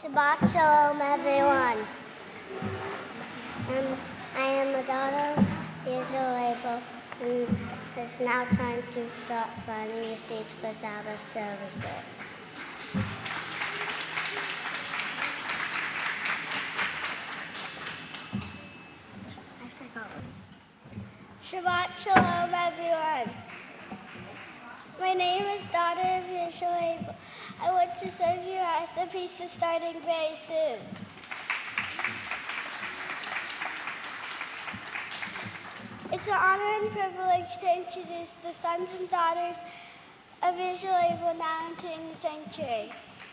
Shabbat Shalom, everyone. I am a daughter of Israel Abel, and it's now time to start finding your seats for Sabbath services. I forgot. Shabbat Shalom, everyone. My name is daughter of Israel Abel. I want to serve you recipes starting very soon. It's an honor and privilege to introduce the sons and daughters of Israel Abel now entering the sanctuary.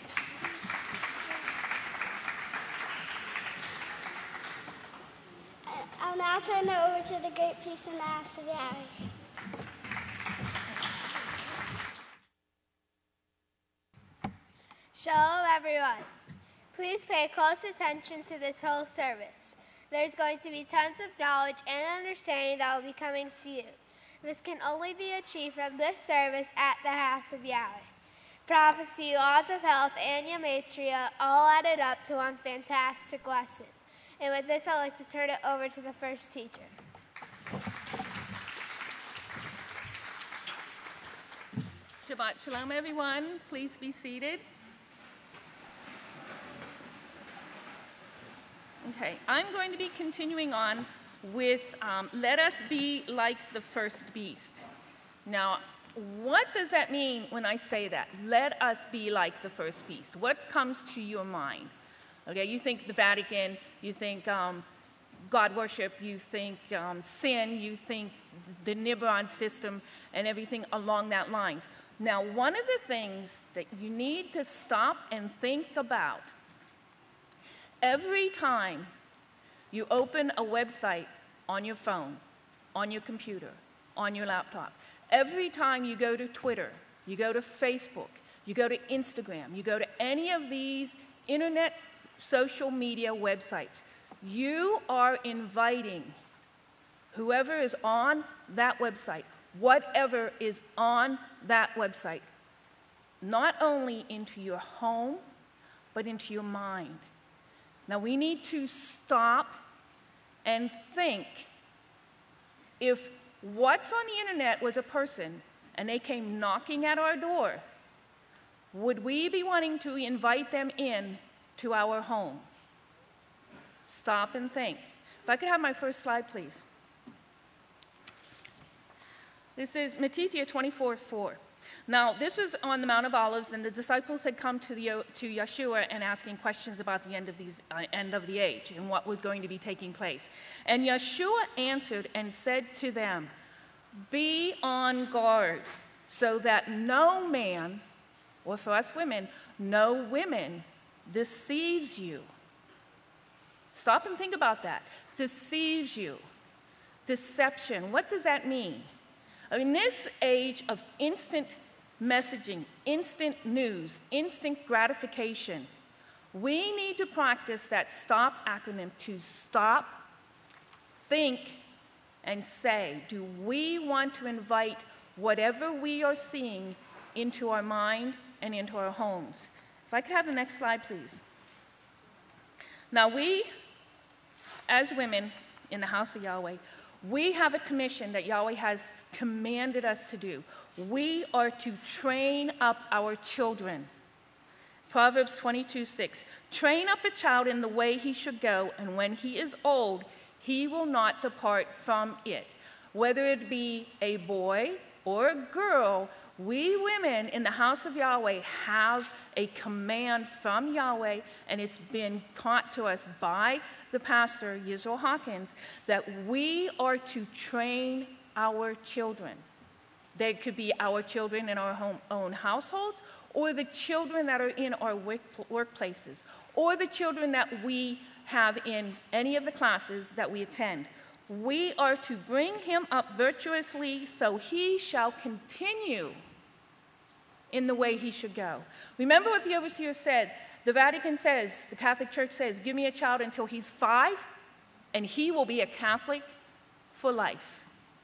I'll now turn it over to the great priest in the house of Yahweh. Shalom, everyone. Please pay close attention to this whole service. There's going to be tons of knowledge and understanding that will be coming to you. This can only be achieved from this service at the house of Yahweh. Prophecy, laws of health, and gematria all added up to one fantastic lesson. And with this, I'd like to turn it over to the first teacher. Shabbat Shalom, everyone. Please be seated. Okay, I'm going to be continuing on with let us be like the first beast. Now, what does that mean when I say that? Let us be like the first beast. What comes to your mind? Okay, you think the Vatican, you think God worship, you think sin, you think the Nibiru system and everything along that lines. Now, one of the things that you need to stop and think about every time you open a website on your phone, on your computer, on your laptop, every time you go to Twitter, you go to Facebook, you go to Instagram, you go to any of these internet social media websites, you are inviting whoever is on that website, whatever is on that website, not only into your home, but into your mind. Now, we need to stop and think, if what's on the internet was a person and they came knocking at our door, would we be wanting to invite them in to our home? Stop and think. If I could have my first slide, please. This is Matthew 24:4. Now, this was on the Mount of Olives, and the disciples had come to Yeshua and asking questions about the end of the age and what was going to be taking place. And Yeshua answered and said to them, "Be on guard so that no man," or for us women, "no women deceives you." Stop and think about that. Deceives you. Deception. What does that mean? In this age of instant messaging, instant news, instant gratification, we need to practice that STOP acronym to stop, think, and say, do we want to invite whatever we are seeing into our mind and into our homes? If I could have the next slide, please. Now, we, as women in the house of Yahweh, we have a commission that Yahweh has commanded us to do. We are to train up our children. Proverbs 22:6. Train up a child in the way he should go, and when he is old, he will not depart from it. Whether it be a boy or a girl, we women in the house of Yahweh have a command from Yahweh, and it's been taught to us by the pastor, Yisrael Hawkins, that we are to train our children. They could be our children in our own households, or the children that are in our workplaces, or the children that we have in any of the classes that we attend. We are to bring him up virtuously so he shall continue in the way he should go. Remember what the overseer said. The Vatican says, the Catholic Church says, give me a child until he's 5, and he will be a Catholic for life.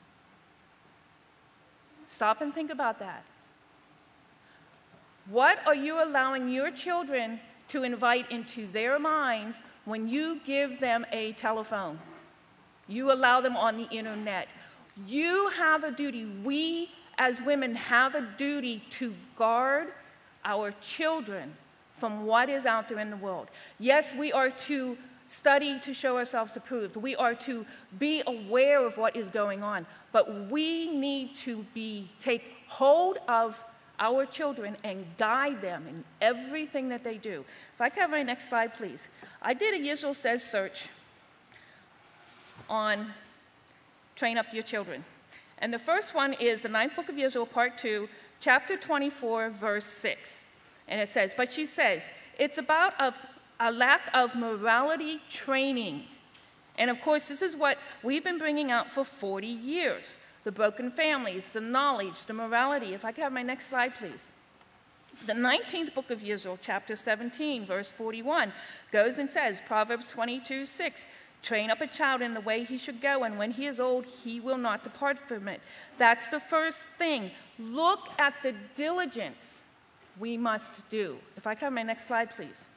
Stop and think about that. What are you allowing your children to invite into their minds when you give them a telephone. You allow them on the internet. You have a duty. We as women have a duty to guard our children from what is out there in the world. Yes, we are to study to show ourselves approved. We are to be aware of what is going on. But we need to take hold of our children and guide them in everything that they do. If I could have my next slide, please. I did a Yisrael Says search on Train Up Your Children. And the first one is the 9th book of Yisrael, part 2, chapter 24, verse 6. And it says, but she says, it's about a lack of morality training. And of course, this is what we've been bringing out for 40 years. The broken families, the knowledge, the morality. If I could have my next slide, please. The 19th book of Yisrael, chapter 17, verse 41, goes and says, Proverbs 22:6, train up a child in the way he should go, and when he is old, he will not depart from it. That's the first thing. Look at the diligence we must do. If I could have my next slide, please.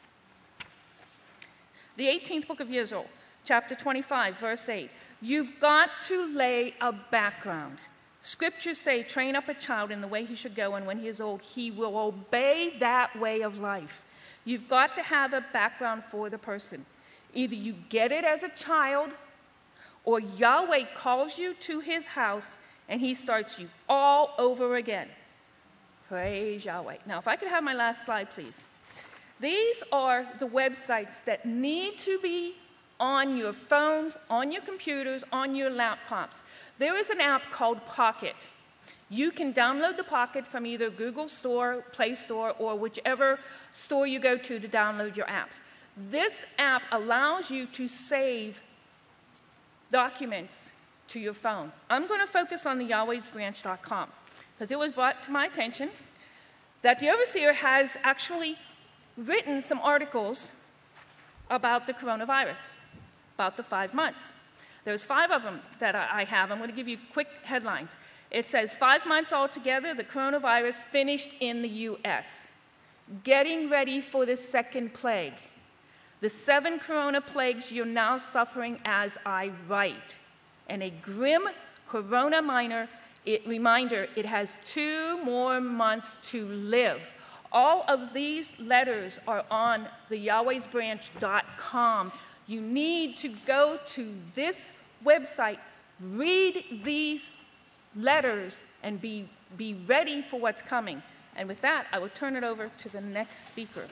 The 18th book of Yisrael, chapter 25, verse 8. You've got to lay a background. Scriptures say, train up a child in the way he should go, and when he is old, he will obey that way of life. You've got to have a background for the person. Either you get it as a child, or Yahweh calls you to his house, and he starts you all over again. Praise Yahweh. Now, if I could have my last slide, please. These are the websites that need to be on your phones, on your computers, on your laptops. There is an app called Pocket. You can download the Pocket from either Google Store, Play Store, or whichever store you go to download your apps. This app allows you to save documents to your phone. I'm going to focus on the Yahweh'sBranch.com because it was brought to my attention that the overseer has actually written some articles about the coronavirus, about the 5 months. There's 5 of them that I have. I'm going to give you quick headlines. It says 5 months altogether, the coronavirus finished in the U.S. Getting ready for the second plague. The 7 corona plagues you're now suffering as I write. And a grim corona reminder, it has 2 more months to live. All of these letters are on the Yahweh'sBranch.com. You need to go to this website, read these letters, and be ready for what's coming. And with that, I will turn it over to the next speaker.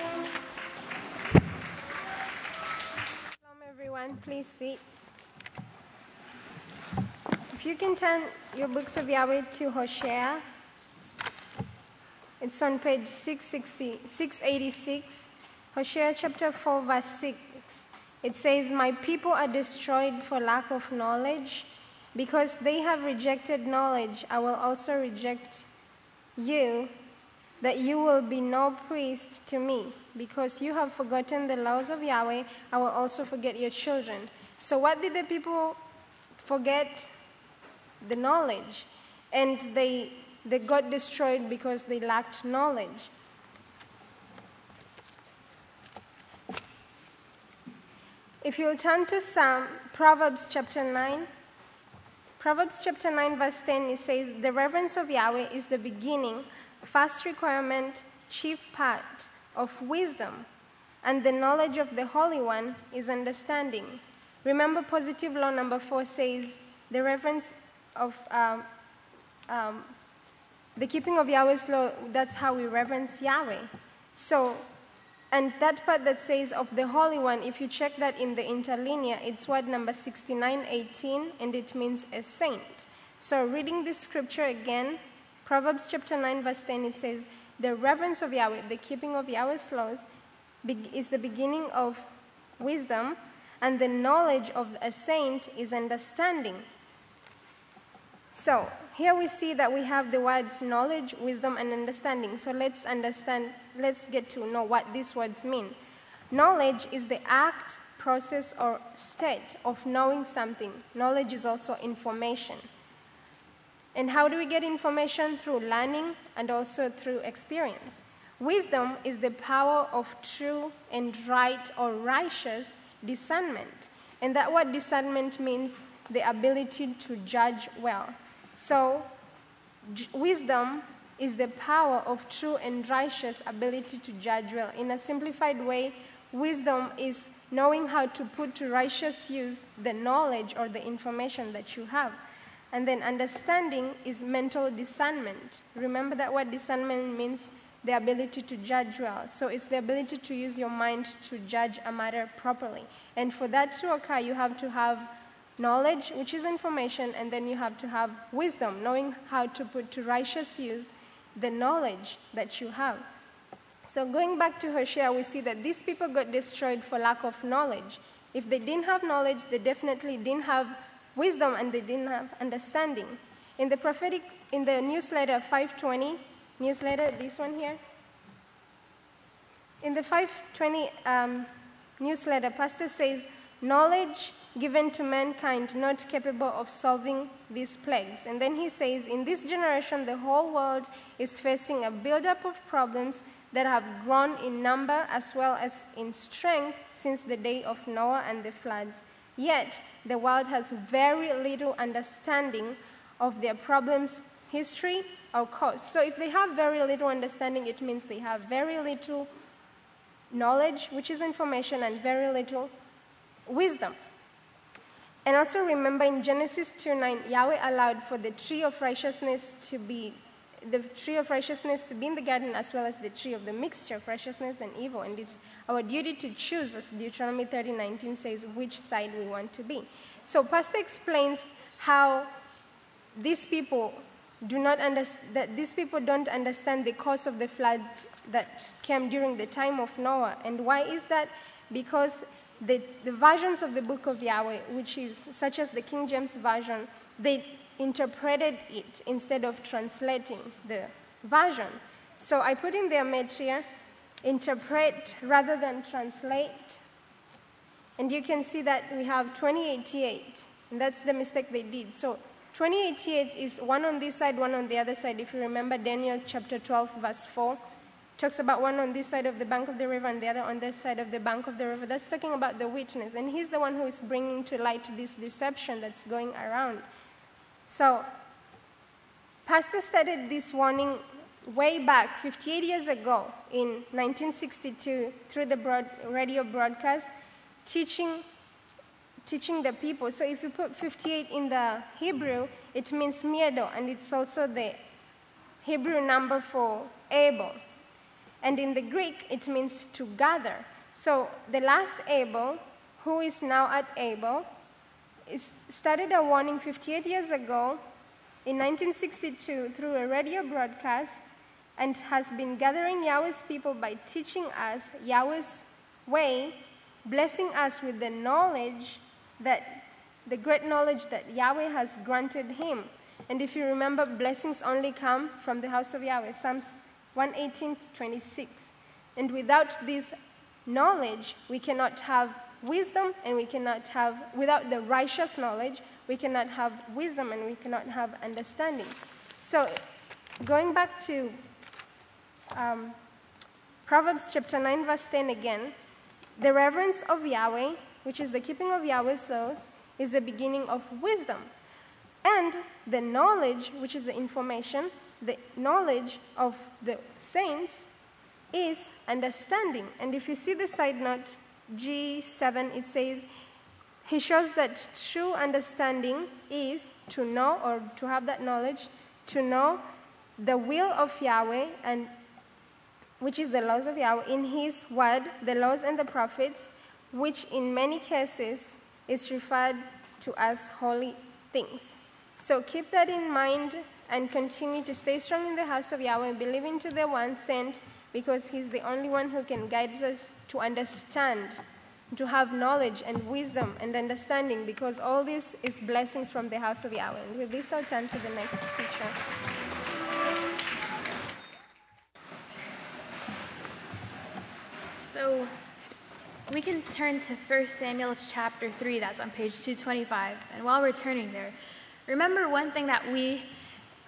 Hello, everyone. Please sit. If you can turn your books of Yahweh to Hosea, it's on page 686, Hosea chapter 4, verse 6. It says, my people are destroyed for lack of knowledge. Because they have rejected knowledge, I will also reject you, that you will be no priest to me. Because you have forgotten the laws of Yahweh, I will also forget your children. So what did the people forget? The knowledge. And they got destroyed because they lacked knowledge. If you'll turn to Proverbs chapter 9, Proverbs chapter 9, verse 10, it says, the reverence of Yahweh is the beginning, first requirement, chief part of wisdom, and the knowledge of the Holy One is understanding. Remember, positive law number 4 says, the reverence of the keeping of Yahweh's law, that's how we reverence Yahweh. So, and that part that says of the Holy One, if you check that in the interlinear, it's word number 6918, and it means a saint. So reading this scripture again, Proverbs chapter 9, verse 10, it says, the reverence of Yahweh, the keeping of Yahweh's laws, is the beginning of wisdom, and the knowledge of a saint is understanding. So here we see that we have the words knowledge, wisdom, and understanding. So let's get to know what these words mean. Knowledge is the act, process, or state of knowing something. Knowledge is also information. And how do we get information? Through learning and also through experience. Wisdom is the power of true and right or righteous discernment. And that word discernment means the ability to judge well. So wisdom is the power of true and righteous ability to judge well. In a simplified way, wisdom is knowing how to put to righteous use the knowledge or the information that you have. And then understanding is mental discernment. Remember that word discernment means the ability to judge well. So it's the ability to use your mind to judge a matter properly. And for that to occur, you have to have knowledge, which is information, and then you have to have wisdom, knowing how to put to righteous use the knowledge that you have. So going back to Hosea, we see that these people got destroyed for lack of knowledge. If they didn't have knowledge, they definitely didn't have wisdom and they didn't have understanding. In the newsletter 520, newsletter, this one here. In the 520 newsletter, Pastor says, knowledge given to mankind not capable of solving these plagues. And then he says, in this generation, the whole world is facing a buildup of problems that have grown in number as well as in strength since the day of Noah and the floods. Yet, the world has very little understanding of their problems' history or cause. So if they have very little understanding, it means they have very little knowledge, which is information, and very little wisdom. And also remember in Genesis 2:9, Yahweh allowed for the tree of righteousness to be in the garden, as well as the tree of the mixture of righteousness and evil. And it's our duty to choose, as Deuteronomy 30:19 says, which side we want to be. So Pastor explains how these people don't understand the cause of the floods that came during the time of Noah. And why is that? Because the versions of the book of Yahweh, which is such as the King James Version, they interpreted it instead of translating the version. So I put in their mate here, interpret rather than translate. And you can see that we have 2088, and that's the mistake they did. So 2088 is one on this side, one on the other side. If you remember Daniel chapter 12, verse 4, talks about one on this side of the bank of the river and the other on this side of the bank of the river. That's talking about the witness. And he's the one who is bringing to light this deception that's going around. So Pastor started this warning way back 58 years ago in 1962 through the radio broadcast, teaching the people. So if you put 58 in the Hebrew, it means Miedo, and it's also the Hebrew number for Abel. And in the Greek, it means to gather. So the last Abel, who is now at Abel, started a warning 58 years ago in 1962 through a radio broadcast, and has been gathering Yahweh's people by teaching us Yahweh's way, blessing us with the knowledge that the great knowledge that Yahweh has granted him. And if you remember, blessings only come from the house of Yahweh, Psalms 118-26. And without this knowledge, we cannot have wisdom, and without the righteous knowledge, we cannot have wisdom, and we cannot have understanding. So going back to Proverbs chapter 9, verse 10 again, the reverence of Yahweh, which is the keeping of Yahweh's laws, is the beginning of wisdom. And the knowledge, which is the information, the knowledge of the saints is understanding. And if you see the side note, G7, it says, he shows that true understanding is to know, or to have that knowledge, to know the will of Yahweh, and which is the laws of Yahweh, in his word, the laws and the prophets, which in many cases is referred to as holy things. So keep that in mind and continue to stay strong in the house of Yahweh, believing to the one sent, because he's the only one who can guide us to understand, to have knowledge and wisdom and understanding, because all this is blessings from the house of Yahweh. And with this, I'll turn to the next teacher. So we can turn to 1 Samuel chapter 3, that's on page 225. And while we're turning there, remember one thing that we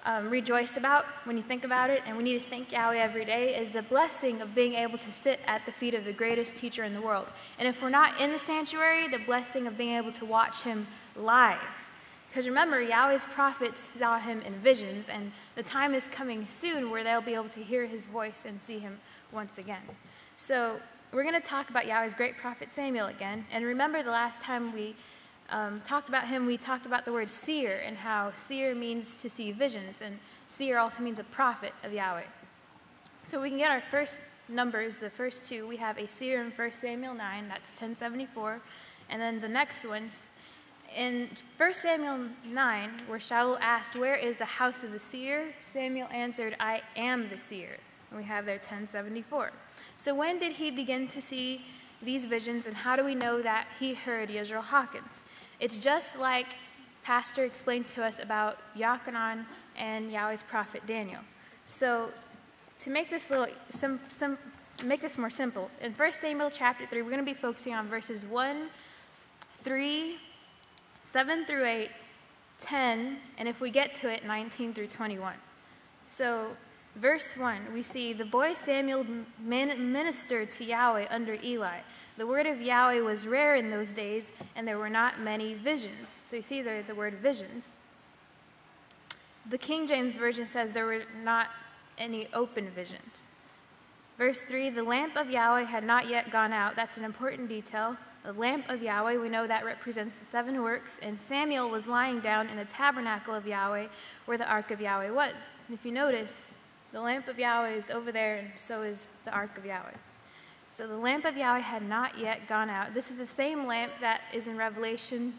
rejoice about when you think about it, and we need to thank Yahweh every day, is the blessing of being able to sit at the feet of the greatest teacher in the world. And if we're not in the sanctuary, the blessing of being able to watch him live. Because remember, Yahweh's prophets saw him in visions, and the time is coming soon where they'll be able to hear his voice and see him once again. So we're going to talk about Yahweh's great prophet Samuel again. And remember the last time we talked about him, we talked about the word seer and how seer means to see visions, and seer also means a prophet of Yahweh. So we can get our first numbers, the first two. We have a seer in 1 Samuel 9, that's 1074, and then the next one, in 1 Samuel 9, where Shaul asked, "Where is the house of the seer?" Samuel answered, "I am the seer." And we have there 1074. So when did he begin to see these visions, and how do we know that he heard Yisrael Hawkins? It's just like Pastor explained to us about Yochanan and Yahweh's prophet Daniel. So to make this make this more simple, in 1 Samuel chapter 3, we're going to be focusing on verses 1, 3, 7 through 8, 10, and if we get to it, 19 through 21. So verse 1, we see the boy Samuel ministered to Yahweh under Eli. The word of Yahweh was rare in those days, and there were not many visions. So you see there the word visions. The King James Version says there were not any open visions. Verse 3, the lamp of Yahweh had not yet gone out. That's an important detail. The lamp of Yahweh, we know that represents the 7 works, and Samuel was lying down in the tabernacle of Yahweh where the ark of Yahweh was. And if you notice, the lamp of Yahweh is over there, and so is the ark of Yahweh. So the lamp of Yahweh had not yet gone out. This is the same lamp that is in Revelation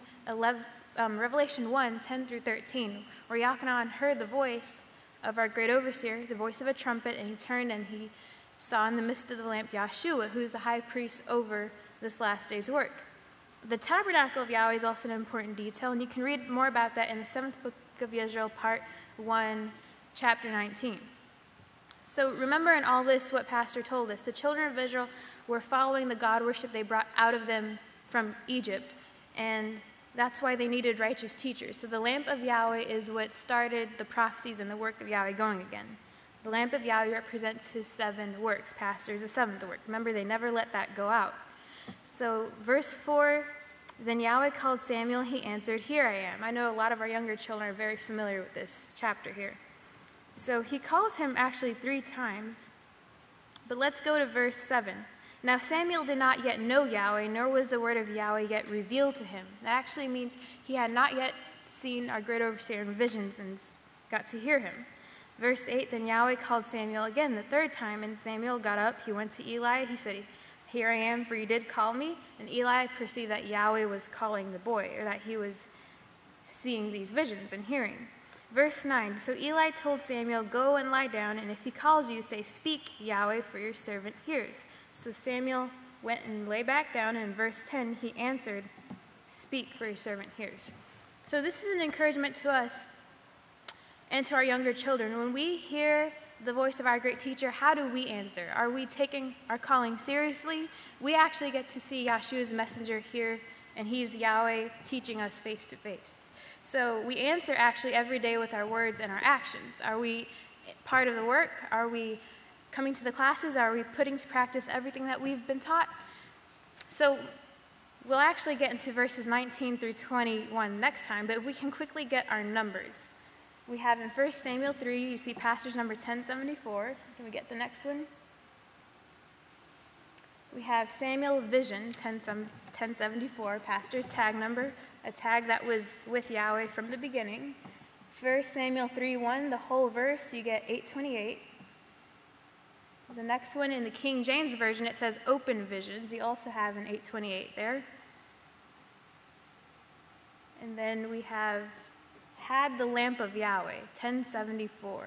1, 10 through 13, where Yochanan heard the voice of our great overseer, the voice of a trumpet, and he turned and he saw in the midst of the lamp Yahshua, who's the high priest over this last day's work. The tabernacle of Yahweh is also an important detail, and you can read more about that in the 7th book of Israel, part 1, chapter 19. So remember in all this what Pastor told us. The children of Israel were following the God worship they brought out of them from Egypt, and that's why they needed righteous teachers. So the lamp of Yahweh is what started the prophecies and the work of Yahweh going again. The lamp of Yahweh represents his 7 works. Pastor is the 7th work. Remember, they never let that go out. So verse 4, then Yahweh called Samuel. He answered, "Here I am." I know a lot of our younger children are very familiar with this chapter here. So he calls him actually 3 times. But let's go to verse 7. Now Samuel did not yet know Yahweh, nor was the word of Yahweh yet revealed to him. That actually means he had not yet seen our great overseer in visions and got to hear him. Verse 8, then Yahweh called Samuel again the 3rd time, and Samuel got up. He went to Eli. He said, "Here I am, for you did call me." And Eli perceived that Yahweh was calling the boy, or that he was seeing these visions and hearing. Verse 9, so Eli told Samuel, "Go and lie down, and if he calls you, say, 'Speak, Yahweh, for your servant hears.'" So Samuel went and lay back down, and in verse 10, he answered, "Speak, for your servant hears." So this is an encouragement to us and to our younger children. When we hear the voice of our great teacher, how do we answer? Are we taking our calling seriously? We actually get to see Yahshua's messenger here, and he's Yahweh teaching us face to face. So we answer actually every day with our words and our actions. Are we part of the work? Are we coming to the classes? Are we putting to practice everything that we've been taught? So we'll actually get into verses 19 through 21 next time, but if we can quickly get our numbers. We have in 1 Samuel 3, you see pastor's number 1074. Can we get the next one? We have Samuel Vision 1074, pastor's tag number, a tag that was with Yahweh from the beginning. 1 Samuel 3:1, the whole verse, you get 828. The next one in the King James Version, it says open visions. You also have an 828 there. And then we have had the lamp of Yahweh, 1074.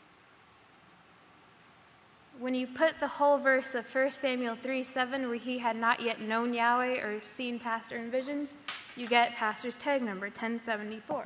When you put the whole verse of 1 Samuel 3:7, where he had not yet known Yahweh or seen pastor in visions, you get pastor's tag number, 1074.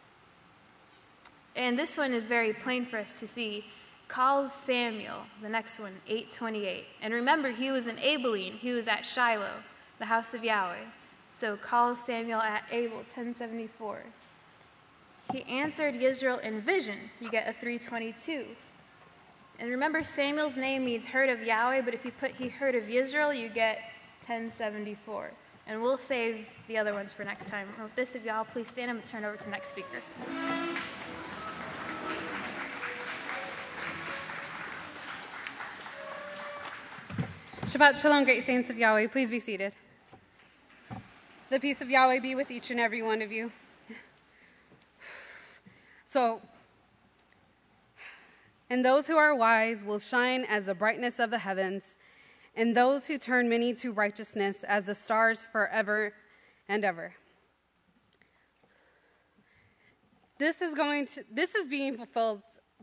And this one is very plain for us to see. Calls Samuel, the next one, 828. And remember, he was in Abilene. He was at Shiloh, the house of Yahweh. So calls Samuel at Abel, 1074. he answered Israel in vision. You get a 322. And remember, Samuel's name means heard of Yahweh, but if you put he heard of Israel, you get 1074. And we'll save the other ones for next time. And with this, if y'all please stand up and turn over to the next speaker. Shabbat Shalom, great saints of Yahweh. Please be seated. The peace of Yahweh be with each and every one of you. So, and those who are wise will shine as the brightness of the heavens, and those who turn many to righteousness as the stars forever and ever. This has been fulfilled,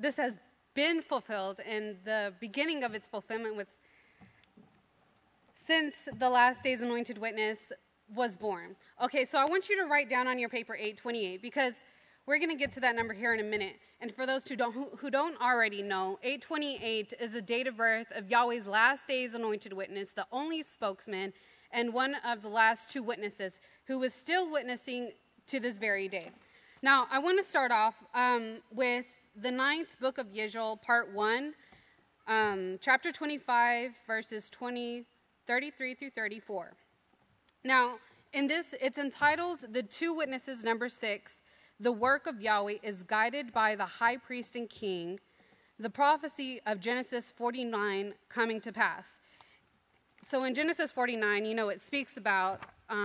and the beginning of its fulfillment was since the last day's anointed witness was born. Okay, so I want you to write down on your paper 828, because we're going to get to that number here in a minute. And for those who don't already know, 828 is the date of birth of Yahweh's last day's anointed witness, the only spokesman, and one of the last two witnesses who is still witnessing to this very day. Now, I want to start off with the 9th book of Yisrael, part 1, chapter 25, verses 33 through 34. Now, in this, it's entitled The Two Witnesses, number 6. The work of Yahweh is guided by the high priest and king, the prophecy of Genesis 49 coming to pass. So in Genesis 49, it speaks about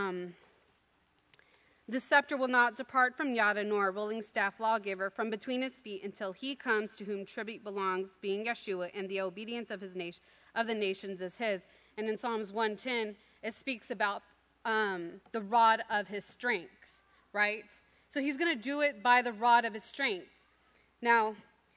the scepter will not depart from Yada, nor a ruling staff lawgiver from between his feet until he comes to whom tribute belongs, being Yeshua, and the obedience of the nations is his. And in Psalms 110, it speaks about the rod of his strength, right? So he's going to do it by the rod of his strength. Now,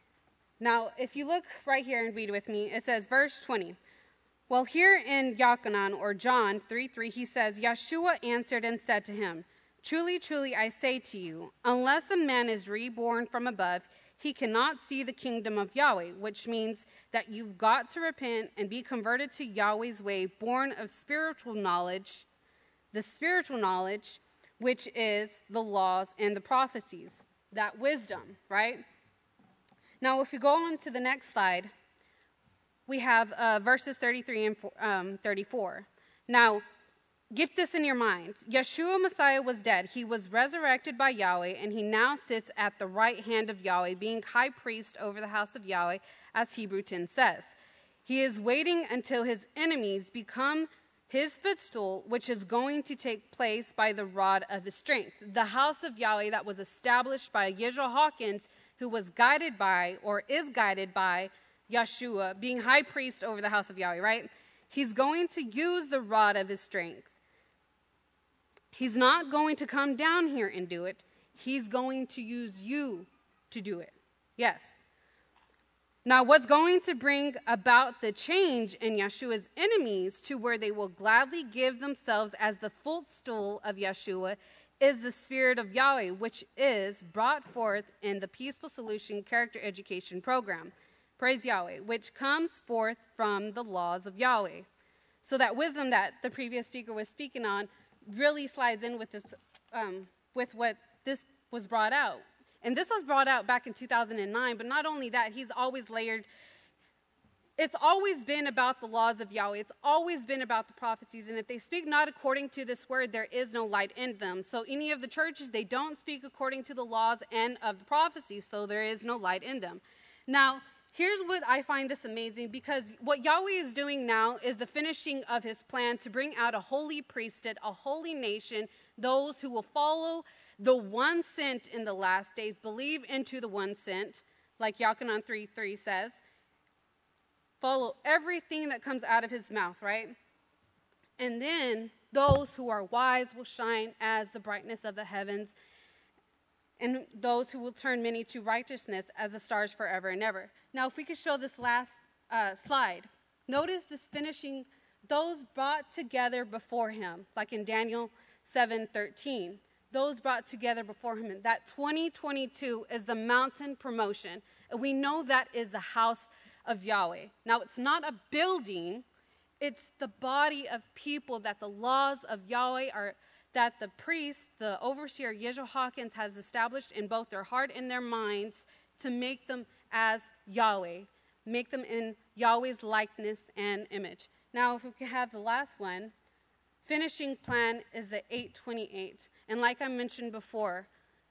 if you look right here and read with me, it says, verse 20. Well, here in Yochanan, or John 3:3, he says, Yeshua answered and said to him, Truly, truly, I say to you, unless a man is reborn from above, he cannot see the kingdom of Yahweh, which means that you've got to repent and be converted to Yahweh's way, born of spiritual knowledge, the spiritual knowledge, which is the laws and the prophecies, that wisdom, right? Now, if we go on to the next slide, we have verses 33 and 34. Now, get this in your mind. Yeshua Messiah was dead. He was resurrected by Yahweh, and he now sits at the right hand of Yahweh, being high priest over the house of Yahweh, as Hebrew 10 says. He is waiting until his enemies become his footstool, which is going to take place by the rod of his strength. The house of Yahweh that was established by Yisrael Hawkins, who was guided by, or is guided by, Yeshua, being high priest over the house of Yahweh, right? He's going to use the rod of his strength. He's not going to come down here and do it. He's going to use you to do it. Yes. Now, what's going to bring about the change in Yeshua's enemies to where they will gladly give themselves as the footstool of Yeshua is the Spirit of Yahweh, which is brought forth in the Peaceful Solution Character Education Program. Praise Yahweh, which comes forth from the laws of Yahweh. So that wisdom that the previous speaker was speaking on really slides in with this, with what this was brought out. And this was brought out back in 2009, but not only that, he's always layered. It's always been about the laws of Yahweh. It's always been about the prophecies. And if they speak not according to this word, there is no light in them. So any of the churches, they don't speak according to the laws and of the prophecies, so there is no light in them. Now, here's what I find this amazing, because what Yahweh is doing now is the finishing of his plan to bring out a holy priesthood, a holy nation, those who will follow the one sent in the last days, believe into the one sent, like Yochanan 3:3 says, follow everything that comes out of his mouth, right? And then those who are wise will shine as the brightness of the heavens, and those who will turn many to righteousness as the stars forever and ever. Now, if we could show this last slide. Notice this finishing, those brought together before him, like in Daniel 7:13. Those brought together before him. And that 2022 is the mountain promotion. And we know that is the house of Yahweh. Now, it's not a building. It's the body of people that the laws of Yahweh are that the priest, the overseer, Yeshua Hawkins, has established in both their heart and their minds to make them as Yahweh, make them in Yahweh's likeness and image. Now, if we could have the last one, finishing plan is the 828. And like I mentioned before,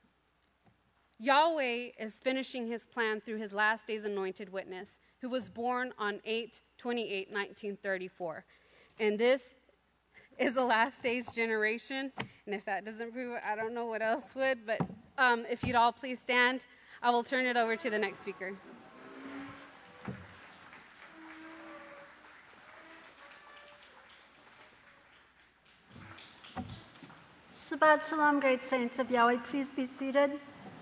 Yahweh is finishing his plan through his last days anointed witness, who was born on 8/28/1934. And this is the last days generation. And if that doesn't prove it, I don't know what else would. But if you'd all please stand, I will turn it over to the next speaker. Shabbat Shalom, great saints of Yahweh. Please be seated.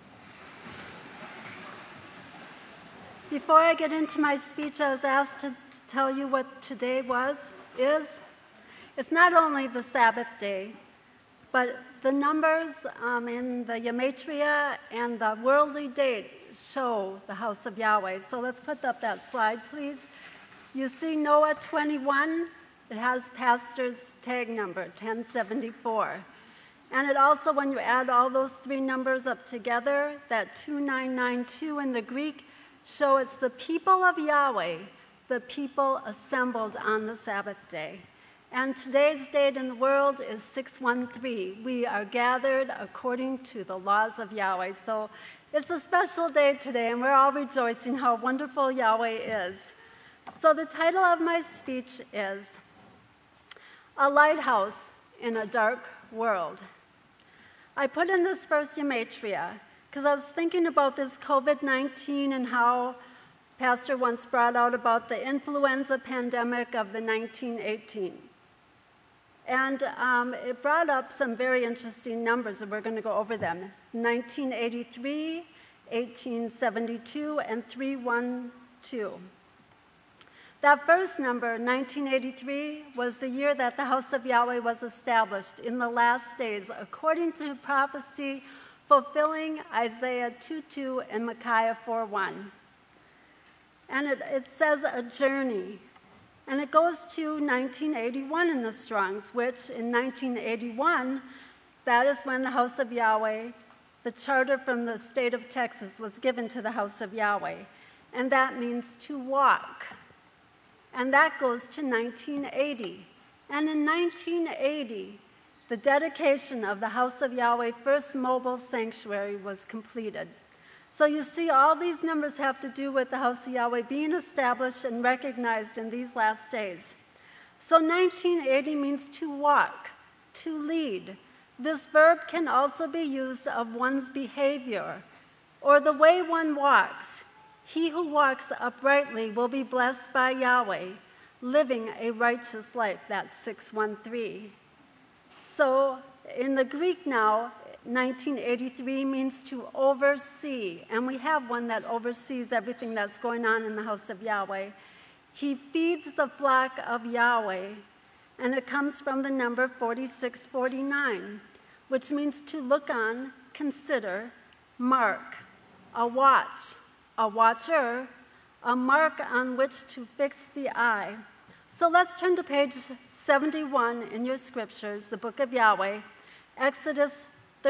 Before I get into my speech, I was asked to tell you what today is. It's not only the Sabbath day, but the numbers in the Gematria and the worldly date show the house of Yahweh. So let's put up that slide, please. You see Noah 21. It has pastor's tag number, 1074. And it also, when you add all those three numbers up together, that 2992 in the Greek, show it's the people of Yahweh, the people assembled on the Sabbath day. And today's date in the world is 613. We are gathered according to the laws of Yahweh. So it's a special day today, and we're all rejoicing how wonderful Yahweh is. So the title of my speech is A Lighthouse in a Dark World. I put in this first Gematria because I was thinking about this COVID-19 and how Pastor once brought out about the influenza pandemic of the 1918. And it brought up some very interesting numbers, and we're going to go over them. 1983, 1872, and 312. That first number, 1983, was the year that the house of Yahweh was established in the last days, according to prophecy fulfilling Isaiah 2:2 and Micaiah 4:1. And it says a journey. And it goes to 1981 in the Strongs, which in 1981, that is when the house of Yahweh, the charter from the state of Texas, was given to the house of Yahweh. And that means to walk. And that goes to 1980. And in 1980, the dedication of the House of Yahweh First Mobile Sanctuary was completed. So you see, all these numbers have to do with the House of Yahweh being established and recognized in these last days. So 1980 means to walk, to lead. This verb can also be used of one's behavior or the way one walks. He who walks uprightly will be blessed by Yahweh, living a righteous life. That's 613. So in the Greek now, 1983 means to oversee, and we have one that oversees everything that's going on in the house of Yahweh. He feeds the flock of Yahweh, and it comes from the number 4649, which means to look on, consider, mark, a watch, a watcher, a mark on which to fix the eye. So let's turn to page 71 in your scriptures, the book of Yahweh, Exodus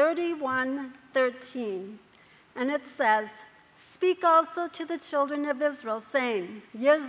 31:13. And it says, Speak also to the children of Israel, saying,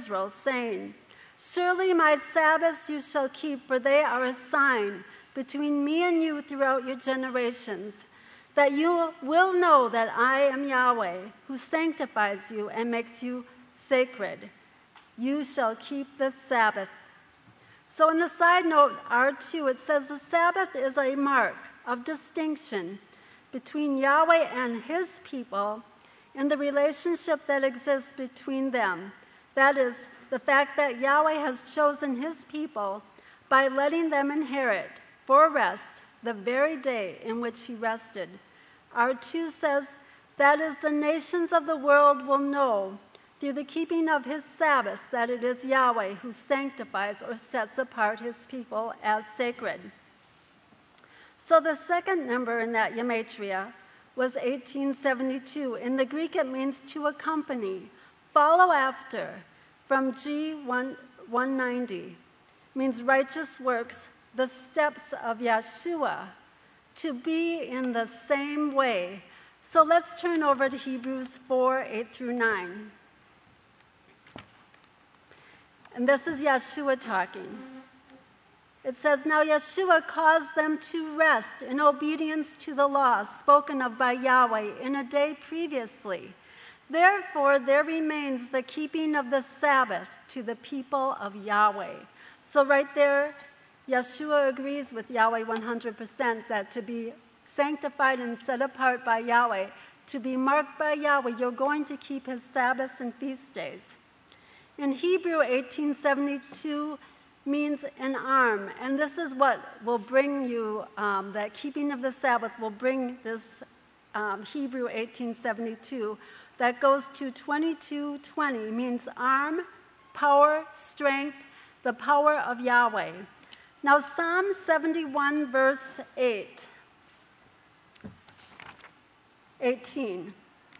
Surely my Sabbaths you shall keep, for they are a sign between me and you throughout your generations, that you will know that I am Yahweh, who sanctifies you and makes you sacred. You shall keep the Sabbath. So in the side note, R2, it says the Sabbath is a mark of distinction between Yahweh and his people in the relationship that exists between them. That is, the fact that Yahweh has chosen his people by letting them inherit for rest the very day in which he rested. R2 says, that is, the nations of the world will know through the keeping of his Sabbaths that it is Yahweh who sanctifies or sets apart his people as sacred. So the second number in that Gematria was 1872. In the Greek, it means to accompany, follow after, from G190. Means righteous works, the steps of Yeshua, to be in the same way. So let's turn over to Hebrews 4, 8 through 9. And this is Yeshua talking. It says, "Now Yeshua caused them to rest in obedience to the law spoken of by Yahweh in a day previously. Therefore, there remains the keeping of the Sabbath to the people of Yahweh." So right there, Yeshua agrees with Yahweh 100% that to be sanctified and set apart by Yahweh, to be marked by Yahweh, you're going to keep his Sabbaths and feast days. In Hebrew, 1872 means an arm, and this is what will bring you, that keeping of the Sabbath will bring this Hebrew 1872. That goes to 2220, means arm, power, strength, the power of Yahweh. Now Psalm 71 verse 18,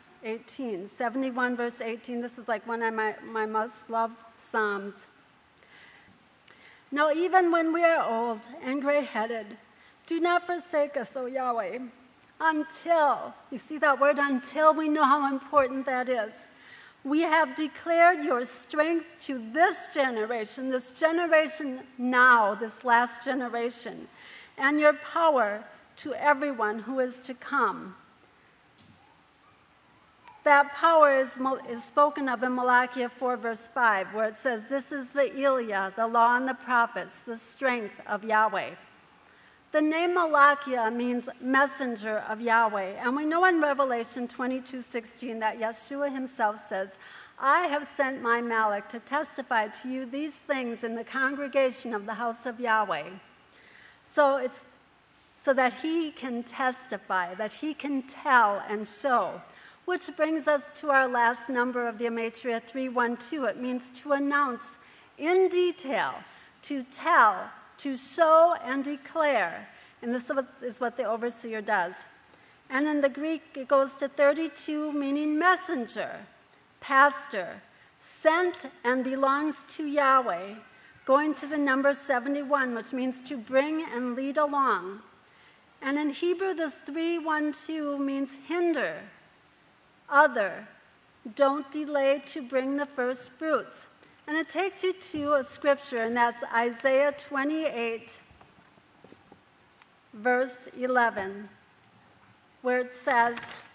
71 verse 18, this is like one of my most loved Psalms. "Now even when we are old and gray-headed, do not forsake us, O Yahweh, until," you see that word until, we know how important that is. "We have declared your strength to this generation now, this last generation, and your power to everyone who is to come." That power is spoken of in Malachi 4 verse 5, where it says, "This is the Eliah, the law and the prophets, the strength of Yahweh." The name Malachi means messenger of Yahweh, and we know in Revelation 22:16 that Yeshua himself says, "I have sent my Malach to testify to you these things in the congregation of the house of Yahweh." So that he can testify, that he can tell and show. Which brings us to our last number of the Gematria 312. It means to announce in detail, to tell, to show and declare. And this is what the overseer does. And in the Greek, it goes to 32, meaning messenger, pastor, sent and belongs to Yahweh, going to the number 71, which means to bring and lead along. And in Hebrew, this 312 means hinder, other, don't delay to bring the first fruits. And it takes you to a scripture, and that's Isaiah 28, verse 11, where it says,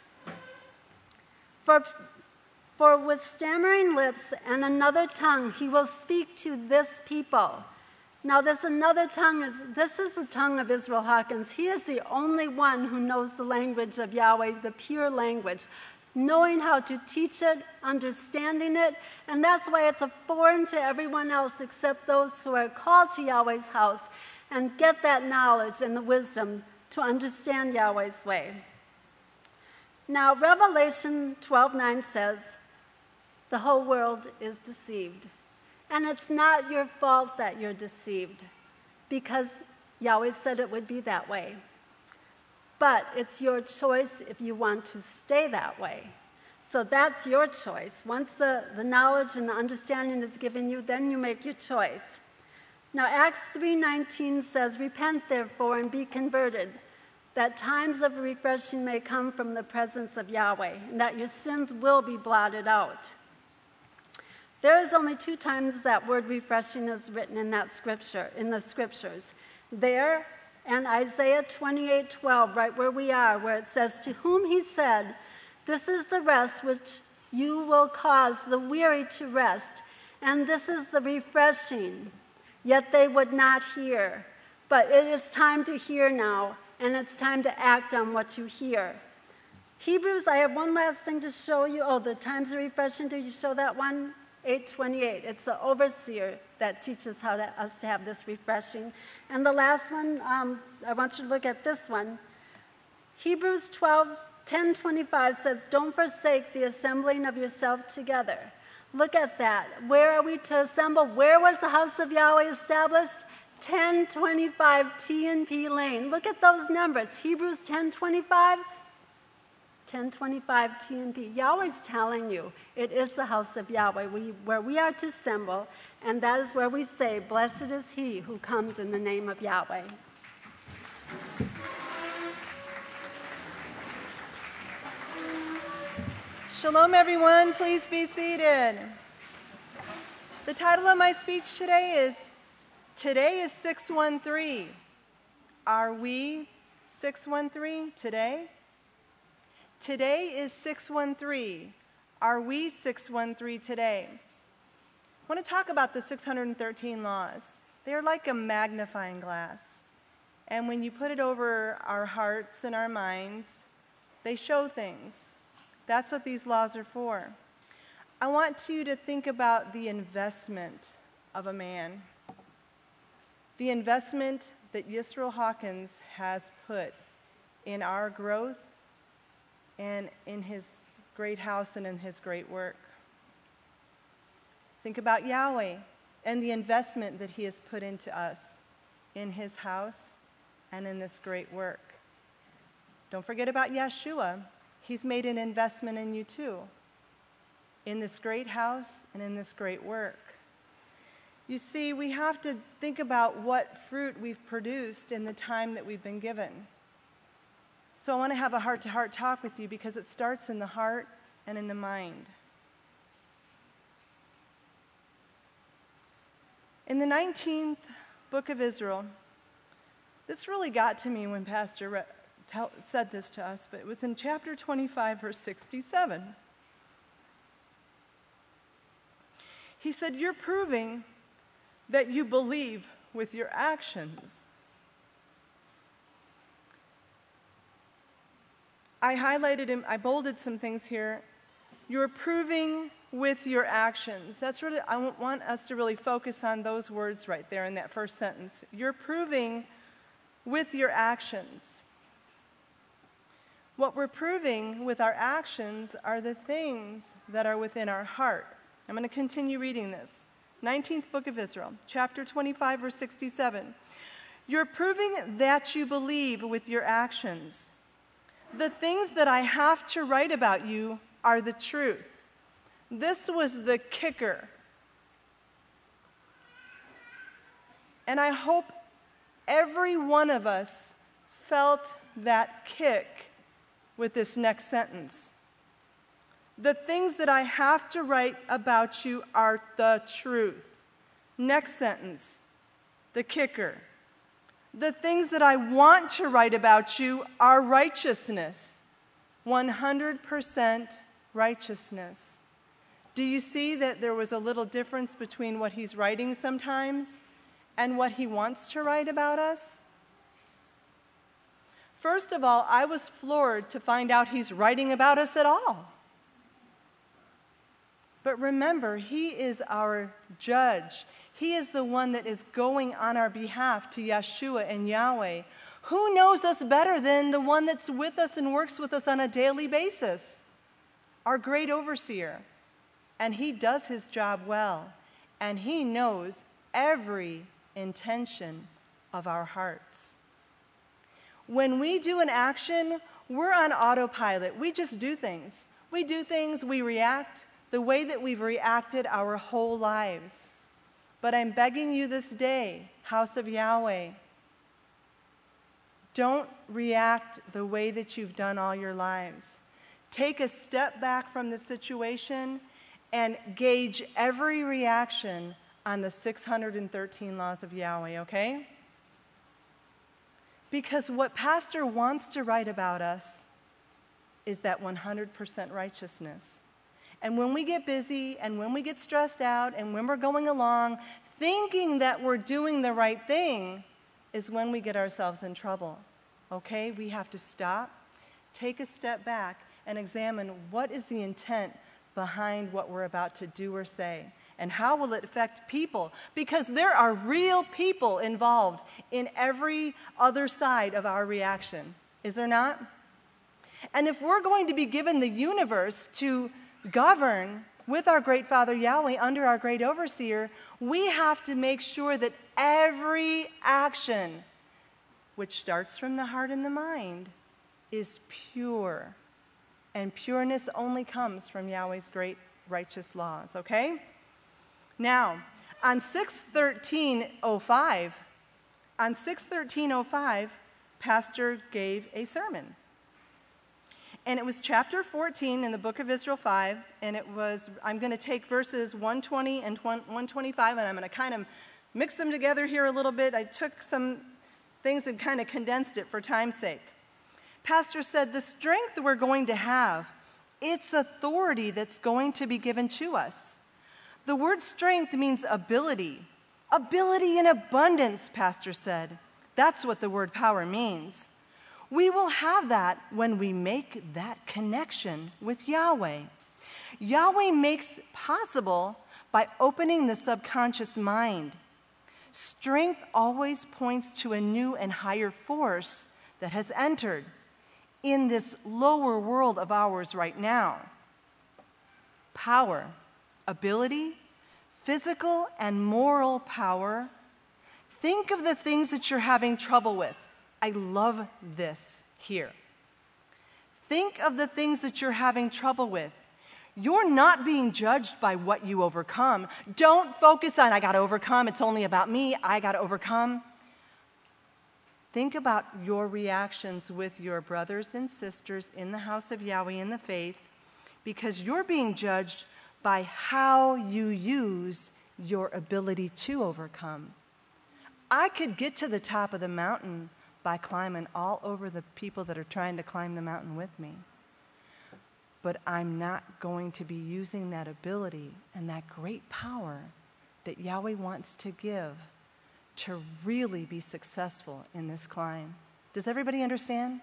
For with stammering lips and another tongue he will speak to this people. Now this another tongue is the tongue of Israel Hawkins. He is the only one who knows the language of Yahweh, the pure language, knowing how to teach it, understanding it, and that's why it's foreign to everyone else except those who are called to Yahweh's house and get that knowledge and the wisdom to understand Yahweh's way. Now, Revelation 12:9 says, the whole world is deceived. And it's not your fault that you're deceived, because Yahweh said it would be that way. But it's your choice if you want to stay that way. So that's your choice. Once the knowledge and the understanding is given you, then you make your choice. Now, Acts 3:19 says, Repent, therefore, and be converted, that times of refreshing may come from the presence of Yahweh, and that your sins will be blotted out. There is only 2 times that word refreshing is written in that scripture, in the scriptures. There and Isaiah 28:12, right where we are, where it says, To whom he said, This is the rest which you will cause the weary to rest, and this is the refreshing. Yet they would not hear. But it is time to hear now, and it's time to act on what you hear. Hebrews, I have one last thing to show you. Oh, the times of refreshing, did you show that one? 8:28. It's the overseer that teaches us to have this refreshing. And the last one, I want you to look at this one. Hebrews 10:25 says, Don't forsake the assembling of yourself together. Look at that. Where are we to assemble? Where was the house of Yahweh established? 1025 T&P Lane. Look at those numbers. Hebrews 10:25. 1025 T&P. Yahweh's telling you it is the house of Yahweh where we are to assemble, and that is where we say, Blessed is he who comes in the name of Yahweh. Shalom, everyone. Please be seated. The title of my speech today is 613. Are we 613 today? Today is 613. Are we 613 today? I want to talk about the 613 laws. They are like a magnifying glass. And when you put it over our hearts and our minds, they show things. That's what these laws are for. I want you to think about the investment of a man. The investment that Yisrael Hawkins has put in our growth and in his great house and in his great work. Think about Yahweh and the investment that he has put into us in his house and in this great work. Don't forget about Yeshua. He's made an investment in you too, in this great house and in this great work. You see, we have to think about what fruit we've produced in the time that we've been given. So I want to have a heart-to-heart talk with you because it starts in the heart and in the mind. In the 19th book of Israel, this really got to me when Pastor said this to us, but it was in chapter 25, verse 67. He said, "You're proving that you believe with your actions." I highlighted him, I bolded some things here. You're proving with your actions. That's really, I want us to really focus on those words right there in that first sentence. You're proving with your actions. What we're proving with our actions are the things that are within our heart. I'm going to continue reading this. 19th book of Israel, chapter 25, verse 67. You're proving that you believe with your actions. The things that I have to write about you are the truth. This was the kicker. And I hope every one of us felt that kick with this next sentence. The things that I have to write about you are the truth. Next sentence, the kicker. The things that I want to write about you are righteousness. 100% righteousness. Do you see that there was a little difference between what he's writing sometimes and what he wants to write about us? First of all, I was floored to find out he's writing about us at all. But remember, he is our judge. He is the one that is going on our behalf to Yeshua and Yahweh. Who knows us better than the one that's with us and works with us on a daily basis? Our great overseer. And he does his job well. And he knows every intention of our hearts. When we do an action, we're on autopilot. We just do things. We do things, we react the way that we've reacted our whole lives. But I'm begging you this day, House of Yahweh, don't react the way that you've done all your lives. Take a step back from the situation and gauge every reaction on the 613 laws of Yahweh, okay? Because what Pastor wants to write about us is that 100% righteousness. And when we get busy and when we get stressed out and when we're going along thinking that we're doing the right thing is when we get ourselves in trouble, okay? We have to stop, take a step back, and examine what is the intent behind what we're about to do or say, and how will it affect people? Because there are real people involved in every other side of our reaction. Is there not? And if we're going to be given the universe to govern with our great Father Yahweh under our great overseer, we have to make sure that every action, which starts from the heart and the mind, is pure. And pureness only comes from Yahweh's great righteous laws, okay? Now, on 6/13/05, Pastor gave a sermon. And it was chapter 14 in the book of Israel 5, and I'm going to take verses 120 and 125, and I'm going to kind of mix them together here a little bit. I took some things and kind of condensed it for time's sake. Pastor said, the strength we're going to have, it's authority that's going to be given to us. The word strength means ability. Ability in abundance, Pastor said. That's what the word power means. We will have that when we make that connection with Yahweh. Yahweh makes possible by opening the subconscious mind. Strength always points to a new and higher force that has entered in this lower world of ours right now. Power, ability, physical and moral power. Think of the things that you're having trouble with. I love this here. Think of the things that you're having trouble with. You're not being judged by what you overcome. Don't focus on, I got to overcome. It's only about me. I got to overcome. Think about your reactions with your brothers and sisters in the house of Yahweh in the faith, because you're being judged by how you use your ability to overcome. I could get to the top of the mountain by climbing all over the people that are trying to climb the mountain with me. But I'm not going to be using that ability and that great power that Yahweh wants to give to really be successful in this climb. Does everybody understand?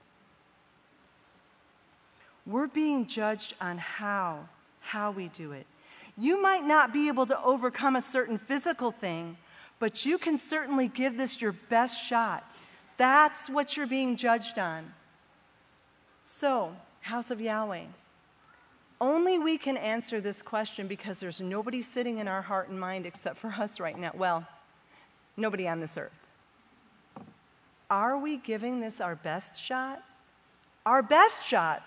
We're being judged on how we do it. You might not be able to overcome a certain physical thing, but you can certainly give this your best shot. That's what you're being judged on. So, house of Yahweh, only we can answer this question, because there's nobody sitting in our heart and mind except for us right now. Well, nobody on this earth. Are we giving this our best shot? Our best shot.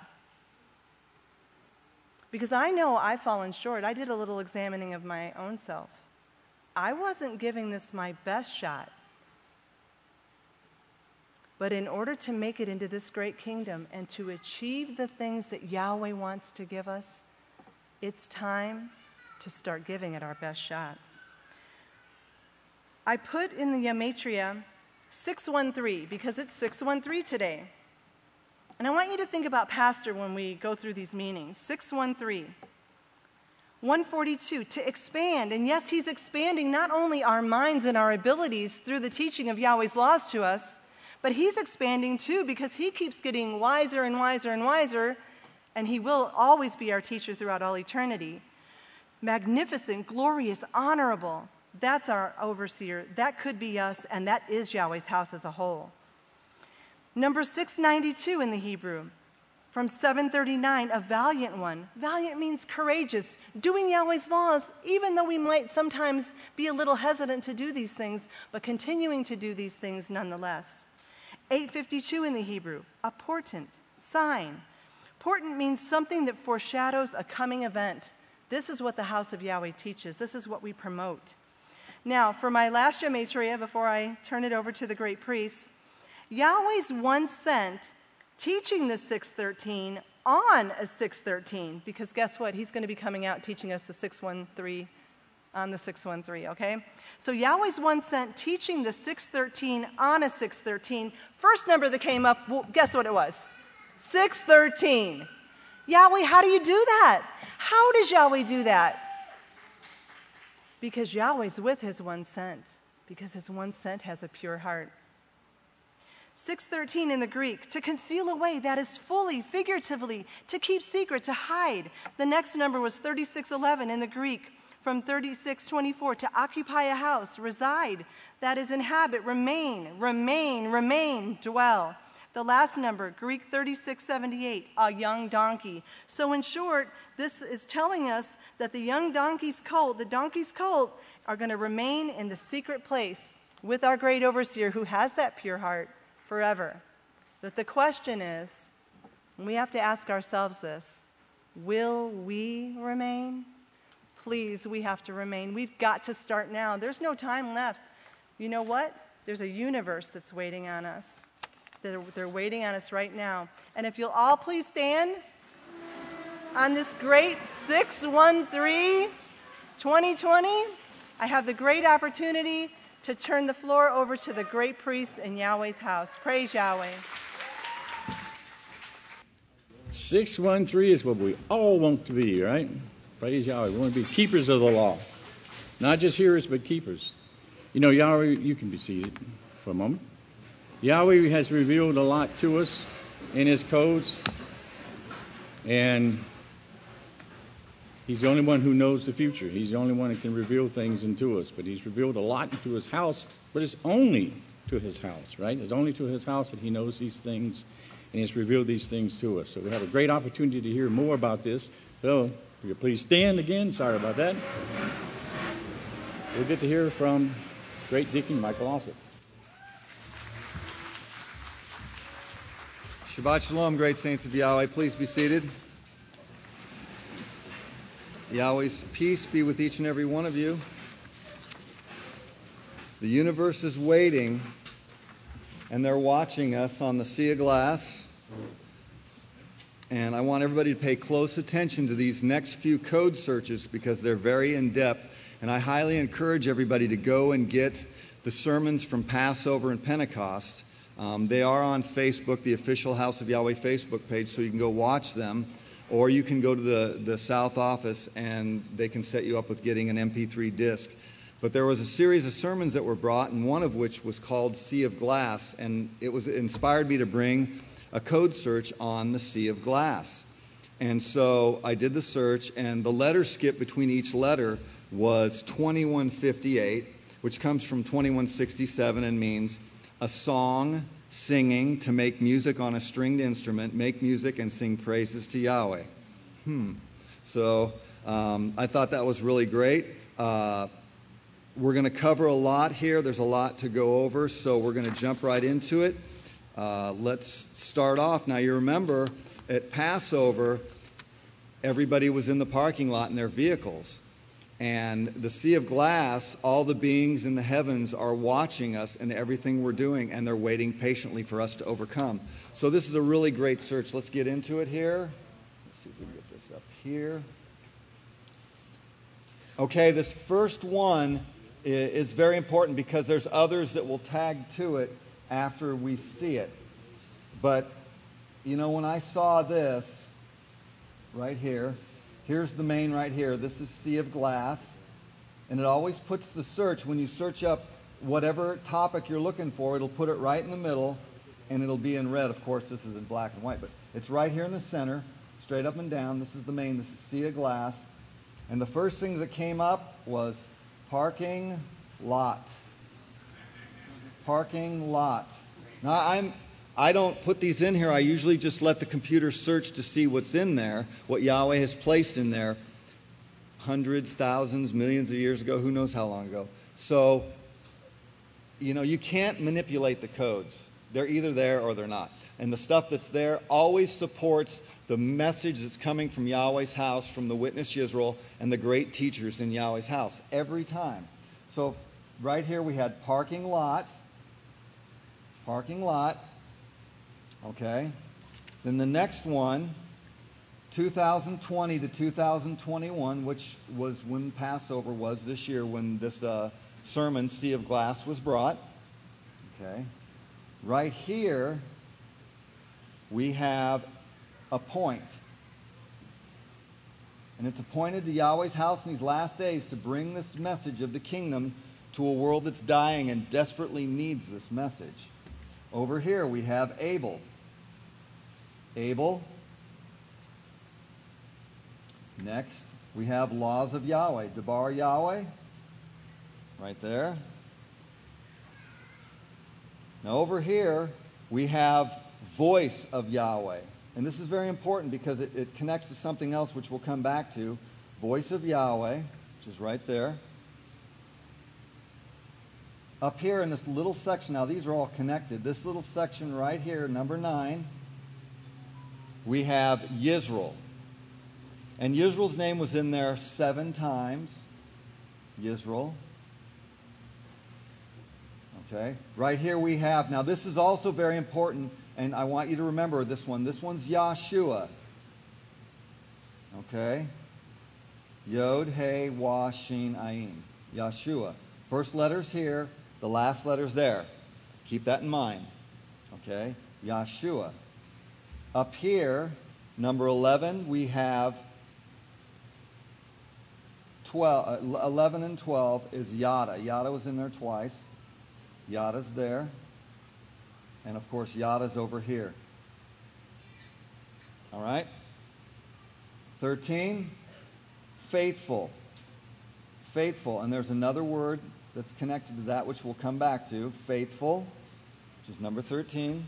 Because I know I've fallen short. I did a little examining of my own self. I wasn't giving this my best shot. But in order to make it into this great kingdom and to achieve the things that Yahweh wants to give us, it's time to start giving it our best shot. I put in the Gematria 613 because it's 613 today. And I want you to think about Pastor when we go through these meanings. 613. 142, to expand. And yes, he's expanding not only our minds and our abilities through the teaching of Yahweh's laws to us, but he's expanding too, because he keeps getting wiser and wiser and wiser, and he will always be our teacher throughout all eternity. Magnificent, glorious, honorable. That's our overseer. That could be us, and that is Yahweh's house as a whole. Number 692 in the Hebrew, from 739, a valiant one. Valiant means courageous, doing Yahweh's laws, even though we might sometimes be a little hesitant to do these things, but continuing to do these things nonetheless. 852 in the Hebrew, a portent, sign. Portent means something that foreshadows a coming event. This is what the house of Yahweh teaches. This is what we promote. Now, for my last gematria, before I turn it over to the great priests, Yahweh's one sent teaching the 613 on a 613, because guess what? He's going to be coming out teaching us the 613 on the 613, okay? So Yahweh's one sent teaching the 613 on a 613. First number that came up, well, guess what it was? 613. Yahweh, how do you do that? How does Yahweh do that? Because Yahweh's with his one sent, because his one sent has a pure heart. 613 in the Greek, to conceal away, that is fully, figuratively, to keep secret, to hide. The next number was 3611 in the Greek, from 3624, to occupy a house, reside, that is inhabit, remain, dwell. The last number, Greek 3678, a young donkey. So in short, this is telling us that the young donkey's colt, are going to remain in the secret place with our great overseer who has that pure heart forever. But the question is, and we have to ask ourselves this, will we remain? Please, we have to remain. We've got to start now. There's no time left. You know what? There's a universe that's waiting on us. They're waiting on us right now. And if you'll all please stand on this great 6/13/2020, I have the great opportunity to turn the floor over to the great priests in Yahweh's house. Praise Yahweh. 613 is what we all want to be, right? Praise Yahweh. We want to be keepers of the law. Not just hearers, but keepers. You know, Yahweh, you can be seated for a moment. Yahweh has revealed a lot to us in his codes, and he's the only one who knows the future. He's the only one that can reveal things into us, but he's revealed a lot into his house, but it's only to his house, right? It's only to his house that he knows these things, and he's revealed these things to us. So we have a great opportunity to hear more about this. So, will you please stand again? Sorry about that. We'll get to hear from great Deacon Michael Ossip. Shabbat Shalom, great saints of Yahweh. Please be seated. Yahweh's peace be with each and every one of you. The universe is waiting, and they're watching us on the sea of glass. And I want everybody to pay close attention to these next few code searches because they're very in-depth. And I highly encourage everybody to go and get the sermons from Passover and Pentecost. They are on Facebook, the official House of Yahweh Facebook page, so you can go watch them. Or you can go to the South office and they can set you up with getting an MP3 disc. But there was a series of sermons that were brought, and one of which was called Sea of Glass. And it inspired me to bring a code search on the Sea of Glass. And so I did the search, and the letter skip between each letter was 2158, which comes from 2167 and means a song, singing, to make music on a stringed instrument, make music and sing praises to Yahweh. So I thought that was really great. We're going to cover a lot here. There's a lot to go over, so we're going to jump right into it. Let's start off. Now, you remember at Passover, everybody was in the parking lot in their vehicles. And the Sea of Glass, all the beings in the heavens are watching us and everything we're doing, and they're waiting patiently for us to overcome. So this is a really great search. Let's get into it here. Let's see if we can get this up here. Okay, this first one is very important because there's others that will tag to it after we see it. But, you know, when I saw this right here, here's the main right here. This is Sea of Glass. And it always puts the search, when you search up whatever topic you're looking for, it'll put it right in the middle, and it'll be in red. Of course, this is in black and white, but it's right here in the center, straight up and down. This is the main. This is Sea of Glass. And the first thing that came up was parking lot. Parking lot. Now, I don't put these in here. I usually just let the computer search to see what's in there, what Yahweh has placed in there hundreds, thousands, millions of years ago, who knows how long ago. So, you know, you can't manipulate the codes. They're either there or they're not. And the stuff that's there always supports the message that's coming from Yahweh's house, from the Witness Yisrael, and the great teachers in Yahweh's house, every time. So right here we had parking lot. Parking lot. Okay, then the next one, 2020 to 2021, which was when Passover was this year, when this sermon, Sea of Glass, was brought. Okay, right here, we have a point. And it's appointed to Yahweh's house in these last days to bring this message of the kingdom to a world that's dying and desperately needs this message. Over here, we have Abel. Abel. Next, we have laws of Yahweh. Debar Yahweh. Right there. Now over here, we have voice of Yahweh. And this is very important because it connects to something else which we'll come back to. Voice of Yahweh, which is right there. Up here in this little section, now these are all connected. This little section right here, number 9, we have Yisrael. And Yisrael's name was in there 7 times. Yisrael. Okay? Right here we have, now this is also very important, and I want you to remember this one. This one's Yahshua. Okay? Yod, He, Wah, Shin, Ayin. Yahshua. First letter's here, the last letter's there. Keep that in mind. Okay? Yahshua. Up here, number 11, we have 11 and 12 is Yada. Yada was in there twice. Yada's there. And of course, Yada's over here. All right? 13, faithful. Faithful. And there's another word that's connected to that, which we'll come back to. Faithful, which is number 13.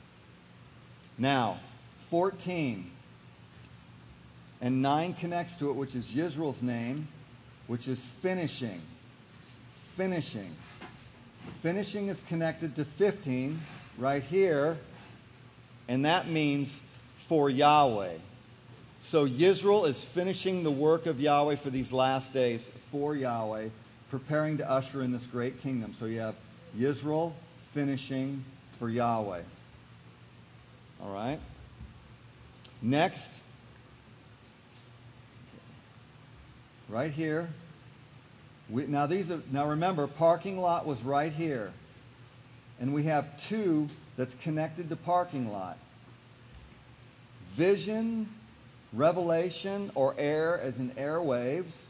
Now, 14. And 9 connects to it, which is Yisrael's name, which is finishing. Finishing. Finishing is connected to 15 right here, and that means for Yahweh. So Yisrael is finishing the work of Yahweh for these last days for Yahweh, preparing to usher in this great kingdom. So you have Yisrael finishing for Yahweh. All right? Next, right here. Now remember, parking lot was right here. And we have 2 that's connected to parking lot. Vision, revelation, or air as in airwaves.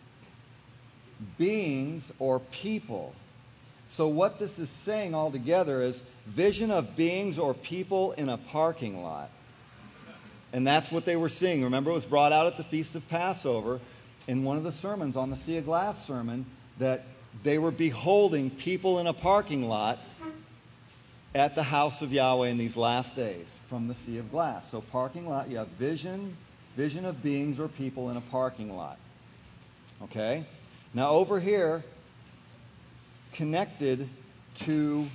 Beings or people. So what this is saying altogether is vision of beings or people in a parking lot. And that's what they were seeing. Remember, it was brought out at the Feast of Passover in one of the sermons on the Sea of Glass sermon that they were beholding people in a parking lot at the house of Yahweh in these last days from the Sea of Glass. So parking lot, you have vision of beings or people in a parking lot. Okay? Now over here, connected to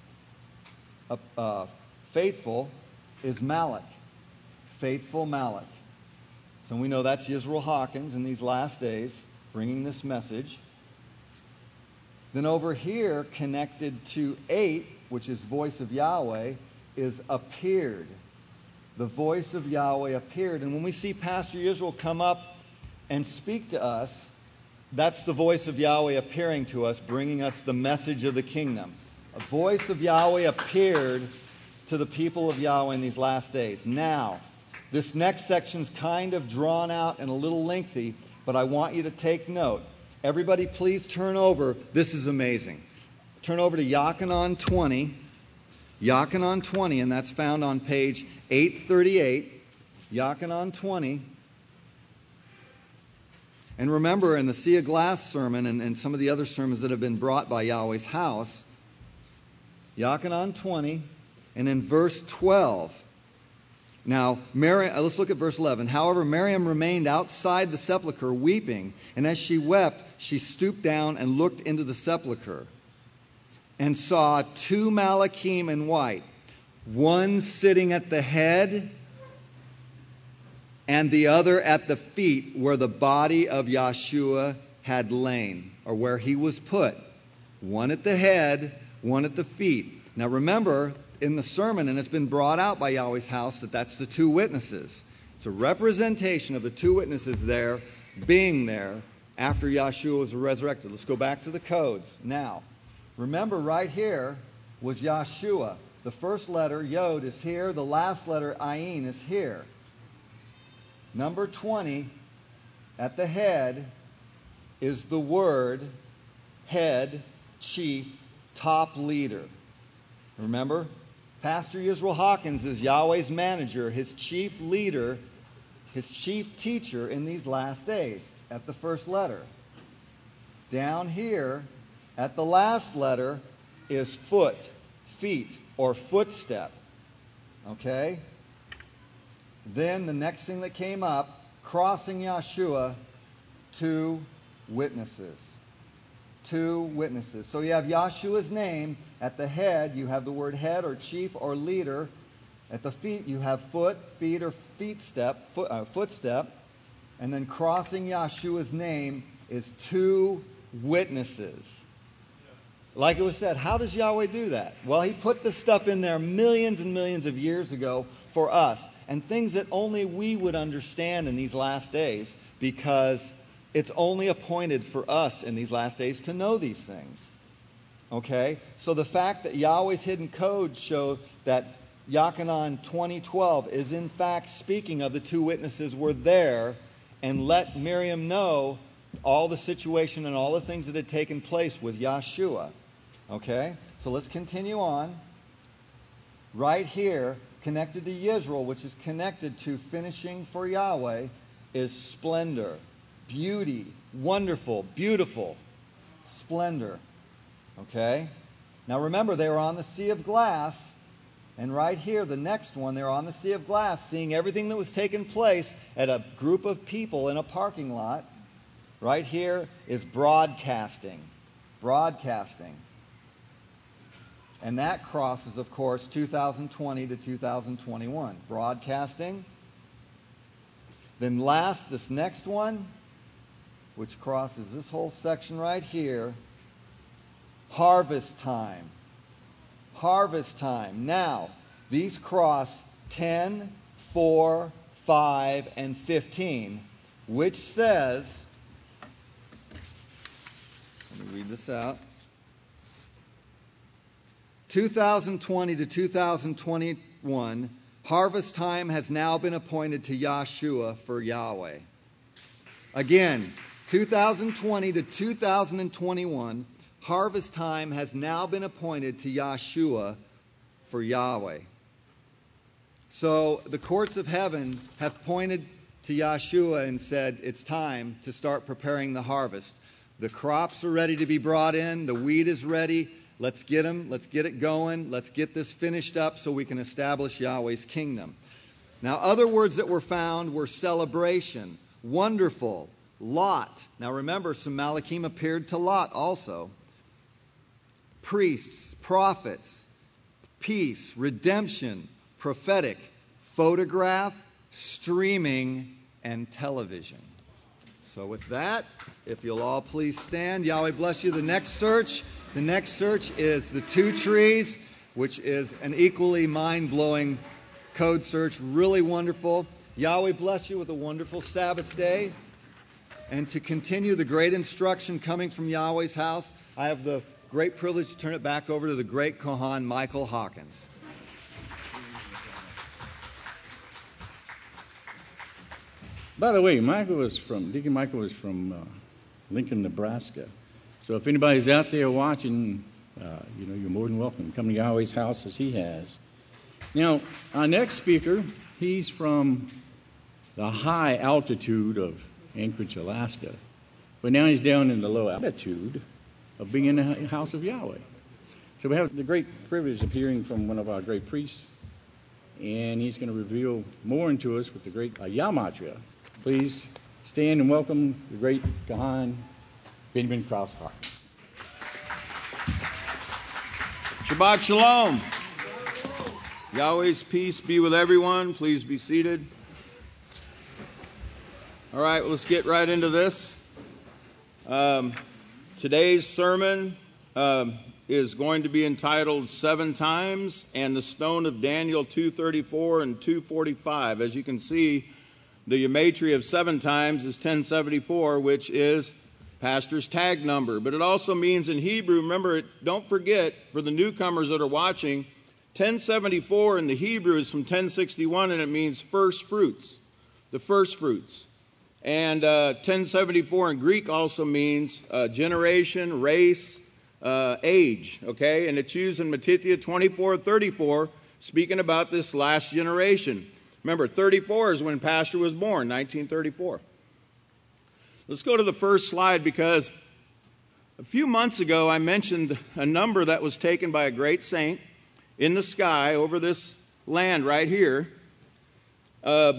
faithful is Malach. Faithful Malach. So we know that's Yisrael Hawkins in these last days, bringing this message. Then over here, connected to 8, which is voice of Yahweh, is appeared. The voice of Yahweh appeared. And when we see Pastor Yisrael come up and speak to us, that's the voice of Yahweh appearing to us, bringing us the message of the kingdom. A voice of Yahweh appeared to the people of Yahweh in these last days. Now, this next section's kind of drawn out and a little lengthy, but I want you to take note. Everybody please turn over. This is amazing. Turn over to Yachanan 20. Yachanan 20, and that's found on page 838. Yachanan 20. And remember, in the Sea of Glass sermon and some of the other sermons that have been brought by Yahweh's house, Yachanan 20, and in verse 12. Now, let's look at verse 11. However, Miriam remained outside the sepulchre weeping, and as she wept, she stooped down and looked into the sepulchre and saw 2 Malachim in white, one sitting at the head and the other at the feet where the body of Yahshua had lain, or where he was put. One at the head, one at the feet. Now remember, in the sermon, and it's been brought out by Yahweh's house, that's the 2 witnesses. It's a representation of the 2 witnesses there, being there after Yahshua was resurrected. Let's go back to the codes. Now, remember right here was Yahshua. The first letter, Yod, is here. The last letter, Ayin, is here. Number 20, at the head, is the word head, chief, top leader. Remember? Pastor Yisrael Hawkins is Yahweh's manager, his chief leader, his chief teacher in these last days at the first letter. Down here, at the last letter, is foot, feet, or footstep. Okay? Then the next thing that came up, crossing Yahshua, 2 witnesses. 2 witnesses. So you have Yahshua's name. At the head, you have the word head or chief or leader. At the feet, you have foot, feet, or footstep. And then crossing Yahshua's name is 2 witnesses. Like it was said, how does Yahweh do that? Well, he put this stuff in there millions and millions of years ago for us, and things that only we would understand in these last days, because it's only appointed for us in these last days to know these things. Okay? So the fact that Yahweh's hidden codes show that Yachanan 20:12 is in fact speaking of the two witnesses were there and let Miriam know all the situation and all the things that had taken place with Yahshua. Okay? So let's continue on. Right here, connected to Yisrael, which is connected to finishing for Yahweh, is splendor, beauty, wonderful, beautiful, splendor. Okay? Now remember, they were on the Sea of Glass, and right here, the next one, they're on the Sea of Glass, seeing everything that was taking place at a group of people in a parking lot. Right here is broadcasting. Broadcasting. And that crosses, of course, 2020 to 2021. Broadcasting. Then last, this next one, which crosses this whole section right here, harvest time. Harvest time. Now, these cross 10, 4, 5, and 15, which says, let me read this out. 2020 to 2021, harvest time has now been appointed to Yahshua for Yahweh. Again, 2020 to 2021, harvest time has now been appointed to Yahshua for Yahweh. So the courts of heaven have pointed to Yahshua and said, it's time to start preparing the harvest. The crops are ready to be brought in. The wheat is ready. Let's get them. Let's get it going. Let's get this finished up so we can establish Yahweh's kingdom. Now, other words that were found were celebration, wonderful, Lot. Now, remember, some Malachim appeared to Lot also. Priests, prophets, peace, redemption, prophetic, photograph, streaming, and television. So with that, if you'll all please stand, Yahweh bless you. The next search is the two trees, which is an equally mind-blowing code search, really wonderful. Yahweh bless you with a wonderful Sabbath day. And to continue the great instruction coming from Yahweh's house, I have the great privilege to turn it back over to the great Kohan, Michael Hawkins. By the way, Deacon Michael was from Lincoln, Nebraska. So if anybody's out there watching, you're more than welcome. Come to Yahweh's house as he has. Now, our next speaker, he's from the high altitude of Anchorage, Alaska. But now he's down in the low altitude of being in the house of Yahweh. So we have the great privilege of hearing from one of our great priests, and he's going to reveal more into us with the great Yamatria. Please stand and welcome the great Kohan, Benjamin Krause Hawkins. Shabbat Shalom. Yahweh's peace be with everyone. Please be seated. All right, let's get right into this. Today's sermon is going to be entitled 7 Times and the Stone of Daniel 234 and 245. As you can see, the gematria of 7 times is 1074, which is pastor's tag number. But it also means in Hebrew, remember, don't forget, for the newcomers that are watching, 1074 in the Hebrew is from 1061, and it means first fruits, the first fruits. And 1074 in Greek also means generation, race, age, okay? And it's used in Matithia 24:34, speaking about this last generation. Remember, 34 is when Pastor was born, 1934. Let's go to the first slide, because a few months ago I mentioned a number that was taken by a great saint in the sky over this land right here on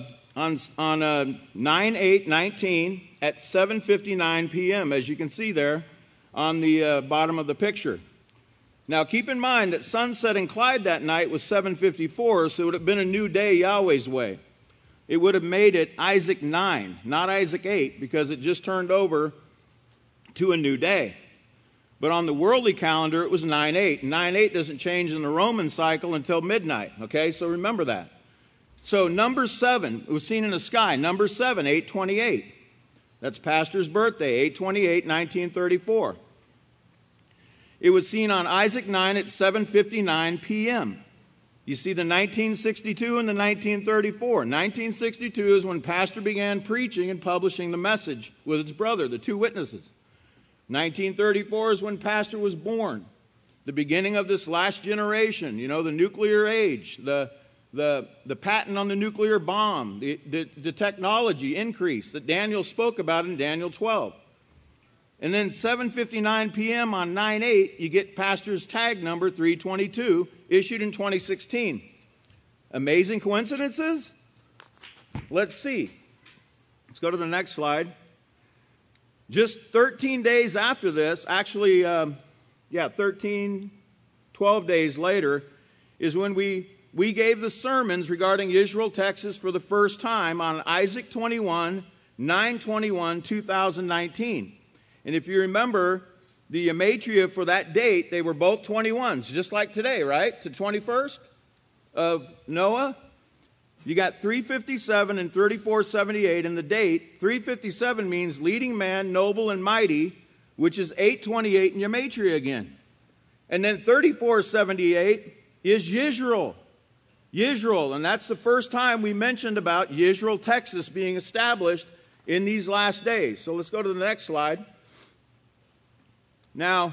9/8/19 at 7:59 p.m., as you can see there on the bottom of the picture. Now, keep in mind that sunset in Clyde that night was 7:54, so it would have been a new day Yahweh's way. It would have made it Isaac 9, not Isaac 8, because it just turned over to a new day. But on the worldly calendar, it was 9/8. 9/8 doesn't change in the Roman cycle until midnight. Okay, so remember that. So number 7 was seen in the sky. Number 7, 8/28. That's Pastor's birthday, 8/28, 1934. It was seen on Isaac 9 at 7:59 p.m. You see the 1962 and the 1934. 1962 is when Pastor began preaching and publishing the message with his brother, the 2 witnesses. 1934 is when Pastor was born. The beginning of this last generation, you know, the nuclear age, the patent on the nuclear bomb, the technology increase that Daniel spoke about in Daniel 12. And then 7:59 p.m. on 9/8, you get Pastor's tag number 322, issued in 2016. Amazing coincidences? Let's see. Let's go to the next slide. Just 13 days after this, actually, 12 days later, is when we gave the sermons regarding Israel, Texas for the first time on Isaac 21, 9/21, 2019. And if you remember, the gematria for that date, they were both 21s, just like today, right? To 21st of Noah. You got 357 and 3478 in the date. 357 means leading man, noble and mighty, which is 828 in gematria again. And then 3478 is Yisrael. Yisrael, and that's the first time we mentioned about Yisrael, Texas being established in these last days. So let's go to the next slide. Now,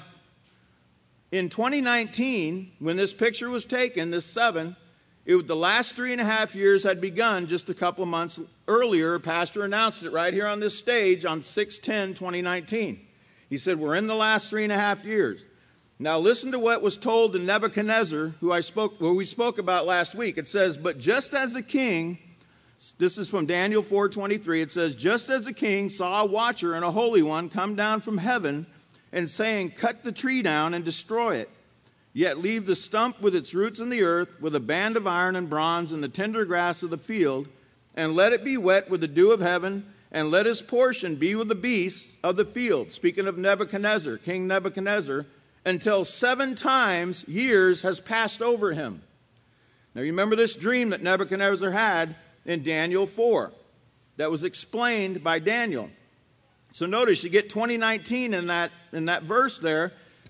in 2019, when this picture was taken, this 7, the last 3.5 years had begun just a couple of months earlier. Pastor announced it right here on this stage on 6/10/2019. He said, we're in the last 3.5 years. Now listen to what was told to Nebuchadnezzar, who we spoke about last week. It says, but just as the king, this is from Daniel 4:23, it says, just as the king saw a watcher and a holy one come down from heaven and saying, cut the tree down and destroy it, yet leave the stump with its roots in the earth, with a band of iron and bronze and the tender grass of the field, and let it be wet with the dew of heaven, and let his portion be with the beasts of the field. Speaking of Nebuchadnezzar, King Nebuchadnezzar, until 7 times years has passed over him. Now remember this dream that Nebuchadnezzar had in Daniel 4 that was explained by Daniel. So notice you get 2019 in that verse there.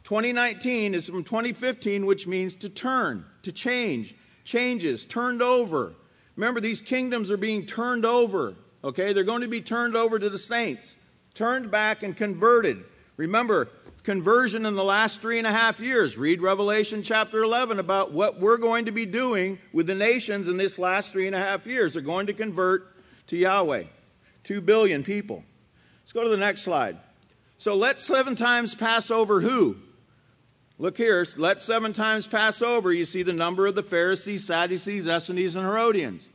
2019 is from 2015, which means to turn, to change, changes, turned over. Remember, these kingdoms are being turned over, okay? They're going to be turned over to the saints, turned back and converted. Remember, conversion in the last 3.5 years. Read Revelation chapter 11 about what we're going to be doing with the nations in this last 3.5 years. They're going to convert to Yahweh. 2 billion people. Let's go to the next slide. So let 7 times pass over who? Look here, let 7 times pass over. You see the number of the Pharisees, Sadducees, Essenes, and Herodians.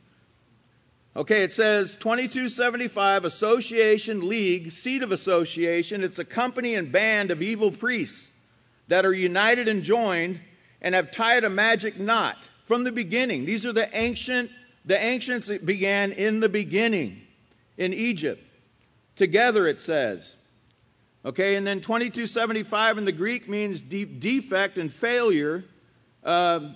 Okay, it says 2275, association, league, seat of association. It's a company and band of evil priests that are united and joined and have tied a magic knot from the beginning. These are the ancients that began in the beginning in Egypt. Together, it says. Okay, and then 2275 in the Greek means defect and failure. From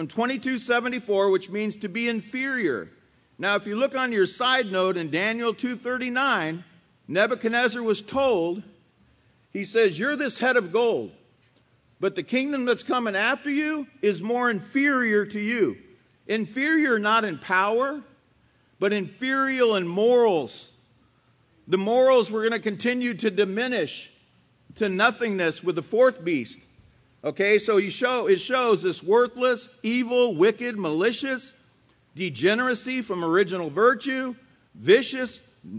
2274, which means to be inferior. Now, if you look on your side note in Daniel 2:39, Nebuchadnezzar was told, he says, you're this head of gold, but the kingdom that's coming after you is more inferior to you. Inferior not in power, but inferior in morals. The morals were going to continue to diminish to nothingness with the 4th beast. Okay, so it shows this worthless, evil, wicked, malicious, degeneracy from original virtue, vicious,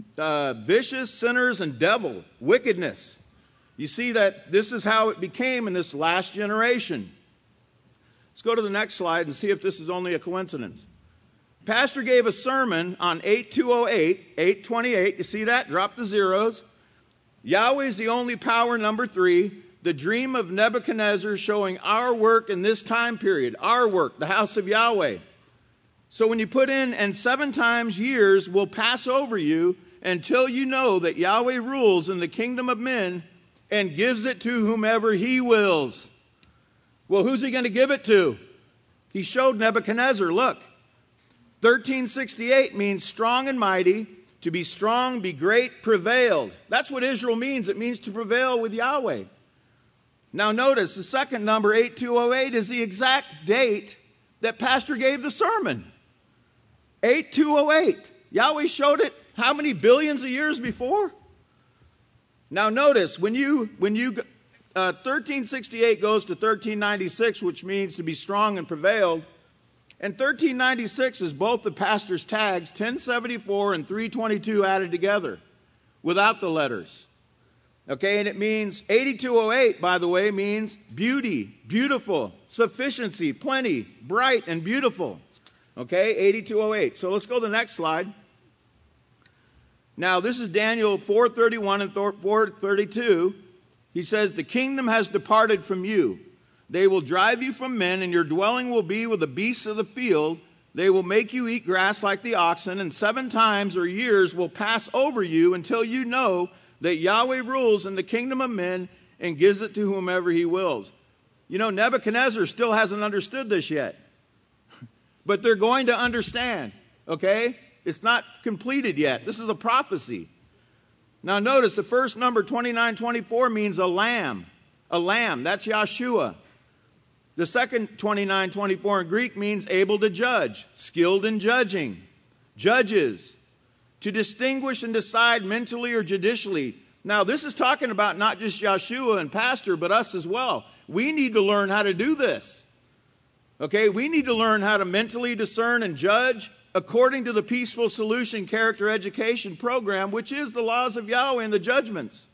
sinners, and devil, wickedness. You see that this is how it became in this last generation. Let's go to the next slide and see if this is only a coincidence. Pastor gave a sermon on 8/208, 8/28. You see that? Drop the zeros. Yahweh is the only power, number 3. The dream of Nebuchadnezzar showing our work in this time period. Our work, the house of Yahweh. So when you put in, and 7 times years will pass over you until you know that Yahweh rules in the kingdom of men and gives it to whomever he wills. Well, who's he going to give it to? He showed Nebuchadnezzar, look. 1368 means strong and mighty, to be strong, be great, prevailed. That's what Israel means. It means to prevail with Yahweh. Now notice, the second number, 8208, is the exact date that Pastor gave the sermon. 8208. Yahweh showed it how many billions of years before? Now notice, when 1368 goes to 1396, which means to be strong and prevailed, and 1396 is both the pastor's tags, 1074 and 322 added together, without the letters. Okay, and it means, 8208, by the way, means beauty, beautiful, sufficiency, plenty, bright, and beautiful. Okay, 8208. So let's go to the next slide. Now, this is Daniel 4:31 and 4:32. He says, the kingdom has departed from you. They will drive you from men, and your dwelling will be with the beasts of the field. They will make you eat grass like the oxen, and 7 times or years will pass over you until you know that Yahweh rules in the kingdom of men and gives it to whomever he wills. You know, Nebuchadnezzar still hasn't understood this yet. But they're going to understand, okay? It's not completed yet. This is a prophecy. Now notice the first number, 2924, means a lamb. A lamb, that's Yahshua. The second 2924 in Greek means able to judge, skilled in judging, judges, to distinguish and decide mentally or judicially. Now this is talking about not just Yahshua and pastor, but us as well. We need to learn how to do this. Okay, we need to learn how to mentally discern and judge according to the Peaceful Solution Character Education Program, which is the laws of Yahweh and the judgments.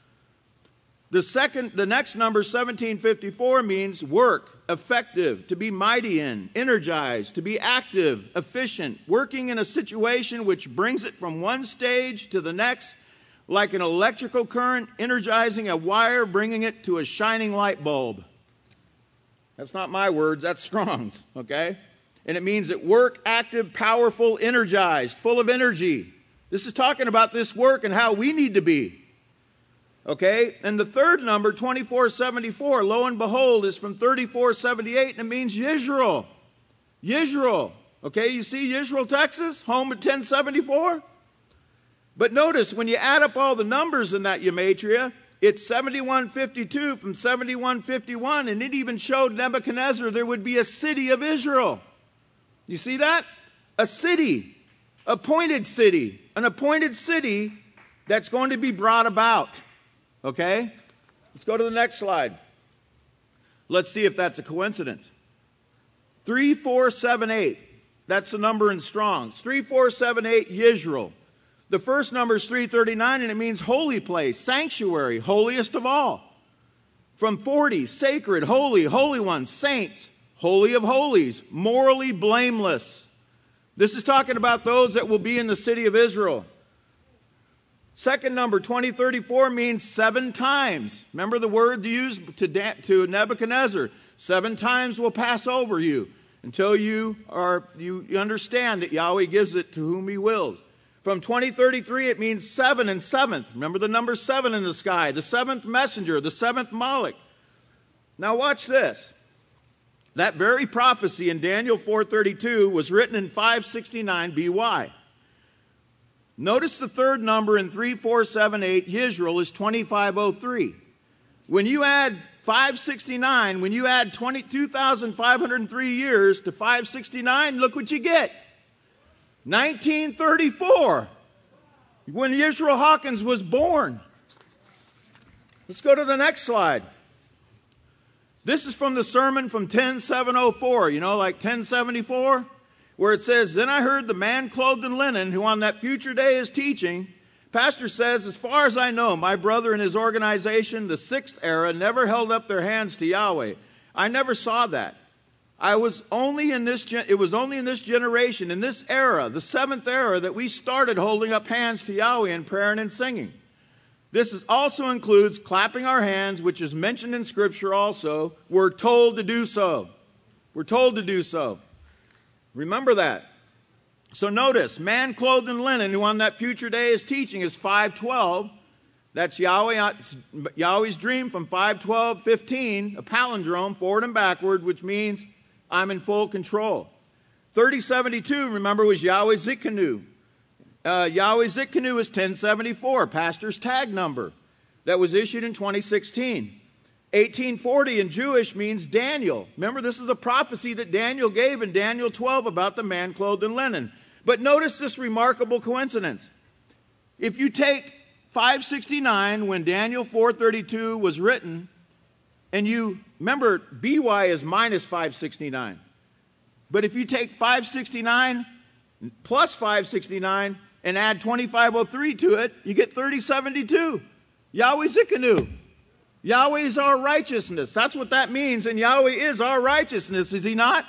The next number, 1754, means work, effective, to be mighty in, energized, to be active, efficient, working in a situation which brings it from one stage to the next, like an electrical current, energizing a wire, bringing it to a shining light bulb. That's not my words, that's Strong's, okay? And it means that work, active, powerful, energized, full of energy. This is talking about this work and how we need to be. Okay, and the third number, 2474, lo and behold, is from 3478, and it means Yisrael. Yisrael. Okay, you see Yisrael, Texas, home at 1074? But notice, when you add up all the numbers in that gematria, it's 7152 from 7151, and it even showed Nebuchadnezzar there would be a city of Israel. You see that? A city, an appointed city that's going to be brought about. Okay? Let's go to the next slide. Let's see if that's a coincidence. 3478. That's the number in Strong's. 3478, Yisrael. The first number is 339, and it means holy place, sanctuary, holiest of all. From 40, sacred, holy, holy ones, saints, holy of holies, morally blameless. This is talking about those that will be in the city of Israel. Second number, 2034, means 7 times. Remember the word used to Nebuchadnezzar. 7 times will pass over you until you understand that Yahweh gives it to whom he wills. From 2033, it means 7 and 7th. Remember the number 7 in the sky, the 7th messenger, the 7th Malach. Now watch this. That very prophecy in Daniel 4:32 was written in 569 BY. Notice the third number in 3478, Yisrael, is 2503. When you add 569, when you add 22,503 years to 569, look what you get. 1934, when Yisrael Hawkins was born. Let's go to the next slide. This is from the sermon from 10704, you know, like 1074, where it says, then I heard the man clothed in linen, who on that future day is teaching. Pastor says, as far as I know, my brother and his organization, the 6th era, never held up their hands to Yahweh. I never saw that. It was only in this generation, in this era, the 7th era, that we started holding up hands to Yahweh in prayer and in singing. This also includes clapping our hands, which is mentioned in Scripture also. We're told to do so. We're told to do so. Remember that. So notice, man clothed in linen, who on that future day is teaching, is 512. That's Yahweh's dream from 5:12:15, a palindrome, forward and backward, which means I'm in full control. 3072, remember, was Yahweh Zitkanu. Yahweh Zitkanu is 1074, pastor's tag number, that was issued in 2016. 1840 in Jewish means Daniel. Remember, this is a prophecy that Daniel gave in Daniel 12 about the man clothed in linen. But notice this remarkable coincidence. If you take 569, when Daniel 4:32 was written, and you, remember, BY is minus 569. But if you take 569 plus 569 and add 2503 to it, you get 3072. Yahweh Zitkanu. Yahweh is our righteousness. That's what that means, and Yahweh is our righteousness, is he not?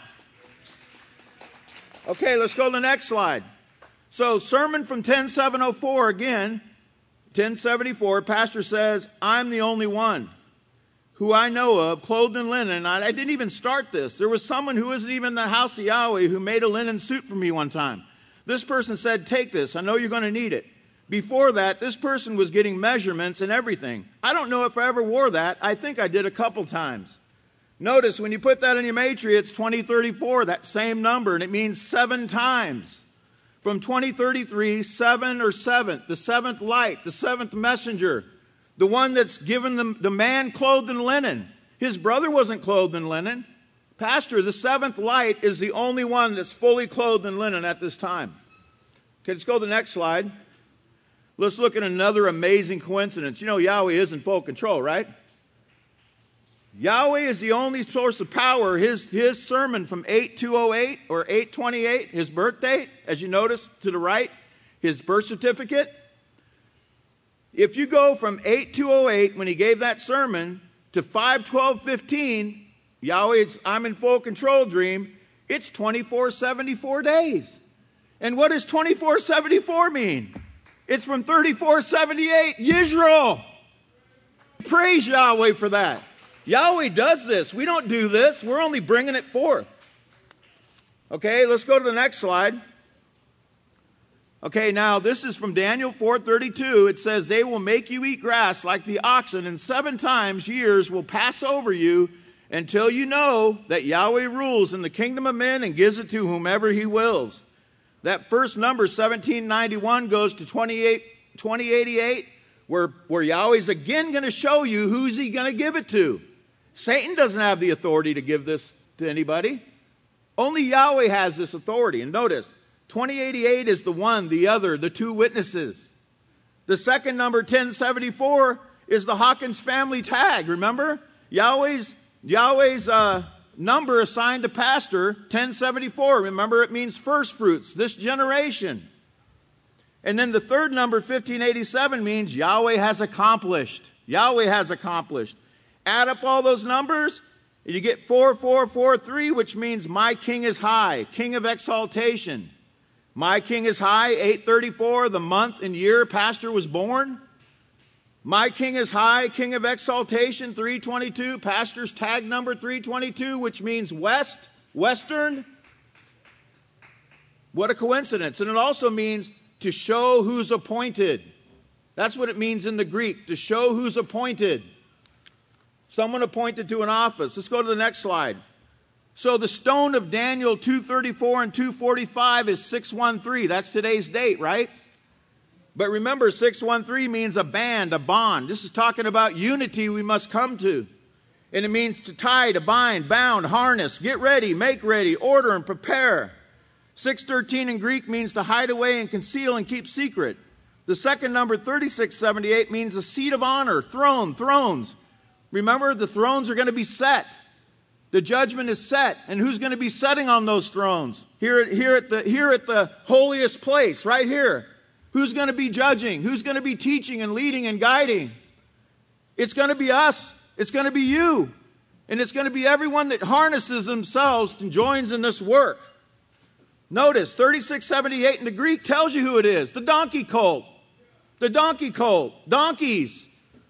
Okay, let's go to the next slide. So, sermon from 10704 again, 1074, pastor says, I'm the only one who I know of, clothed in linen. I didn't even start this. There was someone who isn't even in the house of Yahweh who made a linen suit for me one time. This person said, take this. I know you're going to need it. Before that, this person was getting measurements and everything. I don't know if I ever wore that. I think I did a couple times. Notice when you put that in your gematria, it's 2034, that same number, and it means 7 times. From 2033, 7 or 7th, the 7th light, the 7th messenger, the one that's given the man clothed in linen. His brother wasn't clothed in linen. Pastor, the 7th light is the only one that's fully clothed in linen at this time. Okay, let's go to the next slide. Let's look at another amazing coincidence. You know Yahweh is in full control, right? Yahweh is the only source of power. His sermon from 8208 or 828, his birth date, as you notice to the right, his birth certificate. If you go from 8208, when he gave that sermon, to 512:15, Yahweh's I'm in full control dream, it's 2474 days. And what does 2474 mean? It's from 3478, Yisrael. Praise Yahweh for that. Yahweh does this. We don't do this. We're only bringing it forth. Okay, let's go to the next slide. Okay, now this is from Daniel 4:32. It says, they will make you eat grass like the oxen, and 7 times years will pass over you until you know that Yahweh rules in the kingdom of men and gives it to whomever he wills. That first number, 1791, goes to 2088, where Yahweh's again going to show you who's he going to give it to. Satan doesn't have the authority to give this to anybody. Only Yahweh has this authority. And notice, 2088 is the one, the other, the 2 witnesses. The second number, 1074, is the Hawkins family tag. Remember? Yahweh's number assigned to pastor, 1074. Remember, it means first fruits, this generation. And then the third number, 1587, means Yahweh has accomplished. Yahweh has accomplished. Add up all those numbers, and you get 4443, which means my king is high, king of exaltation. My king is high, 834, the month and year pastor was born. My king is high, king of exaltation, 322, pastor's tag number 322, which means west, western. What a coincidence. And it also means to show who's appointed. That's what it means in the Greek, to show who's appointed. Someone appointed to an office. Let's go to the next slide. So the stone of Daniel 234 and 245 is 613. That's today's date, right? But remember, 613 means a band, a bond. This is talking about unity we must come to. And it means to tie, to bind, bound, harness, get ready, make ready, order, and prepare. 613 in Greek means to hide away and conceal and keep secret. The second number, 3678, means a seat of honor, throne, thrones. Remember, the thrones are going to be set. The judgment is set. And who's going to be sitting on those thrones? Here at the holiest place, right here. Who's going to be judging? Who's going to be teaching and leading and guiding? It's going to be us. It's going to be you. And it's going to be everyone that harnesses themselves and joins in this work. Notice, 3678 in the Greek tells you who it is. The donkey colt. The donkey colt. Donkeys.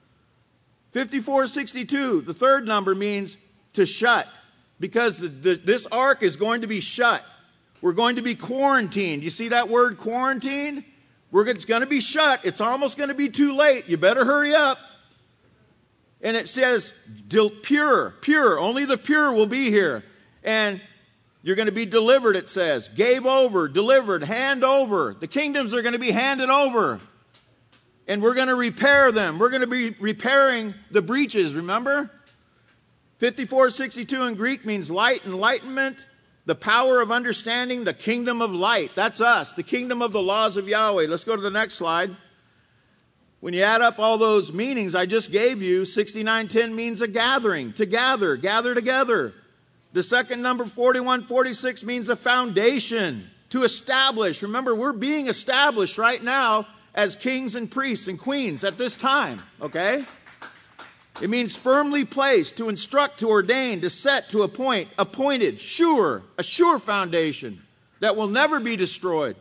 5462, the third number, means to shut. Because this ark is going to be shut. We're going to be quarantined. You see that word quarantined? It's going to be shut. It's almost going to be too late. You better hurry up. And it says, pure. Only the pure will be here. And you're going to be delivered, it says. Gave over, delivered, hand over. The kingdoms are going to be handed over. And we're going to repair them. We're going to be repairing the breaches, remember? 5462 in Greek means light, enlightenment, the power of understanding, the kingdom of light. That's us, the kingdom of the laws of Yahweh. Let's go to the next slide. When you add up all those meanings I just gave you, 6910 means a gathering, to gather together. The second number, 4146, means a foundation, to establish. Remember, we're being established right now as kings and priests and queens at this time, okay? It means firmly placed, to instruct, to ordain, to set, to appoint, appointed, sure, a sure foundation that will never be destroyed.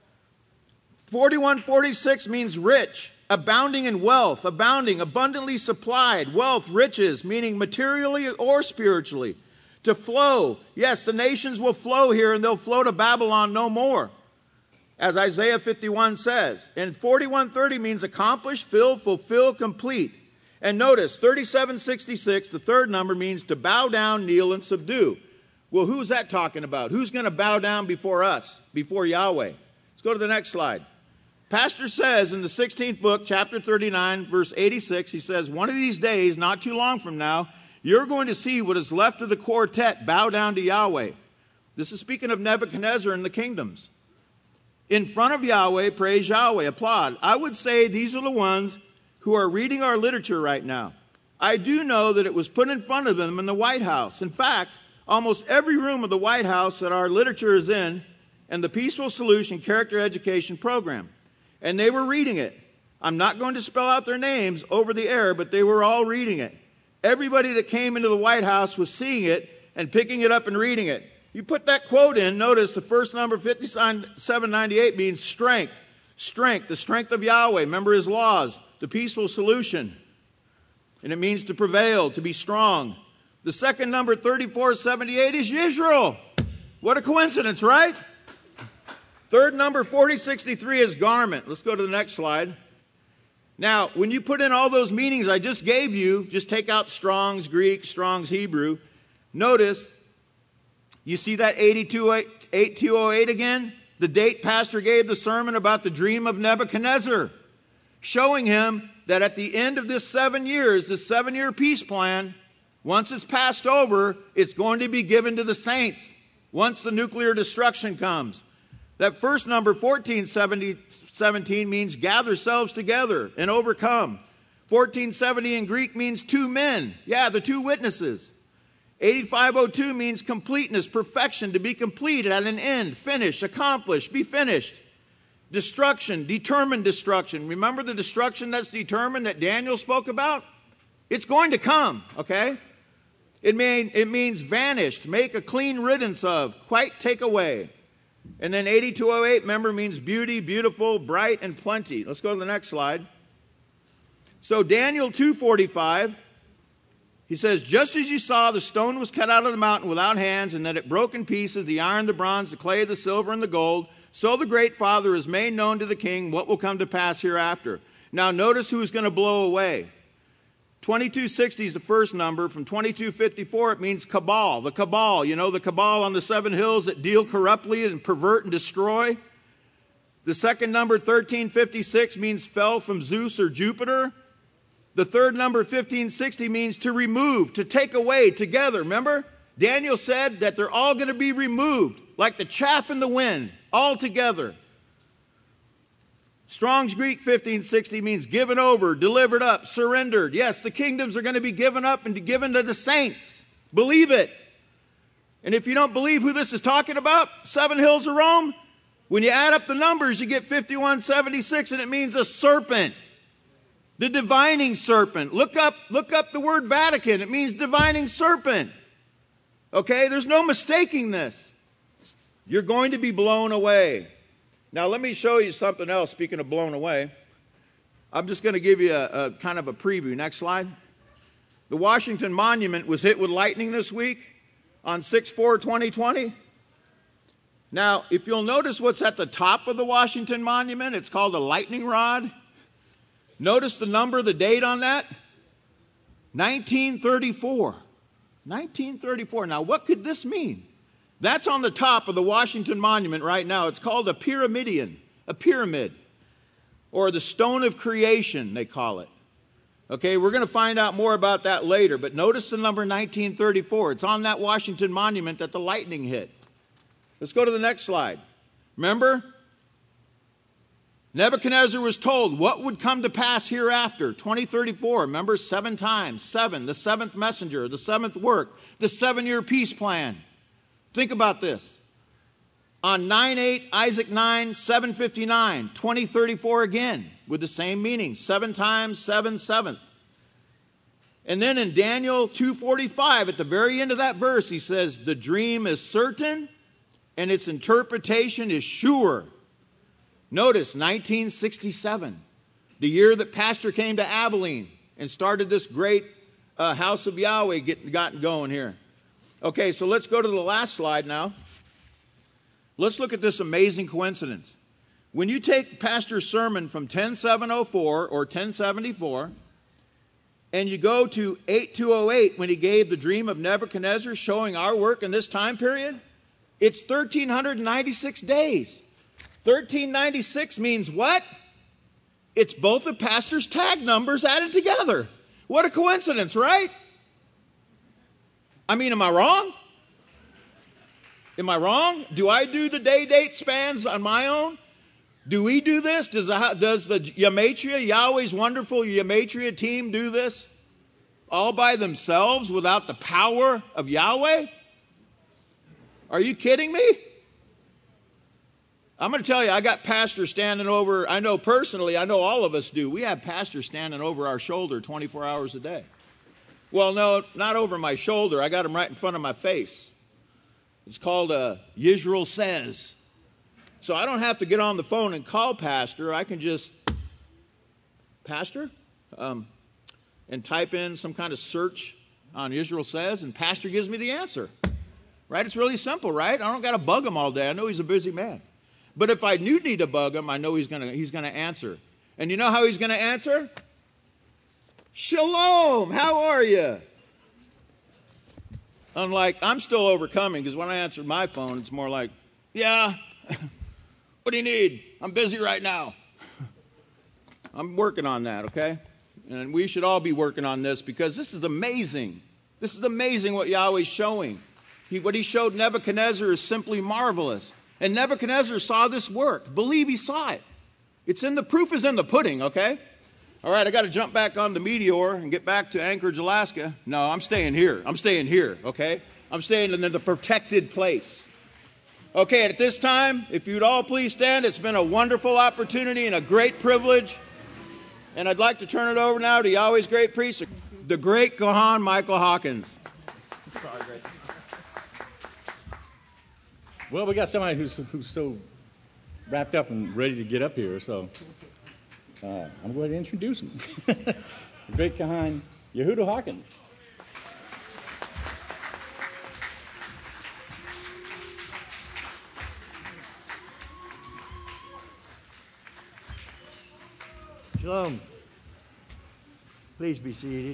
4146 means rich, abounding in wealth, abounding, abundantly supplied, wealth, riches, meaning materially or spiritually. To flow, yes, the nations will flow here and they'll flow to Babylon no more, as Isaiah 51 says. And 4130 means accomplish, fill, fulfill, complete. And notice, 3766, the third number, means to bow down, kneel, and subdue. Well, who's that talking about? Who's going to bow down before us, before Yahweh? Let's go to the next slide. Pastor says in the 16th book, chapter 39, verse 86, he says, one of these days, not too long from now, you're going to see what is left of the quartet bow down to Yahweh. This is speaking of Nebuchadnezzar and the kingdoms. In front of Yahweh, praise Yahweh, applaud. I would say these are the ones who are reading our literature right now. I do know that it was put in front of them in the White House. In fact, almost every room of the White House that our literature is in, and the Peaceful Solution Character Education Program. And they were reading it. I'm not going to spell out their names over the air, but they were all reading it. Everybody that came into the White House was seeing it and picking it up and reading it. You put that quote in, notice the first number, 5798, means strength. Strength, the strength of Yahweh. Remember his laws, the peaceful solution. And it means to prevail, to be strong. The second number, 3478, is Yisrael. What a coincidence, right? Third number, 4063, is garment. Let's go to the next slide. Now, when you put in all those meanings I just gave you, just take out Strong's Greek, Strong's Hebrew, notice, you see that 8208 again? The date Pastor gave the sermon about the dream of Nebuchadnezzar, showing him that at the end of this 7 years, this 7-year peace plan, once it's passed over, it's going to be given to the saints once the nuclear destruction comes. That first number, 1417, means gather selves together and overcome. 1470 in Greek means two men. Yeah, the two witnesses. 8502 means completeness, perfection, to be complete at an end, finish, accomplish, be finished. Destruction, determined destruction. Remember the destruction that's determined that Daniel spoke about? It's going to come, okay? It means vanished, make a clean riddance of, quite take away. And then 8208, remember, means beauty, beautiful, bright, and plenty. Let's go to the next slide. So Daniel 2:45, he says, just as you saw the stone was cut out of the mountain without hands, and that it broke in pieces, the iron, the bronze, the clay, the silver, and the gold, so the great Father has made known to the king what will come to pass hereafter. Now notice who's going to blow away. 2260 is the first number. From 2254, it means cabal. The cabal, you know, the cabal on the 7 hills that deal corruptly and pervert and destroy. The second number, 1356, means fell from Zeus or Jupiter. The third number, 1560, means to remove, to take away together. Remember? Daniel said that they're all going to be removed, like the chaff in the wind, all together. Strong's Greek 1560 means given over, delivered up, surrendered. Yes, the kingdoms are going to be given up and given to the saints. Believe it. And if you don't believe who this is talking about, 7 hills of Rome, when you add up the numbers, you get 5176, and it means a serpent. The divining serpent. Look up the word Vatican. It means divining serpent. Okay, there's no mistaking this. You're going to be blown away. Now, let me show you something else, speaking of blown away. I'm just going to give you a kind of a preview. Next slide. The Washington Monument was hit with lightning this week on 6/4/2020. Now, if you'll notice what's at the top of the Washington Monument, it's called a lightning rod. Notice the number, the date on that? 1934. 1934. Now, what could this mean? That's on the top of the Washington Monument right now. It's called a pyramidion, a pyramid, or the stone of creation, they call it. Okay, we're going to find out more about that later, but notice the number 1934. It's on that Washington Monument that the lightning hit. Let's go to the next slide. Remember, Nebuchadnezzar was told what would come to pass hereafter. 2034, remember, 7 times. 7, the 7th messenger, the 7th work, the 7-year peace plan. Think about this. On 9/8, Isaac 9, 759, 2034 again, with the same meaning. 7 times, 7, 7th. And then in Daniel 2:45, at the very end of that verse, he says, the dream is certain and its interpretation is sure. Notice 1967, the year that Pastor came to Abilene and started this great House of Yahweh gotten going here. Okay, so let's go to the last slide now. Let's look at this amazing coincidence. When you take Pastor's sermon from 10704 or 1074, and you go to 8208 when he gave the dream of Nebuchadnezzar showing our work in this time period, it's 1,396 days. 1396 means what? It's both the pastor's tag numbers added together. What a coincidence, right? I mean, am I wrong? Am I wrong? Do I do the day-date spans on my own? Do we do this? Does the Gematria, Yahweh's wonderful Gematria team do this all by themselves without the power of Yahweh? Are you kidding me? I'm going to tell you, I got pastors standing over, I know personally, I know all of us do. We have pastors standing over our shoulder 24 hours a day. Well, no, not over my shoulder. I got them right in front of my face. It's called Yisrael Says. So I don't have to get on the phone and call Pastor. I can just, Pastor, and type in some kind of search on Yisrael Says, and Pastor gives me the answer. Right? It's really simple, right? I don't got to bug him all day. I know he's a busy man. But if I do need to bug him, I know he's going to answer. And you know how he's going to answer? Shalom, how are you? Unlike, I'm still overcoming, because when I answer my phone, it's more like, yeah, what do you need? I'm busy right now. I'm working on that, okay? And we should all be working on this, because this is amazing. This is amazing what Yahweh's showing. What he showed Nebuchadnezzar is simply marvelous. And Nebuchadnezzar saw this work. Believe he saw it. The proof is in the pudding, okay? All right, I got to jump back on the Meteor and get back to Anchorage, Alaska. No, I'm staying here. I'm staying here, okay? I'm staying in the protected place. Okay, at this time, if you'd all please stand, it's been a wonderful opportunity and a great privilege. And I'd like to turn it over now to Yahweh's great priest, the great Kohan Michael Hawkins. Well, we got somebody who's so wrapped up and ready to get up here, so I'm going to introduce him. The great Kohan Yehuda Hawkins. Shalom. Please be seated.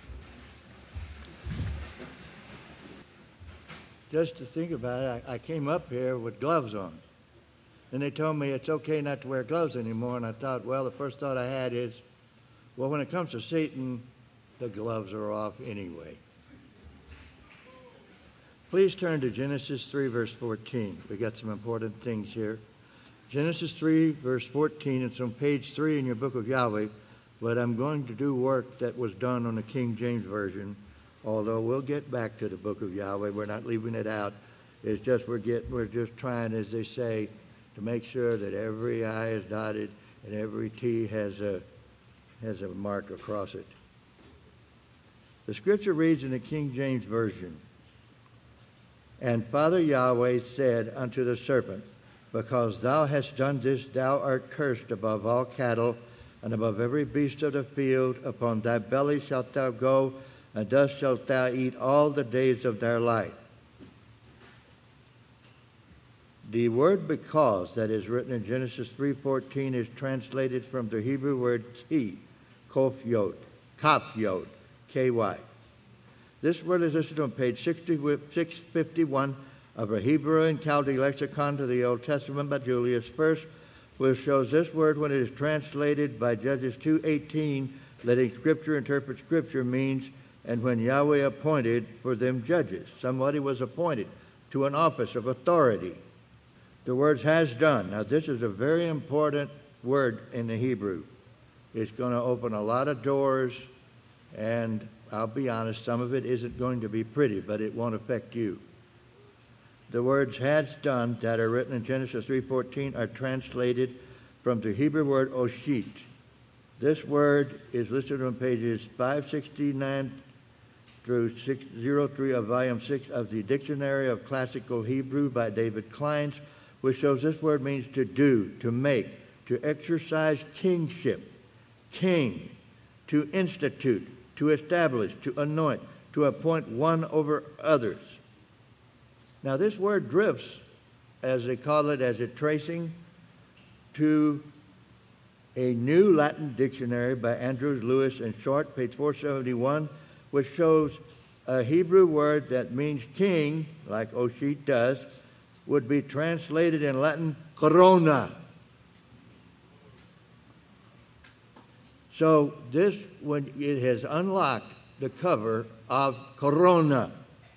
Just to think about it, I came up here with gloves on. And they told me it's okay not to wear gloves anymore. And I thought, well, the first thought I had is, well, when it comes to Satan, the gloves are off anyway. Please turn to Genesis 3, verse 14. We got some important things here. Genesis 3, verse 14. It's on page 3 in your book of Yahweh. But I'm going to do work that was done on the King James Version. Although we'll get back to the book of Yahweh, we're not leaving it out. It's just we're just trying, as they say, to make sure that every I is dotted and every T has a mark across it. The scripture reads in the King James Version, "And Father Yahweh said unto the serpent, Because thou hast done this, thou art cursed above all cattle and above every beast of the field. Upon thy belly shalt thou go, and thus shalt thou eat all the days of thy life. The word because that is written in Genesis 3:14 is translated from the Hebrew word ki, kof yod, K-Y. This word is listed on page 651 of a Hebrew and Chaldee lexicon to the Old Testament by Julius First, which shows this word when it is translated by Judges 2:18, letting Scripture interpret Scripture, means, and when Yahweh appointed for them judges. Somebody was appointed to an office of authority. The words has done. Now, this is a very important word in the Hebrew. It's going to open a lot of doors, and I'll be honest, some of it isn't going to be pretty, but it won't affect you. The words has done that are written in Genesis 3:14 are translated from the Hebrew word oshit. This word is listed on pages 569 through 603 of Volume 6 of the Dictionary of Classical Hebrew by David Kleins, which shows this word means to do, to make, to exercise kingship, king, to institute, to establish, to anoint, to appoint one over others. Now, this word drifts, as they call it, as a tracing to a new Latin dictionary by Andrews, Lewis, and Short, page 471, which shows a Hebrew word that means king, like Oshit does, would be translated in Latin corona. So this, when it has unlocked the cover of corona,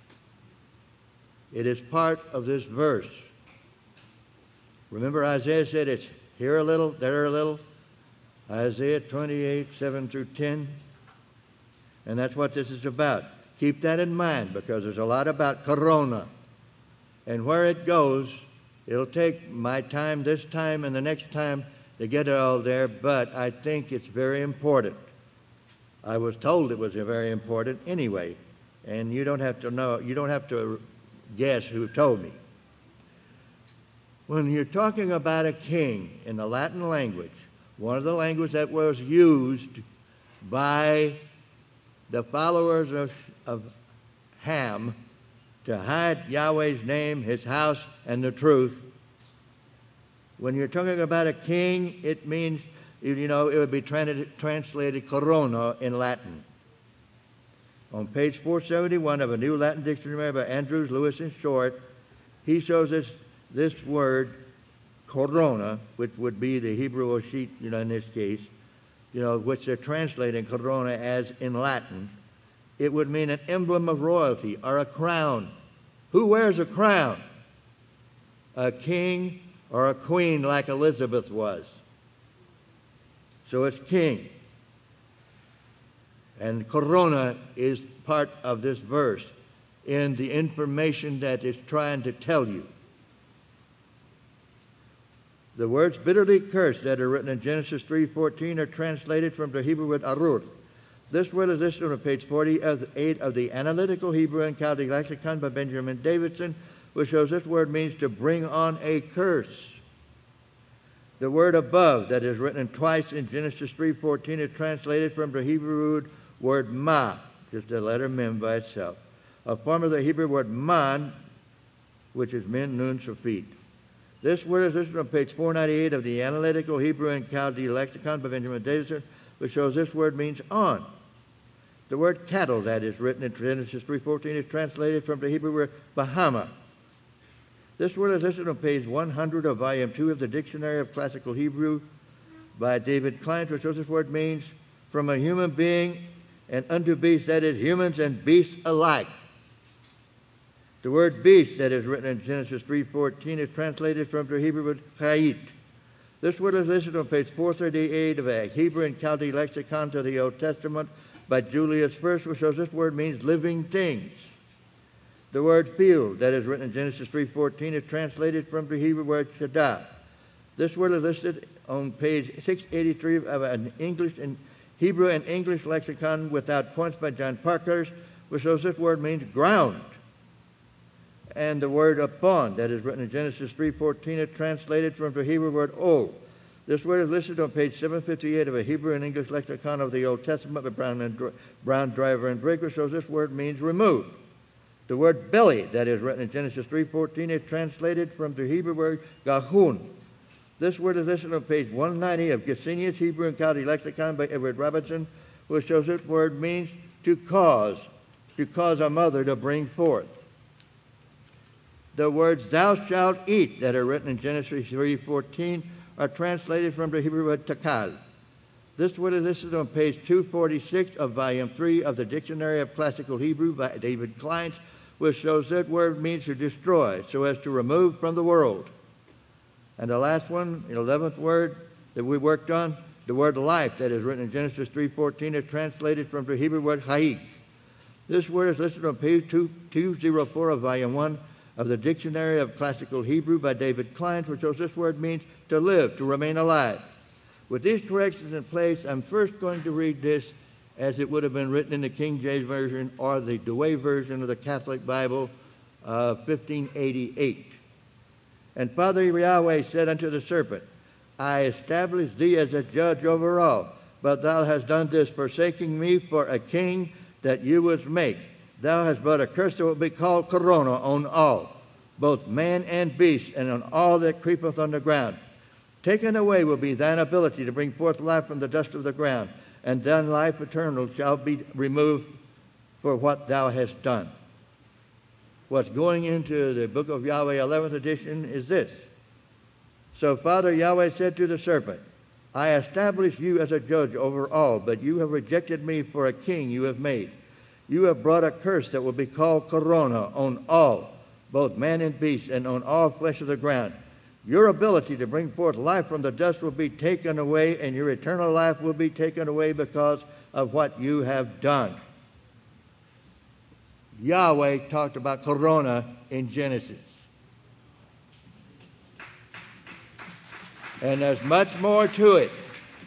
it is part of this verse. Remember Isaiah said it's here a little, there a little? Isaiah 28, 7 through 10. And that's what this is about. Keep that in mind, because there's a lot about corona. And where it goes, it'll take my time this time and the next time to get it all there, but I think it's very important. I was told it was very important anyway, and you don't have to know, you don't have to guess who told me. When you're talking about a king in the Latin language, one of the languages that was used by the followers of Ham to hide Yahweh's name, his house, and the truth, when you're talking about a king, it means, it would be translated corona in Latin. On page 471 of a new Latin dictionary by Andrews, Lewis, and Short, he shows us this word, corona, which would be the Hebrew oshit, in this case, which they're translating corona as in Latin. It would mean an emblem of royalty or a crown. Who wears a crown? A king or a queen like Elizabeth was. So it's king. And corona is part of this verse in the information that it's trying to tell you. The words bitterly cursed that are written in Genesis 3:14 are translated from the Hebrew word arur. This word is listed on page 48 of the Analytical Hebrew and Chaldee Lexicon by Benjamin Davidson, which shows this word means to bring on a curse. The word above that is written twice in Genesis 3:14 is translated from the Hebrew word ma, just the letter mem by itself, a form of the Hebrew word man, which is min, nun, shafit. This word is listed on page 498 of the Analytical Hebrew and Chaldee Lexicon by Benjamin Davidson, which shows this word means on. The word cattle that is written in Genesis 3:14 is translated from the Hebrew word bahama. This word is listed on page 100 of Volume 2 of the Dictionary of Classical Hebrew by David Kleins, which shows this word means from a human being and unto beasts, that is, humans and beasts alike. The word beast that is written in Genesis 3:14 is translated from the Hebrew word chayit. This word is listed on page 438 of a Hebrew and Chaldee Lexicon to the Old Testament by Julius First, which shows this word means living things. The word field that is written in Genesis 3:14 is translated from the Hebrew word shadah. This word is listed on page 683 of an Hebrew and English lexicon without points by John Parkhurst, which shows this word means ground. And the word upon that is written in Genesis 3:14 is translated from the Hebrew word ol. This word is listed on page 758 of a Hebrew and English lexicon of the Old Testament by Brown, Driver, and Brigg, which shows this word means remove. The word belly that is written in Genesis 3:14 is translated from the Hebrew word gahun. This word is listed on page 190 of Gesenius Hebrew and County Lexicon by Edward Robinson, which shows this word means to cause a mother to bring forth. The words thou shalt eat that are written in Genesis 3:14 are translated from the Hebrew word takal. This word is listed on page 246 of volume 3 of the Dictionary of Classical Hebrew by David Kleins, which shows that word means to destroy, so as to remove from the world. And the last one, the 11th word that we worked on, the word life that is written in Genesis 3:14 is translated from the Hebrew word hayik. This word is listed on page 204 of volume 1 of the Dictionary of Classical Hebrew by David Kleins, which shows this word means to live, to remain alive. With these corrections in place, I'm first going to read this as it would have been written in the King James Version or the Douay Version of the Catholic Bible, 1588. And Father Yahweh said unto the serpent, I establish thee as a judge over all, but thou hast done this, forsaking me for a king that you wouldst make. Thou hast brought a curse that will be called corona on all, both man and beast, and on all that creepeth on the ground. Taken away will be thine ability to bring forth life from the dust of the ground, and then life eternal shall be removed for what thou hast done. What's going into the book of Yahweh, 11th edition, is this. So Father Yahweh said to the serpent, I establish you as a judge over all, but you have rejected me for a king you have made. You have brought a curse that will be called corona on all, both man and beast, and on all flesh of the ground. Your ability to bring forth life from the dust will be taken away, and your eternal life will be taken away because of what you have done. Yahweh talked about corona in Genesis. And there's much more to it.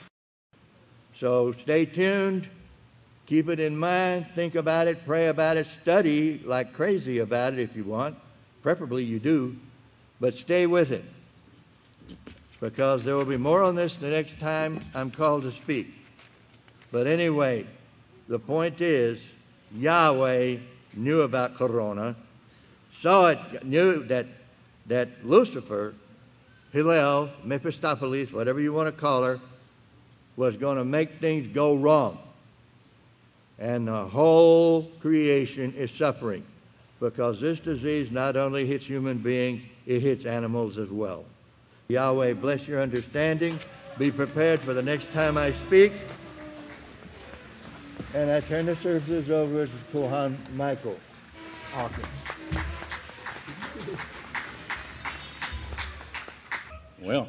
So stay tuned. Keep it in mind. Think about it. Pray about it. Study like crazy about it if you want. Preferably you do. But stay with it. Because there will be more on this the next time I'm called to speak. But anyway, the point is, Yahweh knew about corona, knew that Lucifer, Hillel, Mephistopheles, whatever you want to call her, was going to make things go wrong. And the whole creation is suffering because this disease not only hits human beings, it hits animals as well. Yahweh bless your understanding. Be prepared for the next time I speak. And I turn the services over to Kohan Michael Hawkins. Well,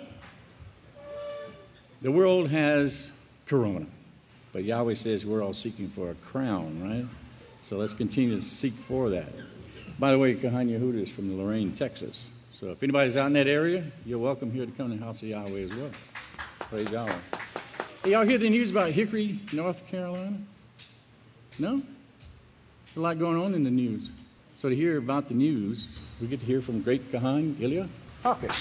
the world has corona, but Yahweh says we're all seeking for a crown, right? So let's continue to seek for that. By the way, Kohan Yehuda is from Lorraine, Texas. So if anybody's out in that area, you're welcome here to come to the house of Yahweh as well. Praise Yahweh. Hey, y'all hear the news about Hickory, North Carolina? No? There's a lot going on in the news. So to hear about the news, we get to hear from great Kohan Ilya Hawkins.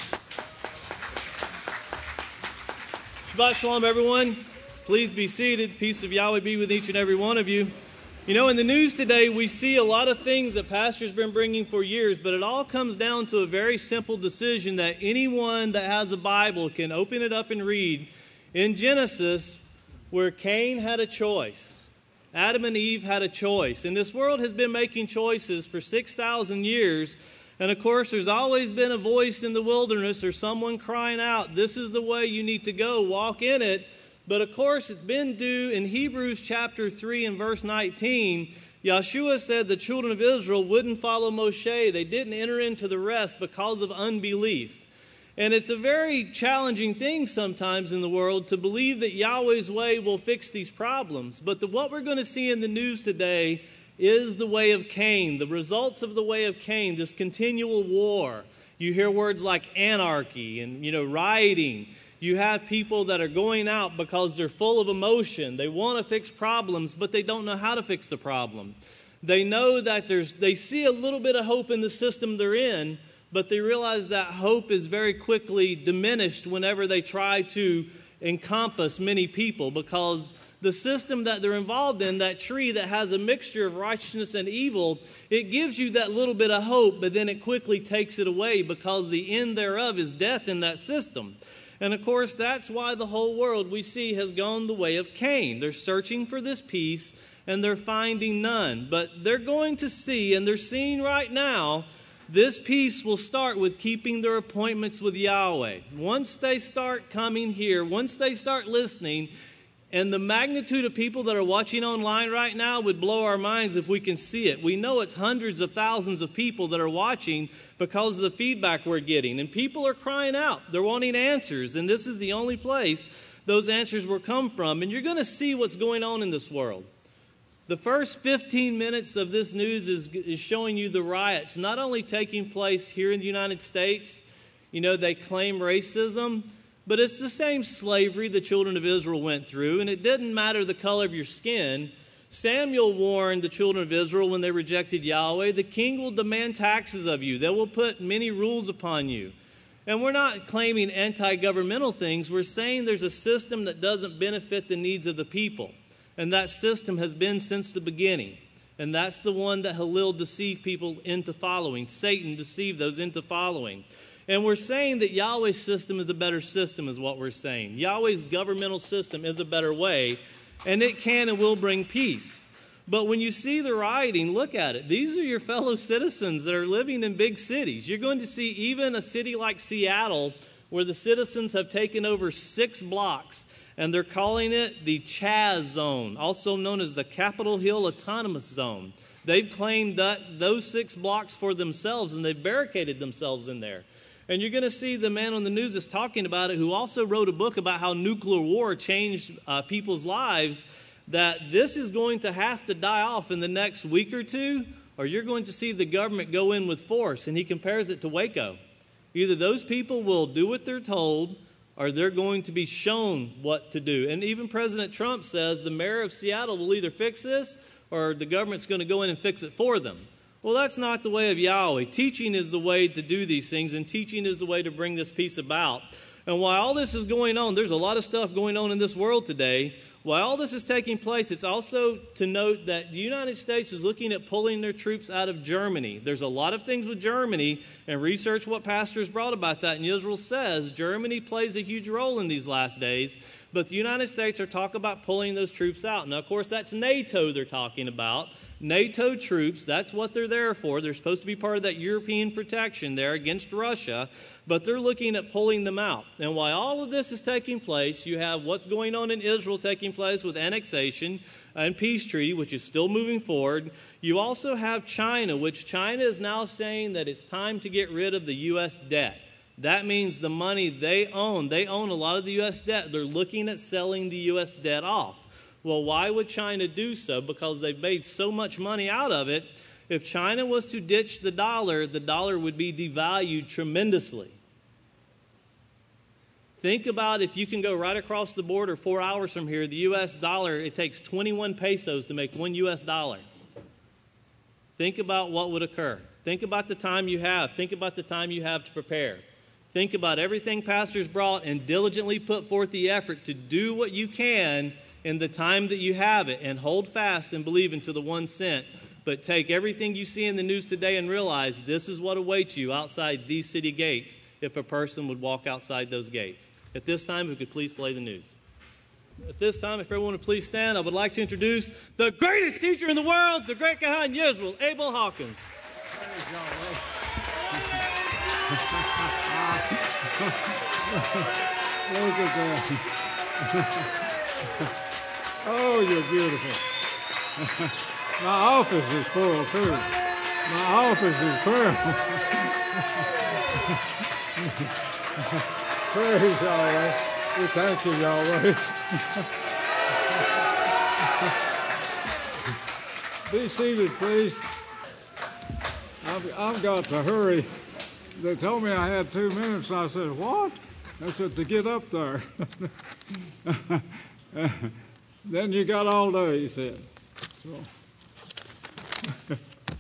Shabbat Shalom, everyone. Please be seated. Peace of Yahweh be with each and every one of you. You know, in the news today, we see a lot of things that pastors been bringing for years, but it all comes down to a very simple decision that anyone that has a Bible can open it up and read. In Genesis, where Cain had a choice, Adam and Eve had a choice. And this world has been making choices for 6,000 years. And of course, there's always been a voice in the wilderness or someone crying out, this is the way you need to go, walk in it. But of course, it's been due in Hebrews chapter 3 and verse 19. Yeshua said the children of Israel wouldn't follow Moshe. They didn't enter into the rest because of unbelief. And it's a very challenging thing sometimes in the world to believe that Yahweh's way will fix these problems. But what we're going to see in the news today is the way of Cain, the results of the way of Cain, this continual war. You hear words like anarchy and, rioting. You have people that are going out because they're full of emotion. They want to fix problems, but they don't know how to fix the problem. They know that they see a little bit of hope in the system they're in, but they realize that hope is very quickly diminished whenever they try to encompass many people because the system that they're involved in, that tree that has a mixture of righteousness and evil, it gives you that little bit of hope, but then it quickly takes it away because the end thereof is death in that system. And of course, that's why the whole world we see has gone the way of Cain. They're searching for this peace and they're finding none. But they're going to see, and they're seeing right now, this peace will start with keeping their appointments with Yahweh. Once they start coming here, once they start listening, and the magnitude of people that are watching online right now would blow our minds if we can see it. We know it's hundreds of thousands of people that are watching because of the feedback we're getting. And people are crying out. They're wanting answers. And this is the only place those answers will come from. And you're going to see what's going on in this world. The first 15 minutes of this news is showing you the riots, not only taking place here in the United States. You know, they claim racism. But it's the same slavery the children of Israel went through, and it didn't matter the color of your skin. Samuel warned the children of Israel when they rejected Yahweh, the king will demand taxes of you. They will put many rules upon you. And we're not claiming anti-governmental things. We're saying there's a system that doesn't benefit the needs of the people. And that system has been since the beginning. And that's the one that Halil deceived people into following. Satan deceived those into following. And we're saying that Yahweh's system is a better system is what we're saying. Yahweh's governmental system is a better way, and it can and will bring peace. But when you see the rioting, look at it. These are your fellow citizens that are living in big cities. You're going to see even a city like Seattle where the citizens have taken over 6 blocks, and they're calling it the Chaz Zone, also known as the Capitol Hill Autonomous Zone. They've claimed those 6 blocks for themselves, and they've barricaded themselves in there. And you're going to see the man on the news that's talking about it, who also wrote a book about how nuclear war changed people's lives, that this is going to have to die off in the next week or two, or you're going to see the government go in with force. And he compares it to Waco. Either those people will do what they're told, or they're going to be shown what to do. And even President Trump says the mayor of Seattle will either fix this, or the government's going to go in and fix it for them. Well, that's not the way of Yahweh. Teaching is the way to do these things, and teaching is the way to bring this peace about. And while all this is going on, there's a lot of stuff going on in this world today. While all this is taking place, it's also to note that the United States is looking at pulling their troops out of Germany. There's a lot of things with Germany, and research what pastors brought about that. And Israel says Germany plays a huge role in these last days, but the United States are talking about pulling those troops out. Now, of course, that's NATO they're talking about. NATO troops, that's what they're there for. They're supposed to be part of that European protection there against Russia, but they're looking at pulling them out. And while all of this is taking place, you have what's going on in Israel taking place with annexation and peace treaty, which is still moving forward. You also have China, which China is now saying that it's time to get rid of the U.S. debt. That means the money they own a lot of the U.S. debt. They're looking at selling the U.S. debt off. Well, why would China do so? Because they've made so much money out of it. If China was to ditch the dollar would be devalued tremendously. Think about if you can go right across the border 4 hours from here, the U.S. dollar, it takes 21 pesos to make 1 U.S. dollar. Think about what would occur. Think about the time you have. Think about the time you have to prepare. Think about everything pastors brought and diligently put forth the effort to do what you can in the time that you have it, and hold fast and believe until the one sent. But take everything you see in the news today and realize this is what awaits you outside these city gates if a person would walk outside those gates. At this time, if we could please play the news. At this time, if everyone would please stand, I would like to introduce the greatest teacher in the world, the great Kahan Yisrael, Abel Hawkins. Look at that. Oh, you're beautiful. My office is full, too. My office is full. Praise Yahweh. We thank you, Yahweh. Be seated, please. I've got to hurry. They told me I had 2 minutes, and I said, what? I said, to get up there. Then you got all day, he said. So.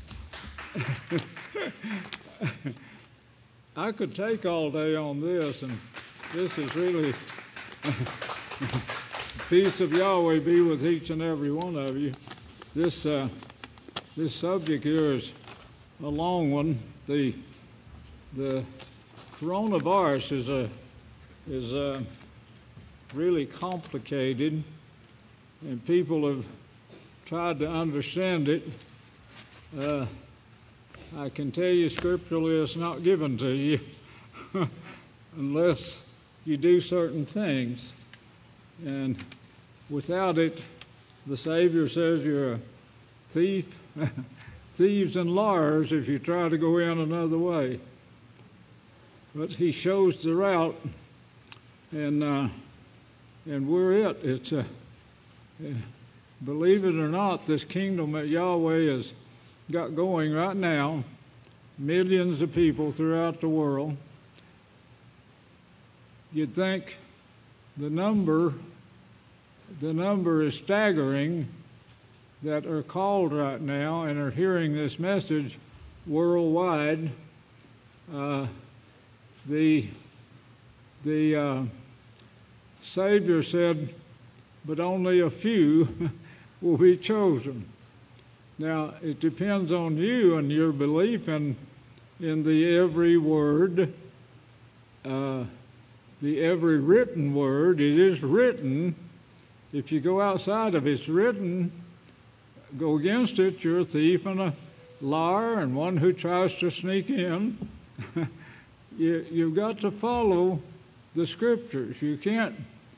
I could take all day on this, and this is really Peace of Yahweh be with each and every one of you. This subject here is a long one. The coronavirus is really complicated, and people have tried to understand it. I can tell you scripturally it's not given to you unless you do certain things. And without it, the Savior says you're a thief, thieves and liars if you try to go in another way. But he shows the route, and we're it. It's believe it or not, this kingdom that Yahweh has got going right now, millions of people throughout the world. You'd think the number is staggering that are called right now and are hearing this message worldwide. The Savior said, but only a few will be chosen. Now, it depends on you and your belief in the every word, the every written word. It is written. If you go outside of it's written, go against it, you're a thief and a liar and one who tries to sneak in. You've got to follow the scriptures. You can't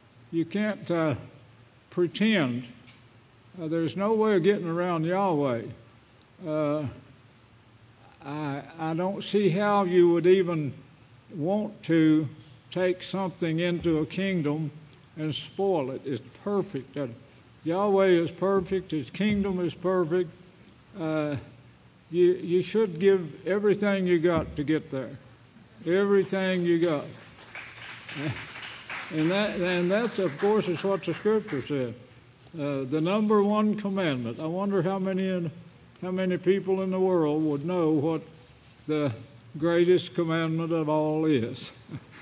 pretend. There's no way of getting around Yahweh. I don't see how you would even want to take something into a kingdom and spoil it. It's perfect. Yahweh is perfect. His kingdom is perfect. You should give everything you got to get there. Everything you got. And that's, of course, is what the Scripture said. The number one commandment. I wonder how many people in the world would know what the greatest commandment of all is.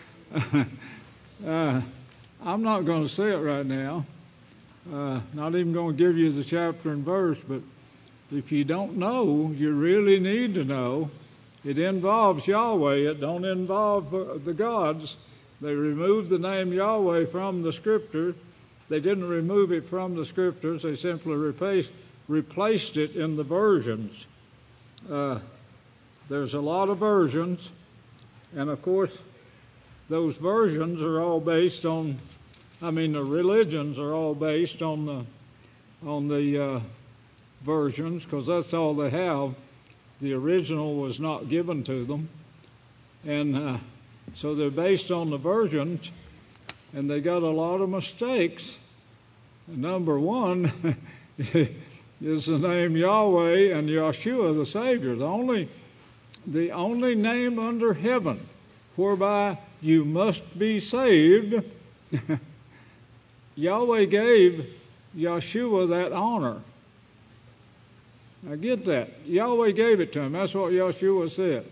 I'm not going to say it right now. Not even going to give you the chapter and verse, but if you don't know, you really need to know. It involves Yahweh. It don't involve the gods. They removed the name Yahweh from the Scripture. They didn't remove it from the Scriptures. They simply replaced it in the versions. There's a lot of versions, and of course, those versions are all based on, the religions are all based on the versions, because that's all they have. The original was not given to them. And so they're based on the versions, and they got a lot of mistakes. Number one is the name Yahweh and Yeshua, the Savior, the only name under heaven whereby you must be saved. Yahweh gave Yeshua that honor. Now get that. Yahweh gave it to him. That's what Yeshua said.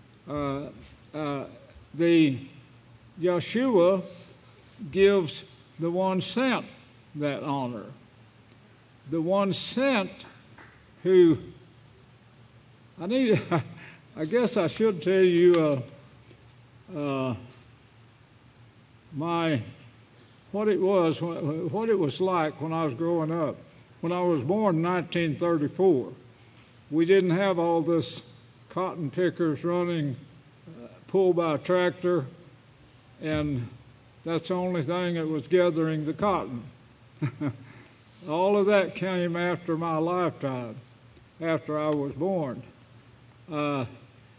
The Yeshua gives the one sent that honor. The one sent who, I guess I should tell you what it was like when I was growing up. When I was born in 1934, we didn't have all this cotton pickers running, pulled by a tractor, and that's the only thing that was gathering the cotton. All of that came after my lifetime, after I was born. The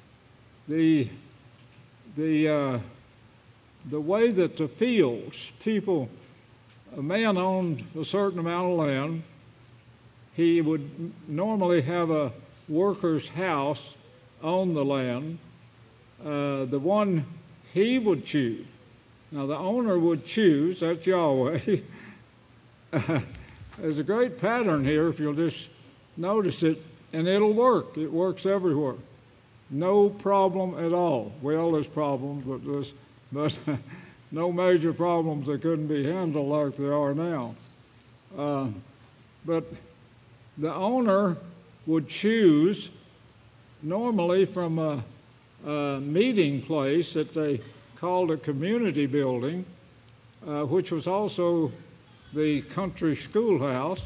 way that the fields, a man owned a certain amount of land. He would normally have a worker's house on the land, the one he would choose. Now, the owner would choose, that's Yahweh. There's a great pattern here, if you'll just notice it, and it'll work. It works everywhere. No problem at all. Well, there's problems, but no major problems that couldn't be handled like they are now. But the owner would choose, normally from a meeting place that they called a community building, which was also the country schoolhouse.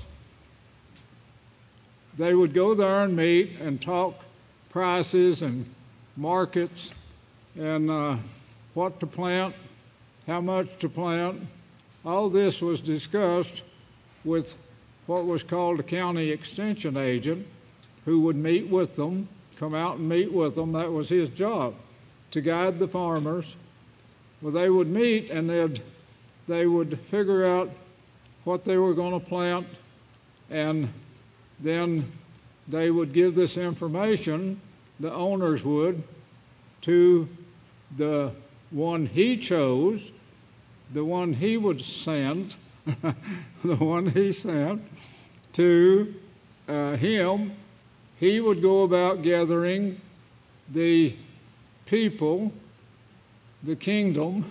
They would go there and meet and talk prices and markets and what to plant, how much to plant. All this was discussed with what was called a county extension agent, who would meet with them, come out and meet with them. That was his job, to guide the farmers. Well, they would meet and they would figure out what they were going to plant, and then they would give this information, the owners would, to the one he chose, the one he would send, the one he sent to him. He would go about gathering the people, the kingdom,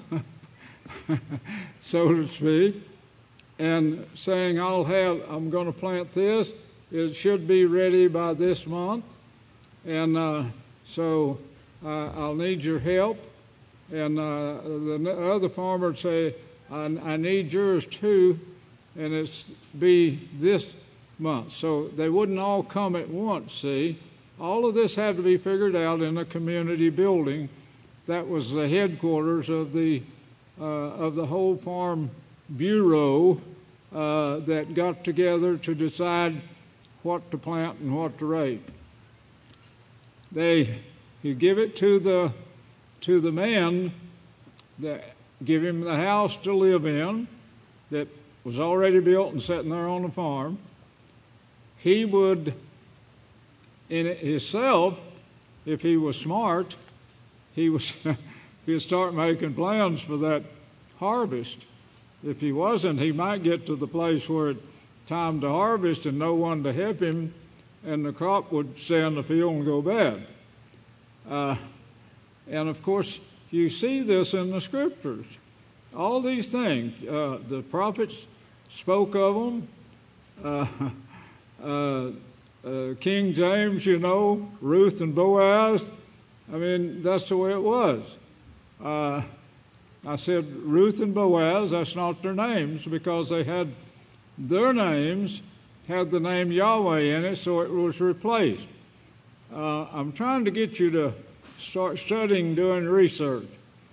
so to speak, and saying, I'm going to plant this. It should be ready by this month, and so I'll need your help. And the other farmer would say, I need yours too, and it's be this month. So they wouldn't all come at once, see. All of this had to be figured out in a community building. That was the headquarters of the whole farm bureau that got together to decide what to plant and what to raise. You give it to the man, give him the house to live in that was already built and sitting there on the farm. He would, in it himself, if he was smart, he'd start making plans for that harvest. If he wasn't, he might get to the place where it's time to harvest and no one to help him, and the crop would stay in the field and go bad. And of course, you see this in the scriptures. All these things, the prophets spoke of them. King James, Ruth and Boaz. I mean, that's the way it was. I said Ruth and Boaz, that's not their names, because they had their names, had the name Yahweh in it, so it was replaced. I'm trying to get you to start studying, doing research.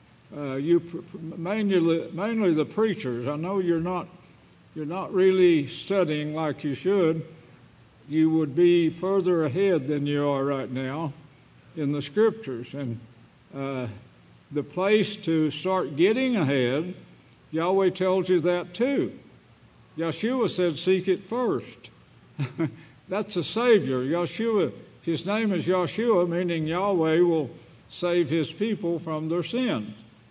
Mainly the preachers. I know you're not really studying like you should. You would be further ahead than you are right now in the scriptures. And the place to start getting ahead, Yahweh tells you that too. Yeshua said, seek it first. That's a Savior. Yeshua, his name is Yeshua, meaning Yahweh will save his people from their sins.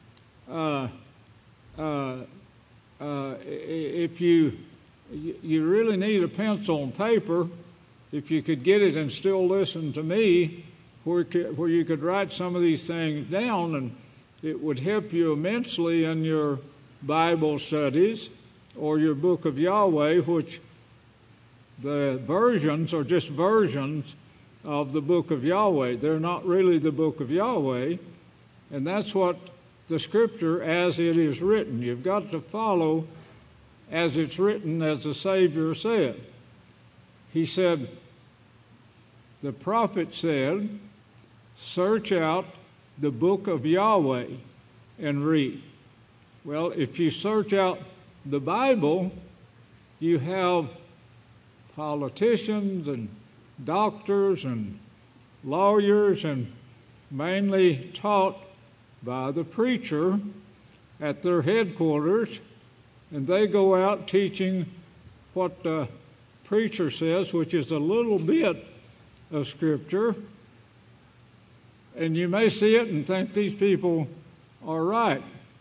If you really need a pencil and paper, if you could get it and still listen to me, where you could write some of these things down, and it would help you immensely in your Bible studies or your book of Yahweh, which the versions are just versions of the book of Yahweh. They're not really the book of Yahweh, and that's what the scripture as it is written. You've got to follow as it's written, as the Savior said. He said, the prophet said, search out the book of Yahweh and read. Well, if you search out the Bible, you have politicians and doctors and lawyers, and mainly taught by the preacher at their headquarters, and they go out teaching what the preacher says, which is a little bit of Scripture, and you may see it and think these people are right.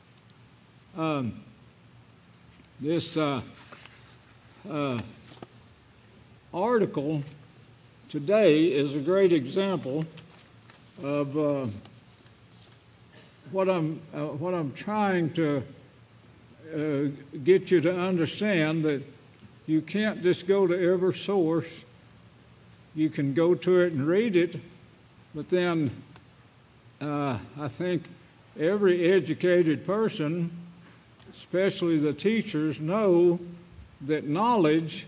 This article today is a great example of what I'm trying to get you to understand, that you can't just go to every source. You can go to it and read it, but then I think every educated person, especially the teachers, know that knowledge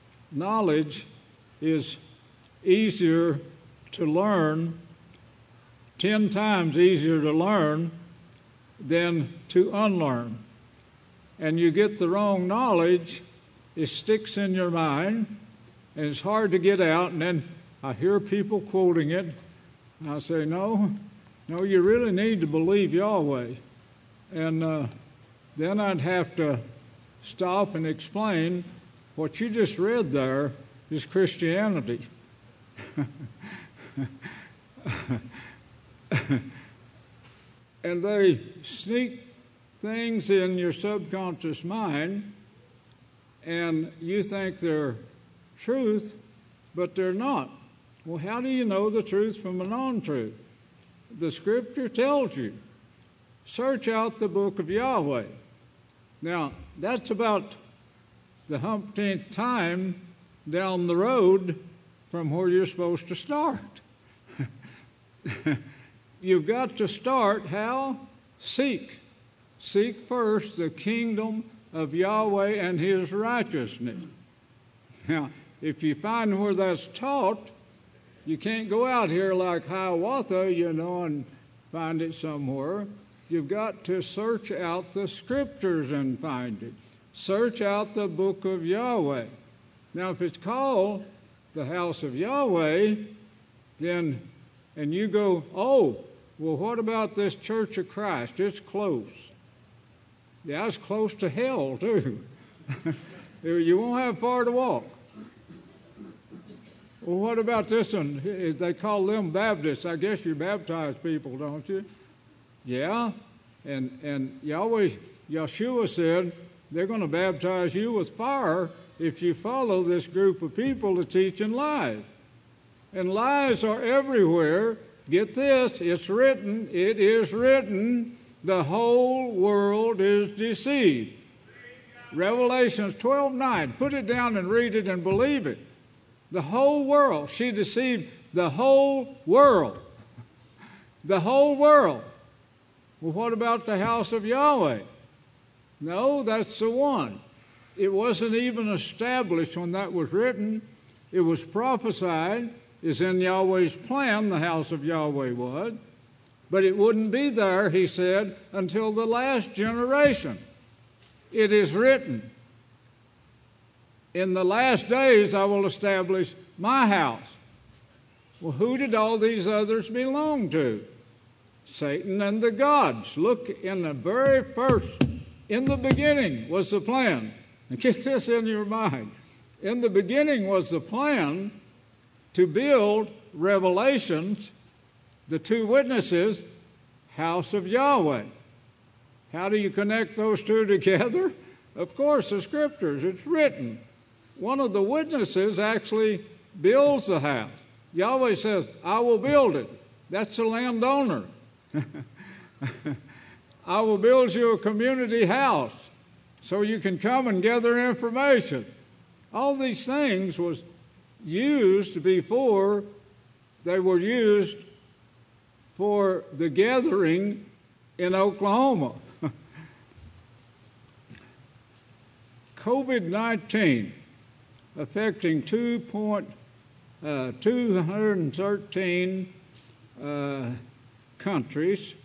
is easier to learn, 10 times easier to learn than to unlearn. And you get the wrong knowledge, it sticks in your mind, and it's hard to get out. And then I hear people quoting it, and I say, no, you really need to believe Yahweh. And then I'd have to stop and explain what you just read there is Christianity. And they sneak things in your subconscious mind, and you think they're truth, but they're not. Well, how do you know the truth from a non-truth? The Scripture tells you. Search out the book of Yahweh. Now, that's about the umpteenth time down the road from where you're supposed to start. You've got to start how? Seek. Seek first the kingdom of Yahweh and His righteousness. Now, if you find where that's taught, you can't go out here like Hiawatha, and find it somewhere. You've got to search out the Scriptures and find it. Search out the book of Yahweh. Now, if it's called the house of Yahweh, then, and you go, oh, well, what about this Church of Christ? It's close. Yeah, it's close to hell, too. You won't have far to walk. Well, what about this one? They call them Baptists. I guess you baptize people, don't you? Yeah. And Yeshua said, they're going to baptize you with fire if you follow this group of people that's teaching lies. And lies are everywhere. Get this, it's written, it is written, the whole world is deceived. Revelations 12:9. Put it down and read it and believe it. The whole world. She deceived the whole world. The whole world. Well, what about the house of Yahweh? No, that's the one. It wasn't even established when that was written. It was prophesied. It's in Yahweh's plan, the house of Yahweh was. But it wouldn't be there, he said, until the last generation. It is written, in the last days I will establish my house. Well, who did all these others belong to? Satan and the gods. Look, in the very first, in the beginning was the plan. And get this in your mind. In the beginning was the plan to build Revelations, the two witnesses, house of Yahweh. How do you connect those two together? Of course, the Scriptures. It's written. One of the witnesses actually builds the house. Yahweh says, I will build it. That's the landowner. I will build you a community house so you can come and gather information. All these things was used before they were used for the gathering in Oklahoma. COVID-19 affecting 213 countries.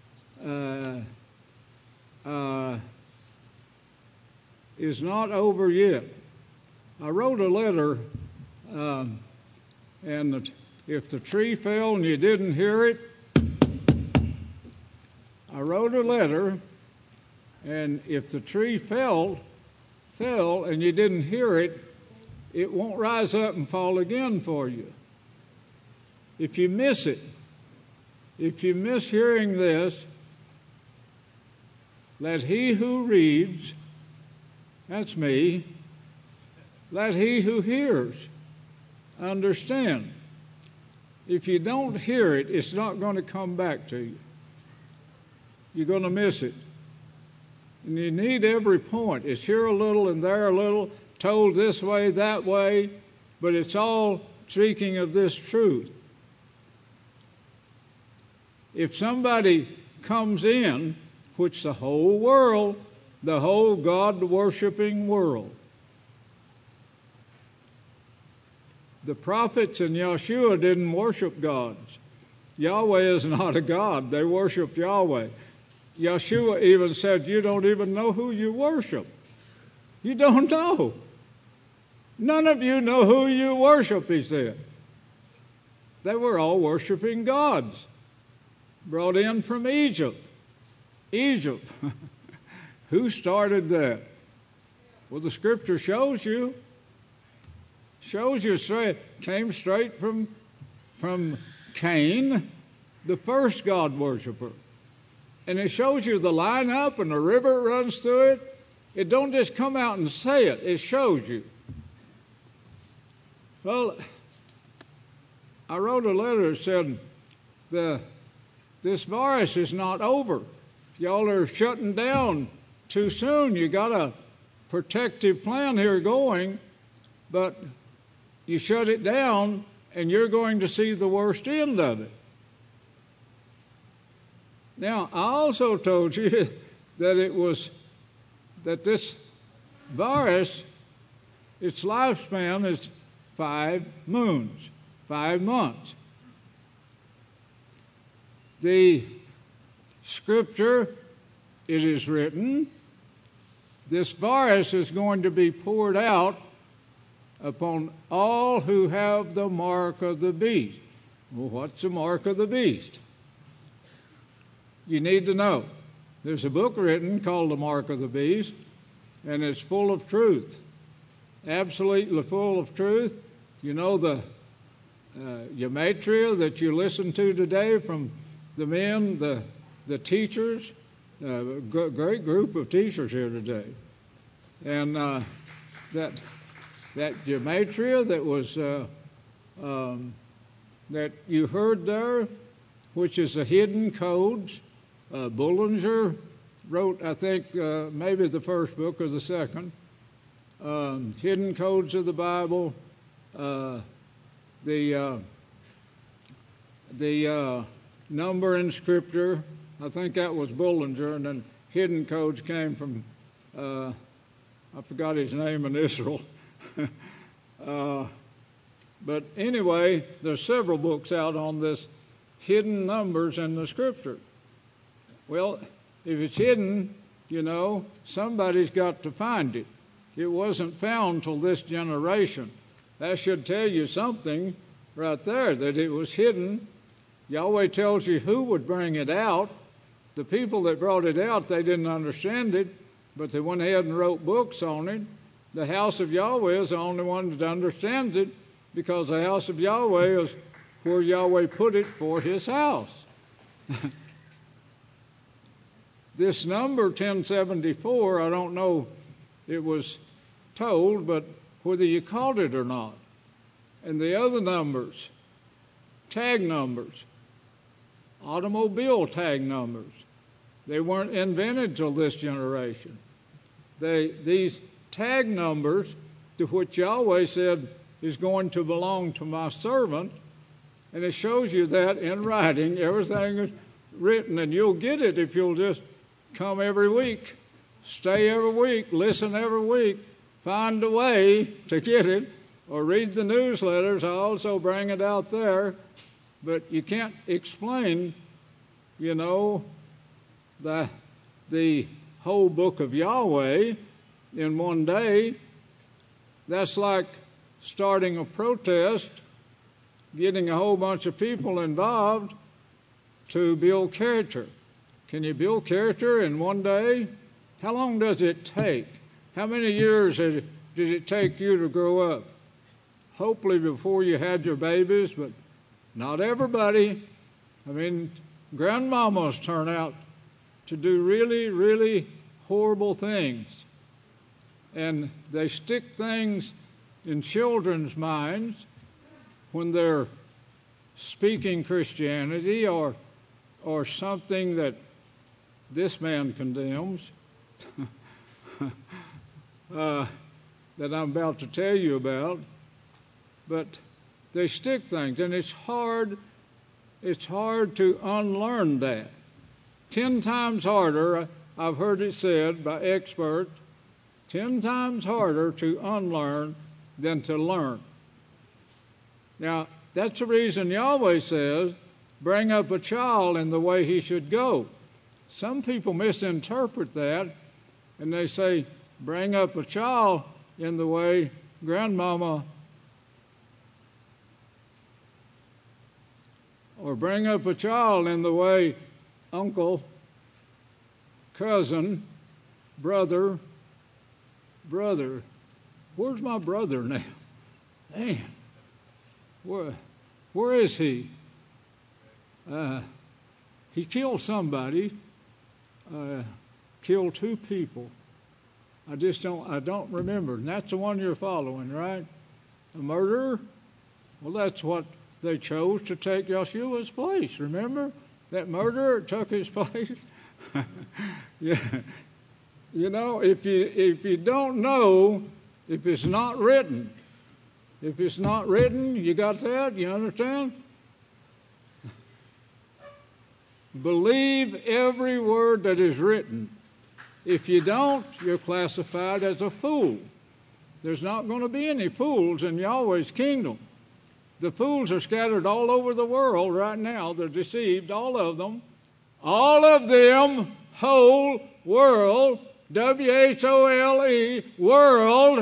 Is not over yet. I wrote a letter, and if the tree fell and you didn't hear it, I wrote a letter, and if the tree fell and you didn't hear it, it won't rise up and fall again for you. If you miss it, if you miss hearing this, let he who reads, that's me, let he who hears understand. If you don't hear it, it's not going to come back to you. You're going to miss it. And you need every point. It's here a little and there a little. told this way, that way, but it's all speaking of this truth. If somebody comes in, which the whole world, the whole God-worshiping world, the prophets and Yeshua didn't worship gods. Yahweh is not a god. They worshiped Yahweh. Yeshua even said, you don't even know who you worship. You don't know. None of you know who you worship, he said. They were all worshiping gods brought in from Egypt. Egypt. Who started that? Well, the scripture shows you. Shows you came straight from Cain, the first God worshiper. And it shows you the lineup and the river runs through it. It don't just come out and say it. It shows you. Well, I wrote a letter that said this virus is not over. Y'all are shutting down too soon. You got a protective plan here going, but you shut it down and you're going to see the worst end of it. Now, I also told you that this virus, its lifespan is 5 moons, 5 months. The scripture, it is written, this virus is going to be poured out upon all who have the mark of the beast. Well, what's the mark of the beast? You need to know. There's a book written called The Mark of the Beast, and it's full of truth, absolutely full of truth. You know the gematria that you listen to today from the men, the teachers, great group of teachers here today. And that gematria that was that you heard there, which is the hidden codes. Bullinger wrote, I think, maybe the first book or the second, Hidden Codes of the Bible, the number in Scripture. I think that was Bullinger, and then Hidden Codes came from, I forgot his name in Israel. But anyway, there's several books out on this hidden numbers in the Scripture. Well, if it's hidden, you know, somebody's got to find it. It wasn't found till this generation. That should tell you something right there, that it was hidden. Yahweh tells you who would bring it out. The people that brought it out, they didn't understand it, but they went ahead and wrote books on it. The house of Yahweh is the only one that understands it, because the house of Yahweh is where Yahweh put it for his house. This number 1074, I don't know, it was told, but whether you caught it or not. And the other numbers, tag numbers, automobile tag numbers, they weren't invented till this generation. These tag numbers, to which Yahweh said is going to belong to my servant, and it shows you that in writing. Everything is written, and you'll get it if you'll just come every week, stay every week, listen every week, find a way to get it, or read the newsletters. I also bring it out there, but you can't explain, you know, the whole book of Yahweh in one day. That's like starting a protest, getting a whole bunch of people involved to build character. Can you build character in one day? How long does it take? How many years did it take you to grow up? Hopefully before you had your babies, but not everybody. I mean, grandmamas turn out to do really, really horrible things. And they stick things in children's minds when they're speaking Christianity or something that this man condemns. that I'm about to tell you about, but they stick things, and it's hard to unlearn that. 10 times harder, I've heard it said by experts, 10 times harder to unlearn than to learn. Now, that's the reason Yahweh says, bring up a child in the way he should go. Some people misinterpret that, and they say, bring up a child in the way grandmama, or bring up a child in the way uncle, cousin, brother. Where's my brother now? Man, where is he? He killed somebody, killed 2 people. I don't remember. And that's the one you're following, right? A murderer? Well, that's what they chose to take Yeshua's place. Remember? That murderer took his place. Yeah. You know, if you don't know, if it's not written, you got that? You understand? Believe every word that is written. If you don't, you're classified as a fool. There's not going to be any fools in Yahweh's kingdom. The fools are scattered all over the world right now. They're deceived, all of them. All of them, whole world, W-H-O-L-E, world.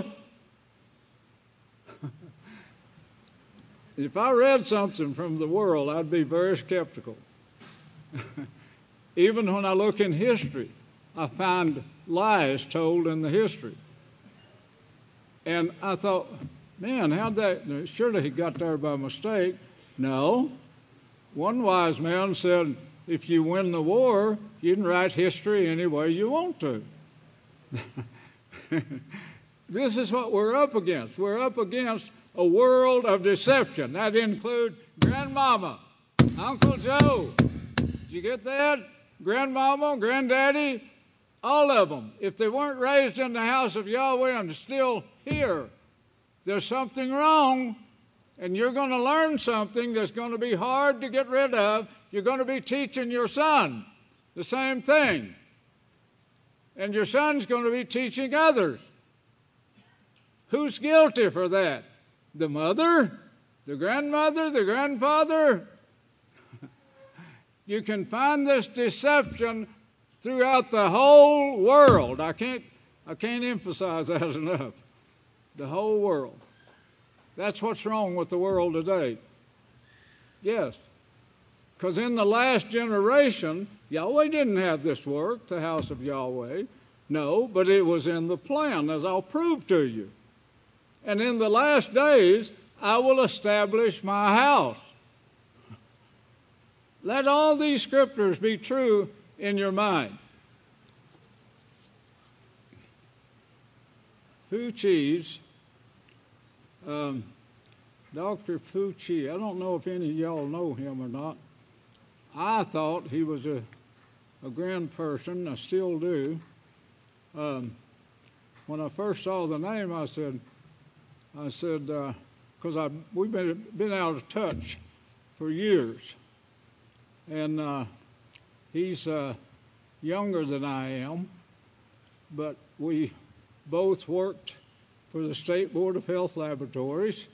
If I read something from the world, I'd be very skeptical. Even when I look in history, I find lies told in the history. And I thought, man, surely he got there by mistake. No. One wise man said, if you win the war, you can write history any way you want to. This is what we're up against. We're up against a world of deception. That includes grandmama, Uncle Joe. Did you get that? Grandmama, granddaddy, all of them. If they weren't raised in the house of Yahweh and still here, there's something wrong, and you're going to learn something that's going to be hard to get rid of. You're going to be teaching your son the same thing. And your son's going to be teaching others. Who's guilty for that? The mother? The grandmother? The grandfather? You can find this deception throughout the whole world. I can't emphasize that enough. The whole world. That's what's wrong with the world today. Yes. Because in the last generation, Yahweh didn't have this work, the house of Yahweh. No, but it was in the plan, as I'll prove to you. And in the last days, I will establish my house. Let all these scriptures be true in your mind. Fuchi's, Dr. Fuchi, I don't know if any of y'all know him or not. I thought he was a grand person. I still do. When I first saw the name, I said, because we've been out of touch for years. And he's younger than I am, but we both worked for the State Board of Health Laboratories.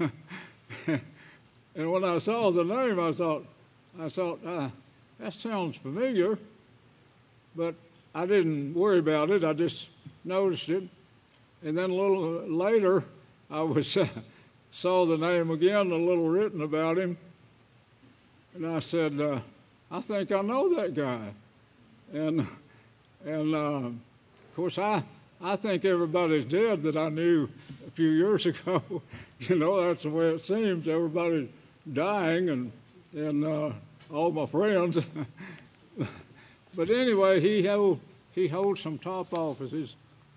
And when I saw the name, I thought, that sounds familiar, but I didn't worry about it. I just noticed it. And then a little later, I saw the name again, a little written about him. And I said, I think I know that guy. And of course, I think everybody's dead that I knew a few years ago. You know, that's the way it seems. Everybody's dying, and all my friends. But anyway, he holds some top offices.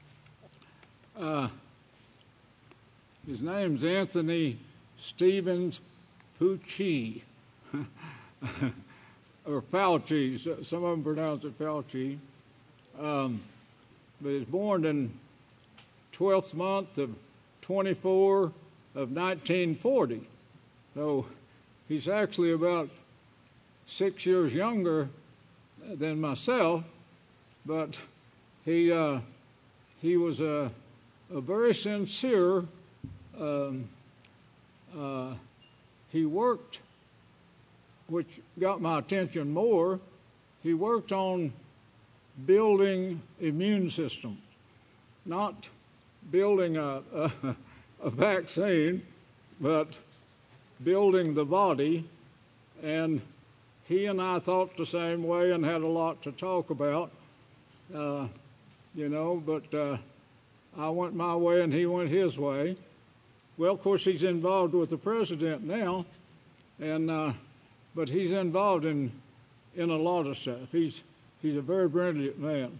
His name's Anthony Stevens Fuchi, or Fauci. Some of them pronounce it Fauci. But he was born in 12th month of 24 of 1940. So he's actually about 6 years younger than myself, but he was a very sincere. He worked, which got my attention more. He worked on building immune systems, not building a vaccine, but building the body. And he and I thought the same way and had a lot to talk about, but I went my way and he went his way. Well, of course, he's involved with the president now, but he's involved in a lot of stuff. He's a very brilliant man.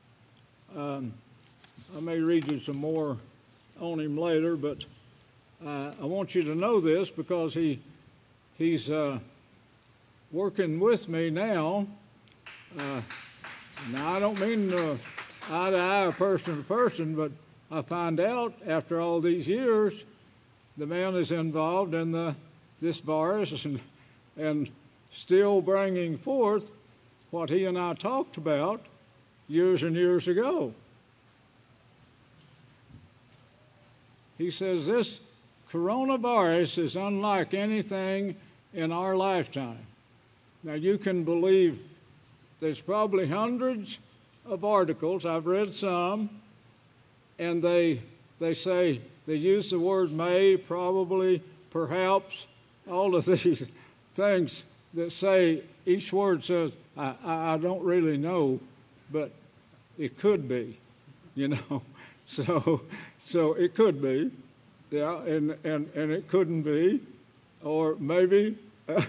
I may read you some more on him later, but I want you to know this because he's working with me now. Now, I don't mean eye to eye or person to person, but I find out after all these years, the man is involved in this virus and still bringing forth what he and I talked about years and years ago. He says this coronavirus is unlike anything in our lifetime. Now, you can believe there's probably hundreds of articles, I've read some, and they say, they use the word may, probably, perhaps, all of these things that say, each word says, I don't really know, but it could be, So it could be, yeah, and it couldn't be, or maybe,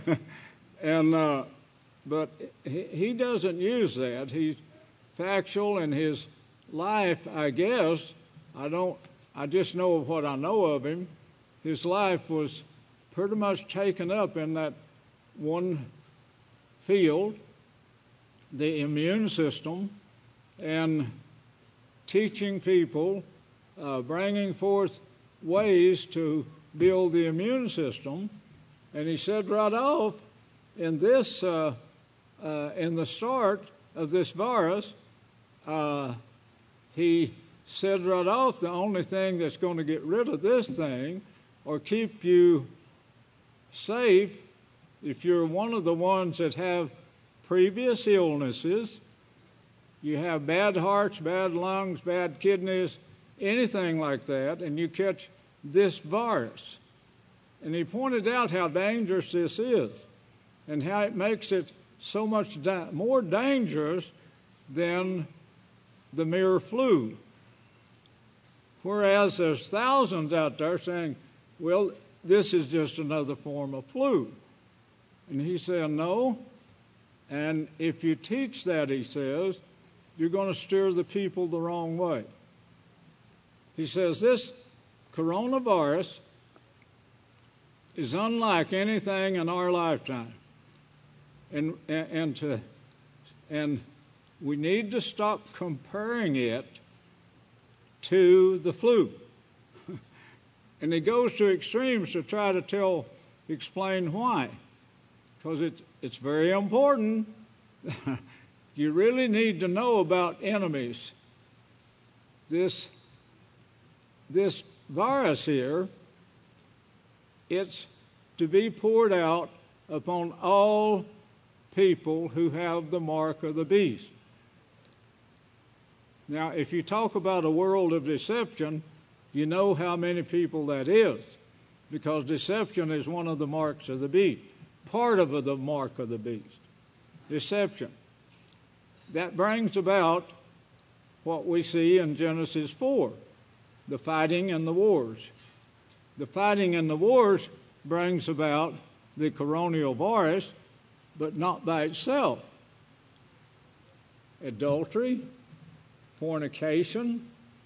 but he doesn't use that. He's factual in his life, I guess. I just know of what I know of him. His life was pretty much taken up in that one field, the immune system, and teaching people, bringing forth ways to build the immune system. And he said right off in this, in the start of this virus, he said right off the only thing that's going to get rid of this thing or keep you safe if you're one of the ones that have previous illnesses, you have bad hearts, bad lungs, bad kidneys, anything like that, and you catch this virus. And he pointed out how dangerous this is and how it makes it so much more dangerous than the mere flu. Whereas there's thousands out there saying, well, this is just another form of flu. And he said, no. And if you teach that, he says, you're going to steer the people the wrong way. He says, this coronavirus is unlike anything in our lifetime. And we need to stop comparing it to the flu. And he goes to extremes to try to explain why. Because it's very important. You really need to know about enemies. This virus here, it's to be poured out upon all people who have the mark of the beast. Now, if you talk about a world of deception, you know how many people that is, because deception is one of the marks of the beast, part of the mark of the beast, deception. That brings about what we see in Genesis 4, the fighting and the wars. The fighting and the wars brings about the coronavirus, but not by itself. Adultery, fornication.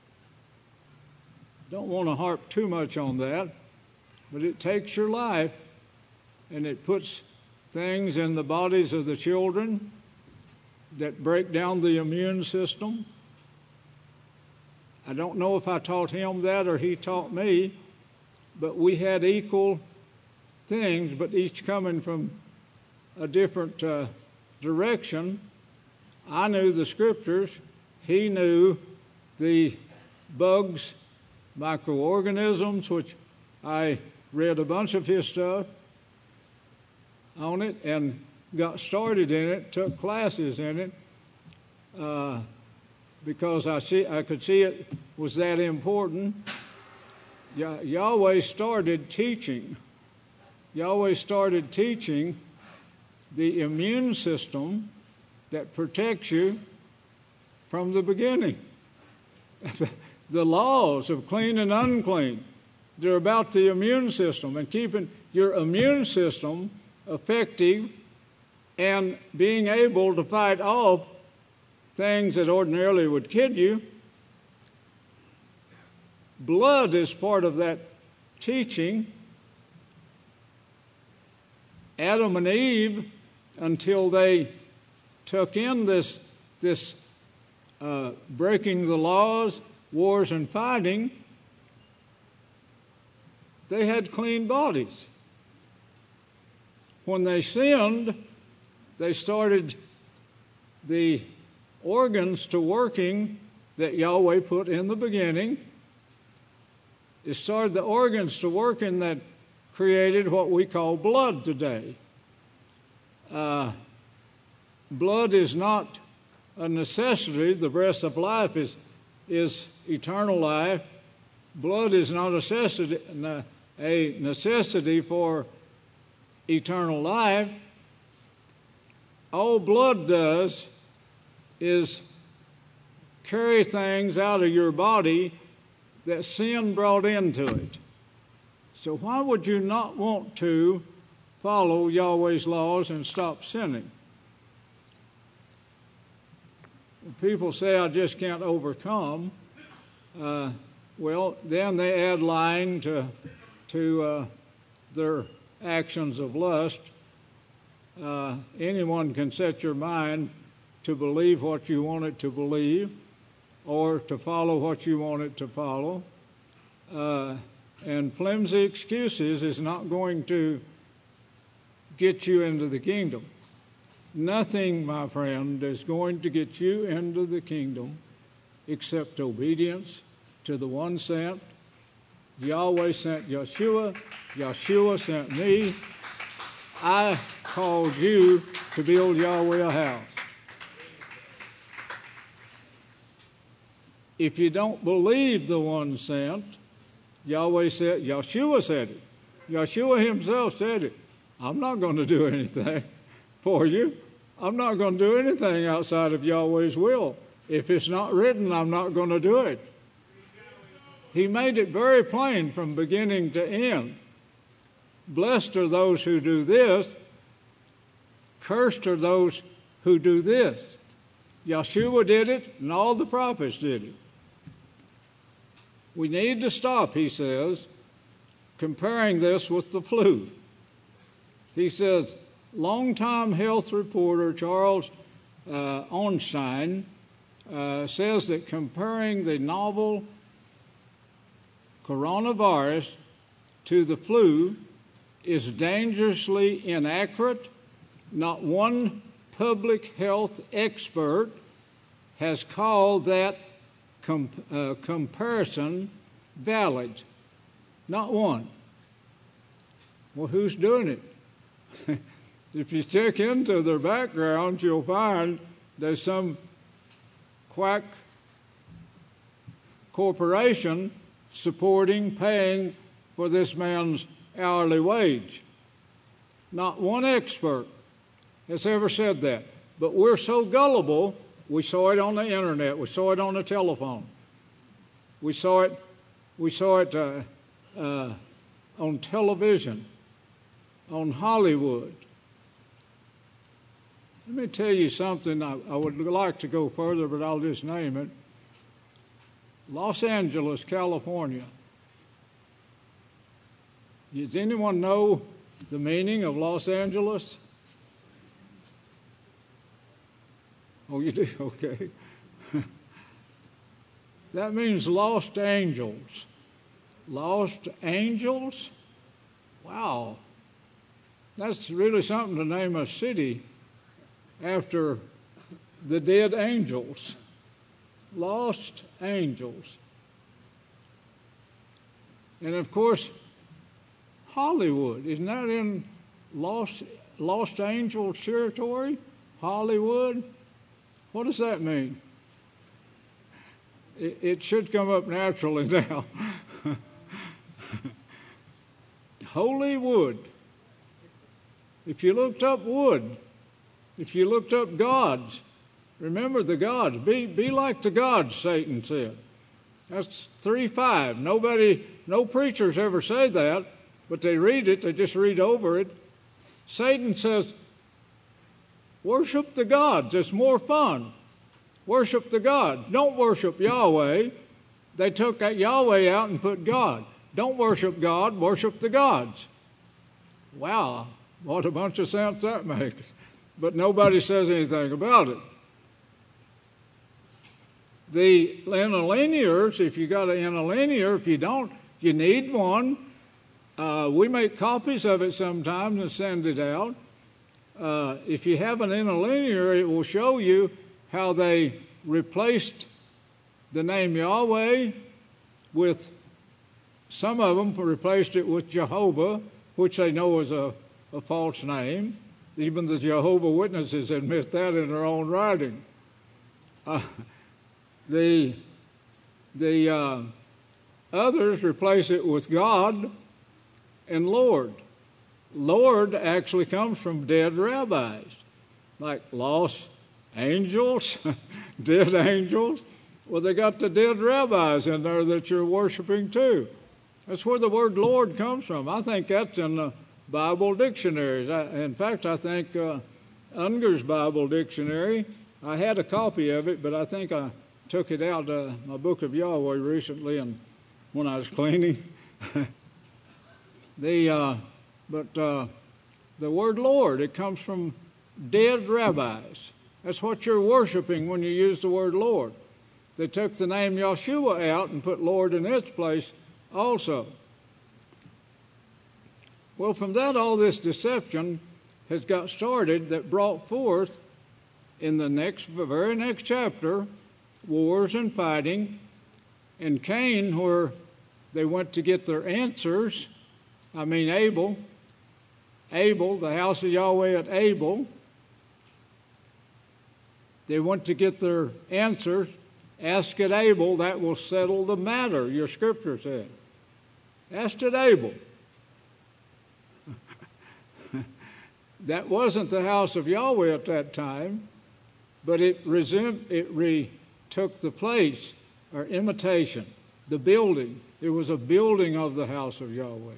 Don't want to harp too much on that, but it takes your life and it puts things in the bodies of the children that break down the immune system. I don't know if I taught him that or he taught me, but we had equal things, but each coming from a different direction. I knew the scriptures. He knew the bugs, microorganisms, which I read a bunch of his stuff on it and got started in it, took classes in it, because I could see it was that important. Yahweh started teaching. Yahweh started teaching the immune system that protects you from the beginning. The laws of clean and unclean, they're about the immune system and keeping your immune system effective and being able to fight off things that ordinarily would kill you. Blood is part of that teaching. Adam and Eve, until they took in this breaking the laws, wars and fighting, they had clean bodies. When they sinned, they started the organs to working that Yahweh put in the beginning. It started the organs to working that created what we call blood today. Blood is not a necessity. The breath of life is eternal life. Blood is not a necessity for eternal life. All blood does is carry things out of your body that sin brought into it. So why would you not want to follow Yahweh's laws and stop sinning? People say, I just can't overcome. Well, then they add lying to their actions of lust. Anyone can set your mind to believe what you want it to believe or to follow what you want it to follow. And flimsy excuses is not going to get you into the kingdom. Nothing, my friend, is going to get you into the kingdom except obedience to the one sent. Yahweh sent Yeshua. Yeshua sent me. I called you to build Yahweh a house. If you don't believe the one sent, Yahweh said, Yeshua said it. Yeshua himself said it. I'm not going to do anything for you. I'm not going to do anything outside of Yahweh's will. If it's not written, I'm not going to do it. He made it very plain from beginning to end. Blessed are those who do this. Cursed are those who do this. Yeshua did it, and all the prophets did it. We need to stop, he says, comparing this with the flu. He says, longtime health reporter Charles Ornstein says that comparing the novel coronavirus to the flu is dangerously inaccurate. Not one public health expert has called that comparison valid. Not one. Well, who's doing it? If you check into their backgrounds, you'll find there's some quack corporation supporting, paying for this man's hourly wage. Not one expert has ever said that. But we're so gullible, we saw it on the internet, we saw it on the telephone, we saw it on television, on Hollywood. Let me tell you something. I would like to go further, but I'll just name it. Los Angeles, California. Does anyone know the meaning of Los Angeles? Oh, you do? Okay. That means lost angels. Lost angels? Wow. That's really something to name a city after the dead angels. Lost angels. And of course, Hollywood, isn't that in Lost Angels territory? Hollywood? What does that mean? It should come up naturally now. Holy wood. If you looked up wood, if you looked up gods, remember the gods. Be like the gods, Satan said. That's 3:5. No preachers ever say that, but they read it, they just read over it. Satan says, worship the gods, it's more fun. Worship the gods. Don't worship Yahweh. They took that Yahweh out and put God. Don't worship God, worship the gods. Wow, what a bunch of sense that makes. But nobody says anything about it. The interlinears, if you got an interlinear, if you don't, you need one. We make copies of it sometimes and send it out. If you have an interlinear, it will show you how they replaced the name Yahweh with, some of them replaced it with Jehovah, which they know is a false name. Even the Jehovah Witnesses admit that in their own writing. The others replace it with God and Lord. Lord actually comes from dead rabbis, like lost angels, dead angels. Well, they got the dead rabbis in there that you're worshiping too. That's where the word Lord comes from. I think that's in the Bible dictionaries. In fact, I think Unger's Bible Dictionary, I had a copy of it, but I think I took it out of my book of Yahweh recently and when I was cleaning. But the word Lord, it comes from dead rabbis. That's what you're worshiping when you use the word Lord. They took the name Yahshua out and put Lord in its place also. Well, from that, all this deception has got started that brought forth in the very next chapter, wars and fighting. And Cain, where they went to get their answers, Abel, the house of Yahweh at Abel, they went to get their answers. Ask at Abel, that will settle the matter, your scripture said. Ask at Abel. That wasn't the house of Yahweh at that time, but it took the place, or imitation, the building. It was a building of the house of Yahweh.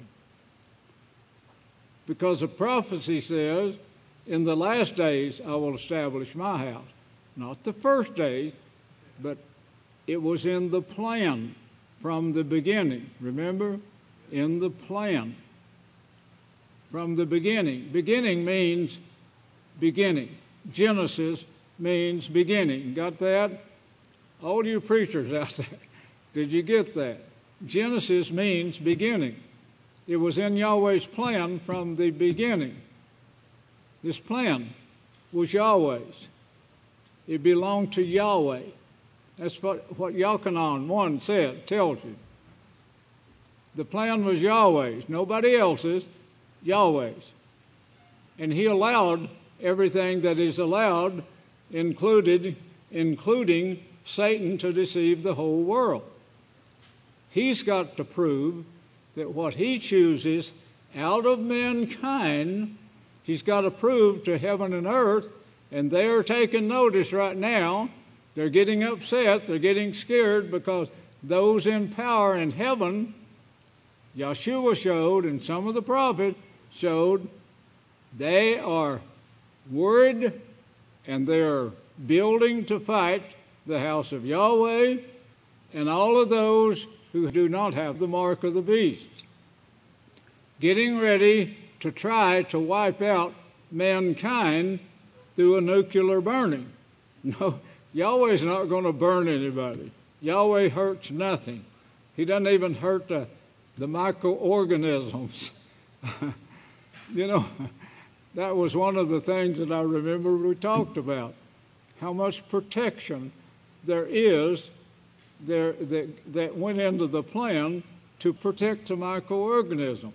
Because the prophecy says, in the last days I will establish my house. Not the first day, but it was in the plan from the beginning. Remember? In the plan. From the beginning. Beginning means beginning. Genesis means beginning. Got that? All you preachers out there, did you get that? Genesis means beginning. It was in Yahweh's plan from the beginning. This plan was Yahweh's. It belonged to Yahweh. That's what Yochanan 1 tells you. The plan was Yahweh's, nobody else's, Yahweh's. And he allowed everything that is allowed, including Satan to deceive the whole world. He's got to prove that what he chooses out of mankind, he's got to prove to heaven and earth, and they're taking notice right now. They're getting upset, they're getting scared because those in power in heaven, Yahshua showed, and some of the prophets showed, they are worried and they're building to fight the house of Yahweh and all of those who do not have the mark of the beast, getting ready to try to wipe out mankind through a nuclear burning. No, Yahweh's not going to burn anybody. Yahweh hurts nothing. He doesn't even hurt the microorganisms. You know, that was one of the things that I remember we talked about, how much protection there is that went into the plan to protect the microorganism.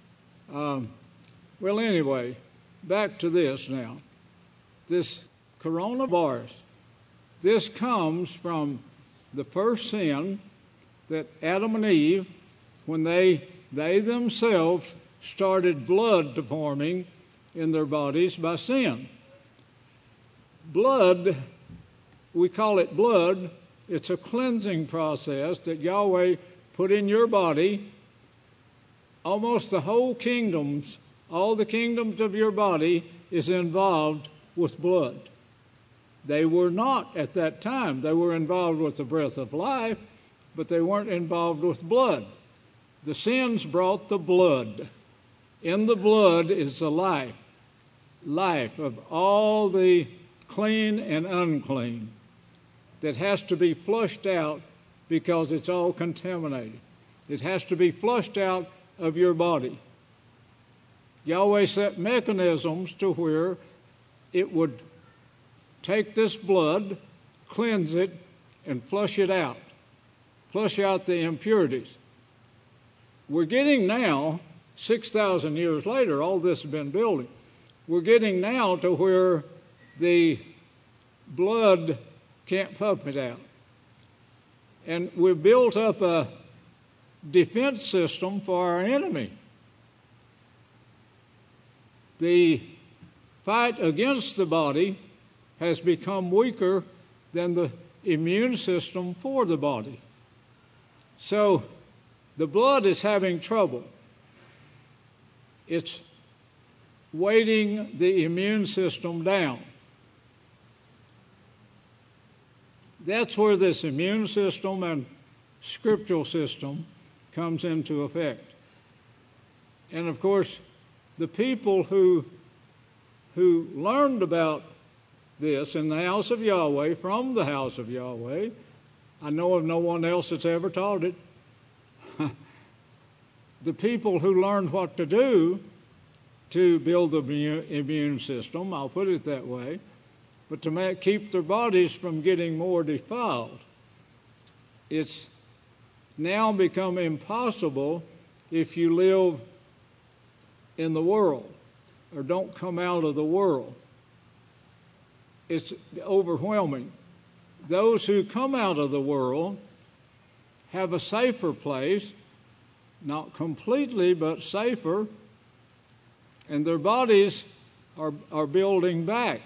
Well, anyway, back to this now. This coronavirus, this comes from the first sin that Adam and Eve, when they themselves started blood forming in their bodies by sin. Blood, we call it blood. It's a cleansing process that Yahweh put in your body. Almost the whole kingdoms, all the kingdoms of your body is involved with blood. They were not at that time. They were involved with the breath of life, but they weren't involved with blood. The sins brought the blood. In the blood is the life of all the clean and unclean that has to be flushed out because it's all contaminated. It has to be flushed out of your body. Yahweh set mechanisms to where it would take this blood, cleanse it, and flush it out. Flush out the impurities. We're getting now, 6,000 years later, all this has been building. We're getting now to where the blood can't pump it out. And we've built up a defense system for our enemy. The fight against the body has become weaker than the immune system for the body. So the blood is having trouble. It's weighting the immune system down. That's where this immune system and scriptural system comes into effect. And of course, the people who learned about this in the house of Yahweh, from the house of Yahweh, I know of no one else that's ever taught it. The people who learned what to do to build the immune system, I'll put it that way, but to keep their bodies from getting more defiled. It's now become impossible if you live in the world or don't come out of the world. It's overwhelming. Those who come out of the world have a safer place, not completely, but safer, and their bodies are building back.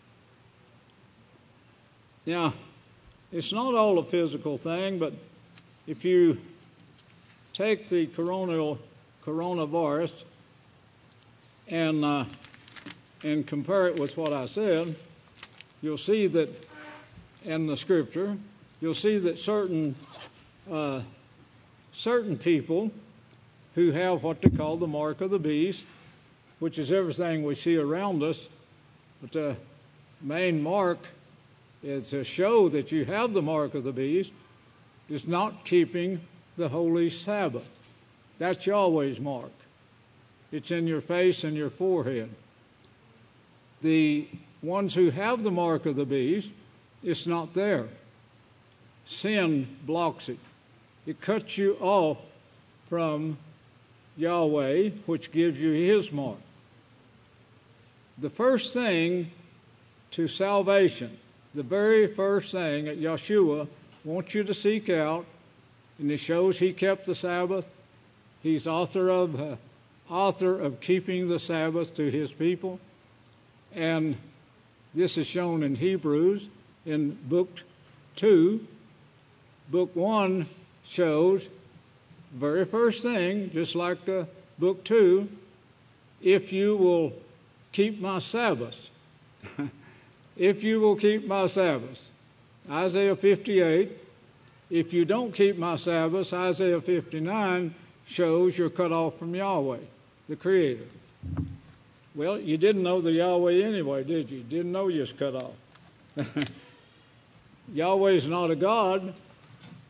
Now, it's not all a physical thing, but if you take the coronavirus and compare it with what I said, you'll see that in the scripture, you'll see that certain people who have what they call the mark of the beast, which is everything we see around us, but the main mark is to show that you have the mark of the beast, is not keeping the holy Sabbath. That's Yahweh's mark. It's in your face and your forehead. The ones who have the mark of the beast, it's not there. Sin blocks it. It cuts you off from Yahweh, which gives you his mark. The first thing to salvation, the very first thing that Yeshua wants you to seek out, and it shows he kept the Sabbath. He's author of keeping the Sabbath to his people. And this is shown in Hebrews in Book 2. Book 1 shows the very first thing, just like Book 2, if you will keep my Sabbath. If you will keep my Sabbath. Isaiah 58, if you don't keep my Sabbath, Isaiah 59 shows you're cut off from Yahweh, the Creator. Well, you didn't know the Yahweh anyway, did you? Didn't know you was cut off. Yahweh's not a God.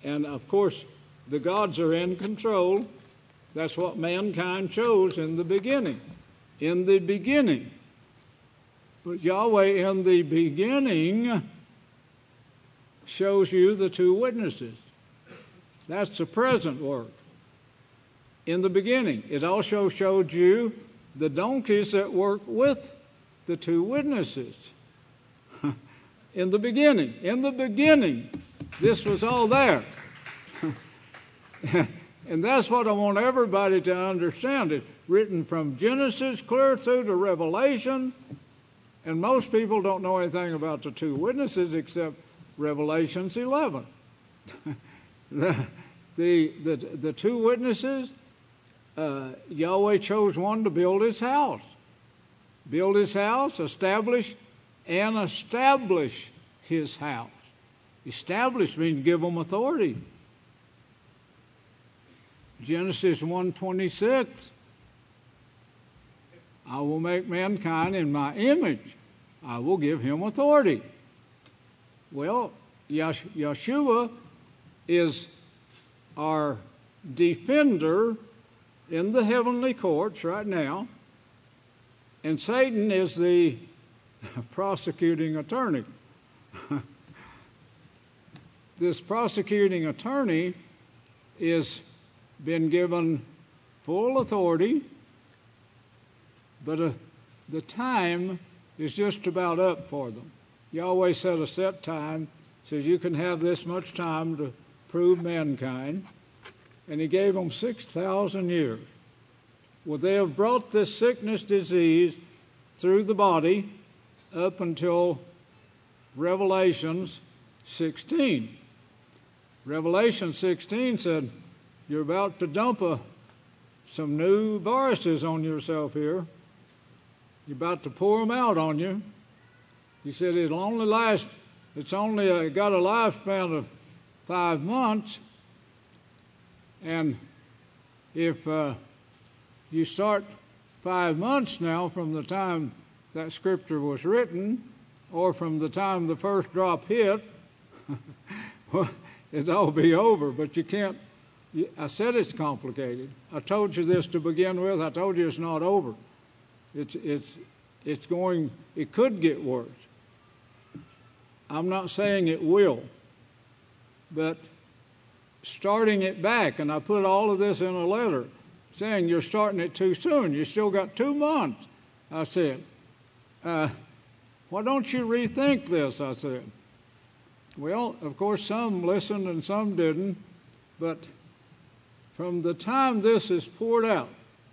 And of course, the gods are in control. That's what mankind chose in the beginning. In the beginning. But Yahweh in the beginning shows you the two witnesses. That's the present work. In the beginning. It also showed you the donkeys that work with the two witnesses. In the beginning. In the beginning. This was all there. And that's what I want everybody to understand. It's written from Genesis clear through to Revelation. And most people don't know anything about the two witnesses except Revelations 11. The two witnesses, Yahweh chose one to build his house. Build his house, establish his house. Establish means give them authority. Genesis 1:26, I will make mankind in my image. I will give him authority. Well, Yeshua is our defender in the heavenly courts right now, and Satan is the prosecuting attorney. This prosecuting attorney is been given full authority, but the time is just about up for them. Yahweh set a set time, says you can have this much time to prove mankind, and he gave them 6,000 years. Well, they have brought this sickness, disease through the body up until Revelations 16. Revelation 16 said, you're about to dump some new viruses on yourself here. You're about to pour them out on you. He said it'll only last, it's only got a lifespan of 5 months. And if you start 5 months now from the time that scripture was written, or from the time the first drop hit, well, it'll all be over. But you can't. I said it's complicated. I told you this to begin with. I told you it's not over. It's going. It could get worse. I'm not saying it will, but starting it back, and I put all of this in a letter, saying you're starting it too soon. You still got 2 months. I said, why don't you rethink this? I said. Well, of course, some listened and some didn't, but from the time this is poured out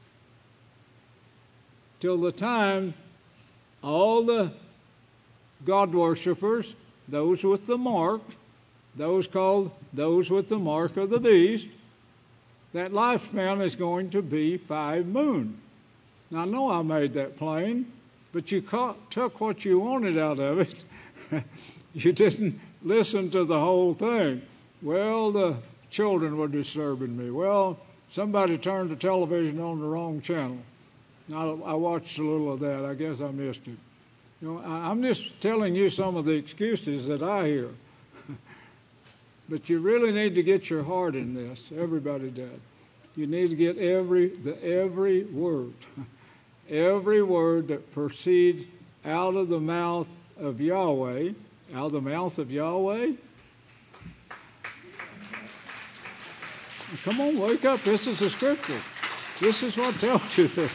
till the time all the God worshipers, those with the mark, those called those with the mark of the beast, that lifespan is going to be 5 moons. Now, I know I made that plain, but you took what you wanted out of it. You didn't listen to the whole thing. Well, the children were disturbing me. Well, somebody turned the television on the wrong channel. I watched a little of that. I guess I missed it. You know, I'm just telling you some of the excuses that I hear. But you really need to get your heart in this. Everybody does. You need to get every word. Every word that proceeds out of the mouth of Yahweh. Out of the mouth of Yahweh. Come on, wake up. This is the scripture. This is what tells you that.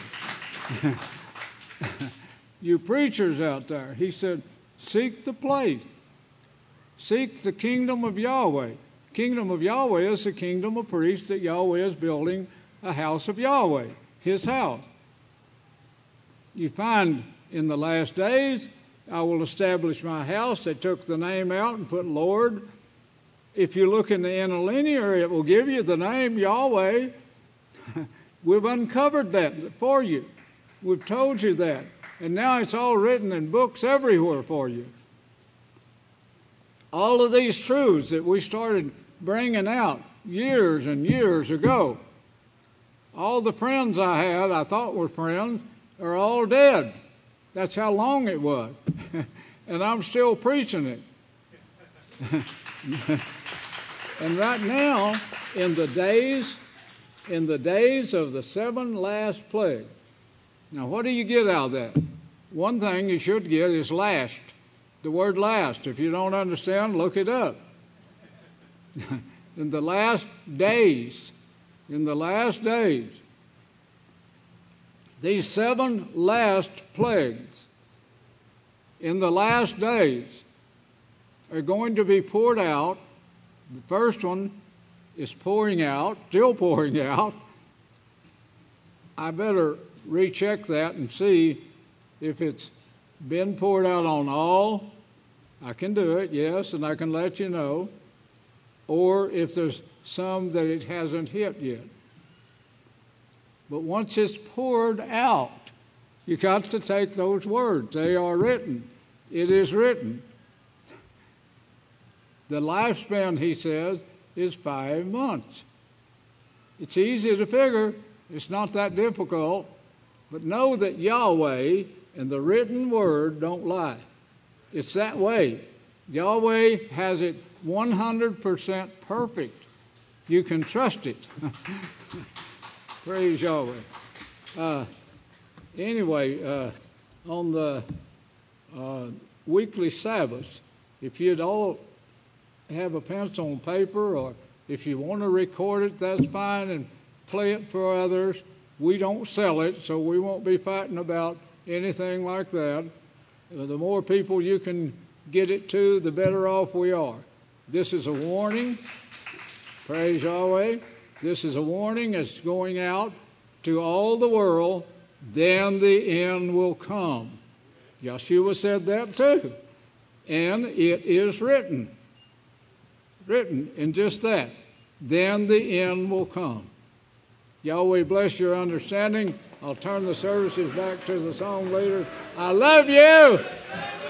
You preachers out there, he said, seek the place. Seek the kingdom of Yahweh. Kingdom of Yahweh is the kingdom of priests that Yahweh is building a house of Yahweh, his house. You find in the last days, I will establish my house. They took the name out and put Lord. If you look in the interlinear, it will give you the name Yahweh. We've uncovered that for you. We've told you that. And now it's all written in books everywhere for you. All of these truths that we started bringing out years and years ago. All the friends I had, I thought were friends, are all dead. That's how long it was. And I'm still preaching it. And right now, in the days of the 7 last plagues. Now, what do you get out of that? One thing you should get is last. The word last. If you don't understand, look it up. In the last days, these 7 last plagues, in the last days, are going to be poured out. The first one is pouring out, still pouring out. I better recheck that and see if it's been poured out on all. I can do it, yes, and I can let you know. Or if there's some that it hasn't hit yet. But once it's poured out, you got to take those words. They are written. It is written. The lifespan, he says, is 5 months. It's easy to figure. It's not that difficult. But know that Yahweh and the written word don't lie. It's that way. Yahweh has it 100% perfect. You can trust it. Praise Yahweh. Anyway, on the weekly Sabbaths, if you'd all have a pencil and paper, or if you want to record it, that's fine, and play it for others. We don't sell it, so we won't be fighting about anything like that. The more people you can get it to, the better off we are. This is a warning. Praise Yahweh. This is a warning that's going out to all the world. Then the end will come. Yeshua said that too. And it is written in just that. Then the end will come. Yahweh bless your understanding. I'll turn the services back to the song leader. I love you.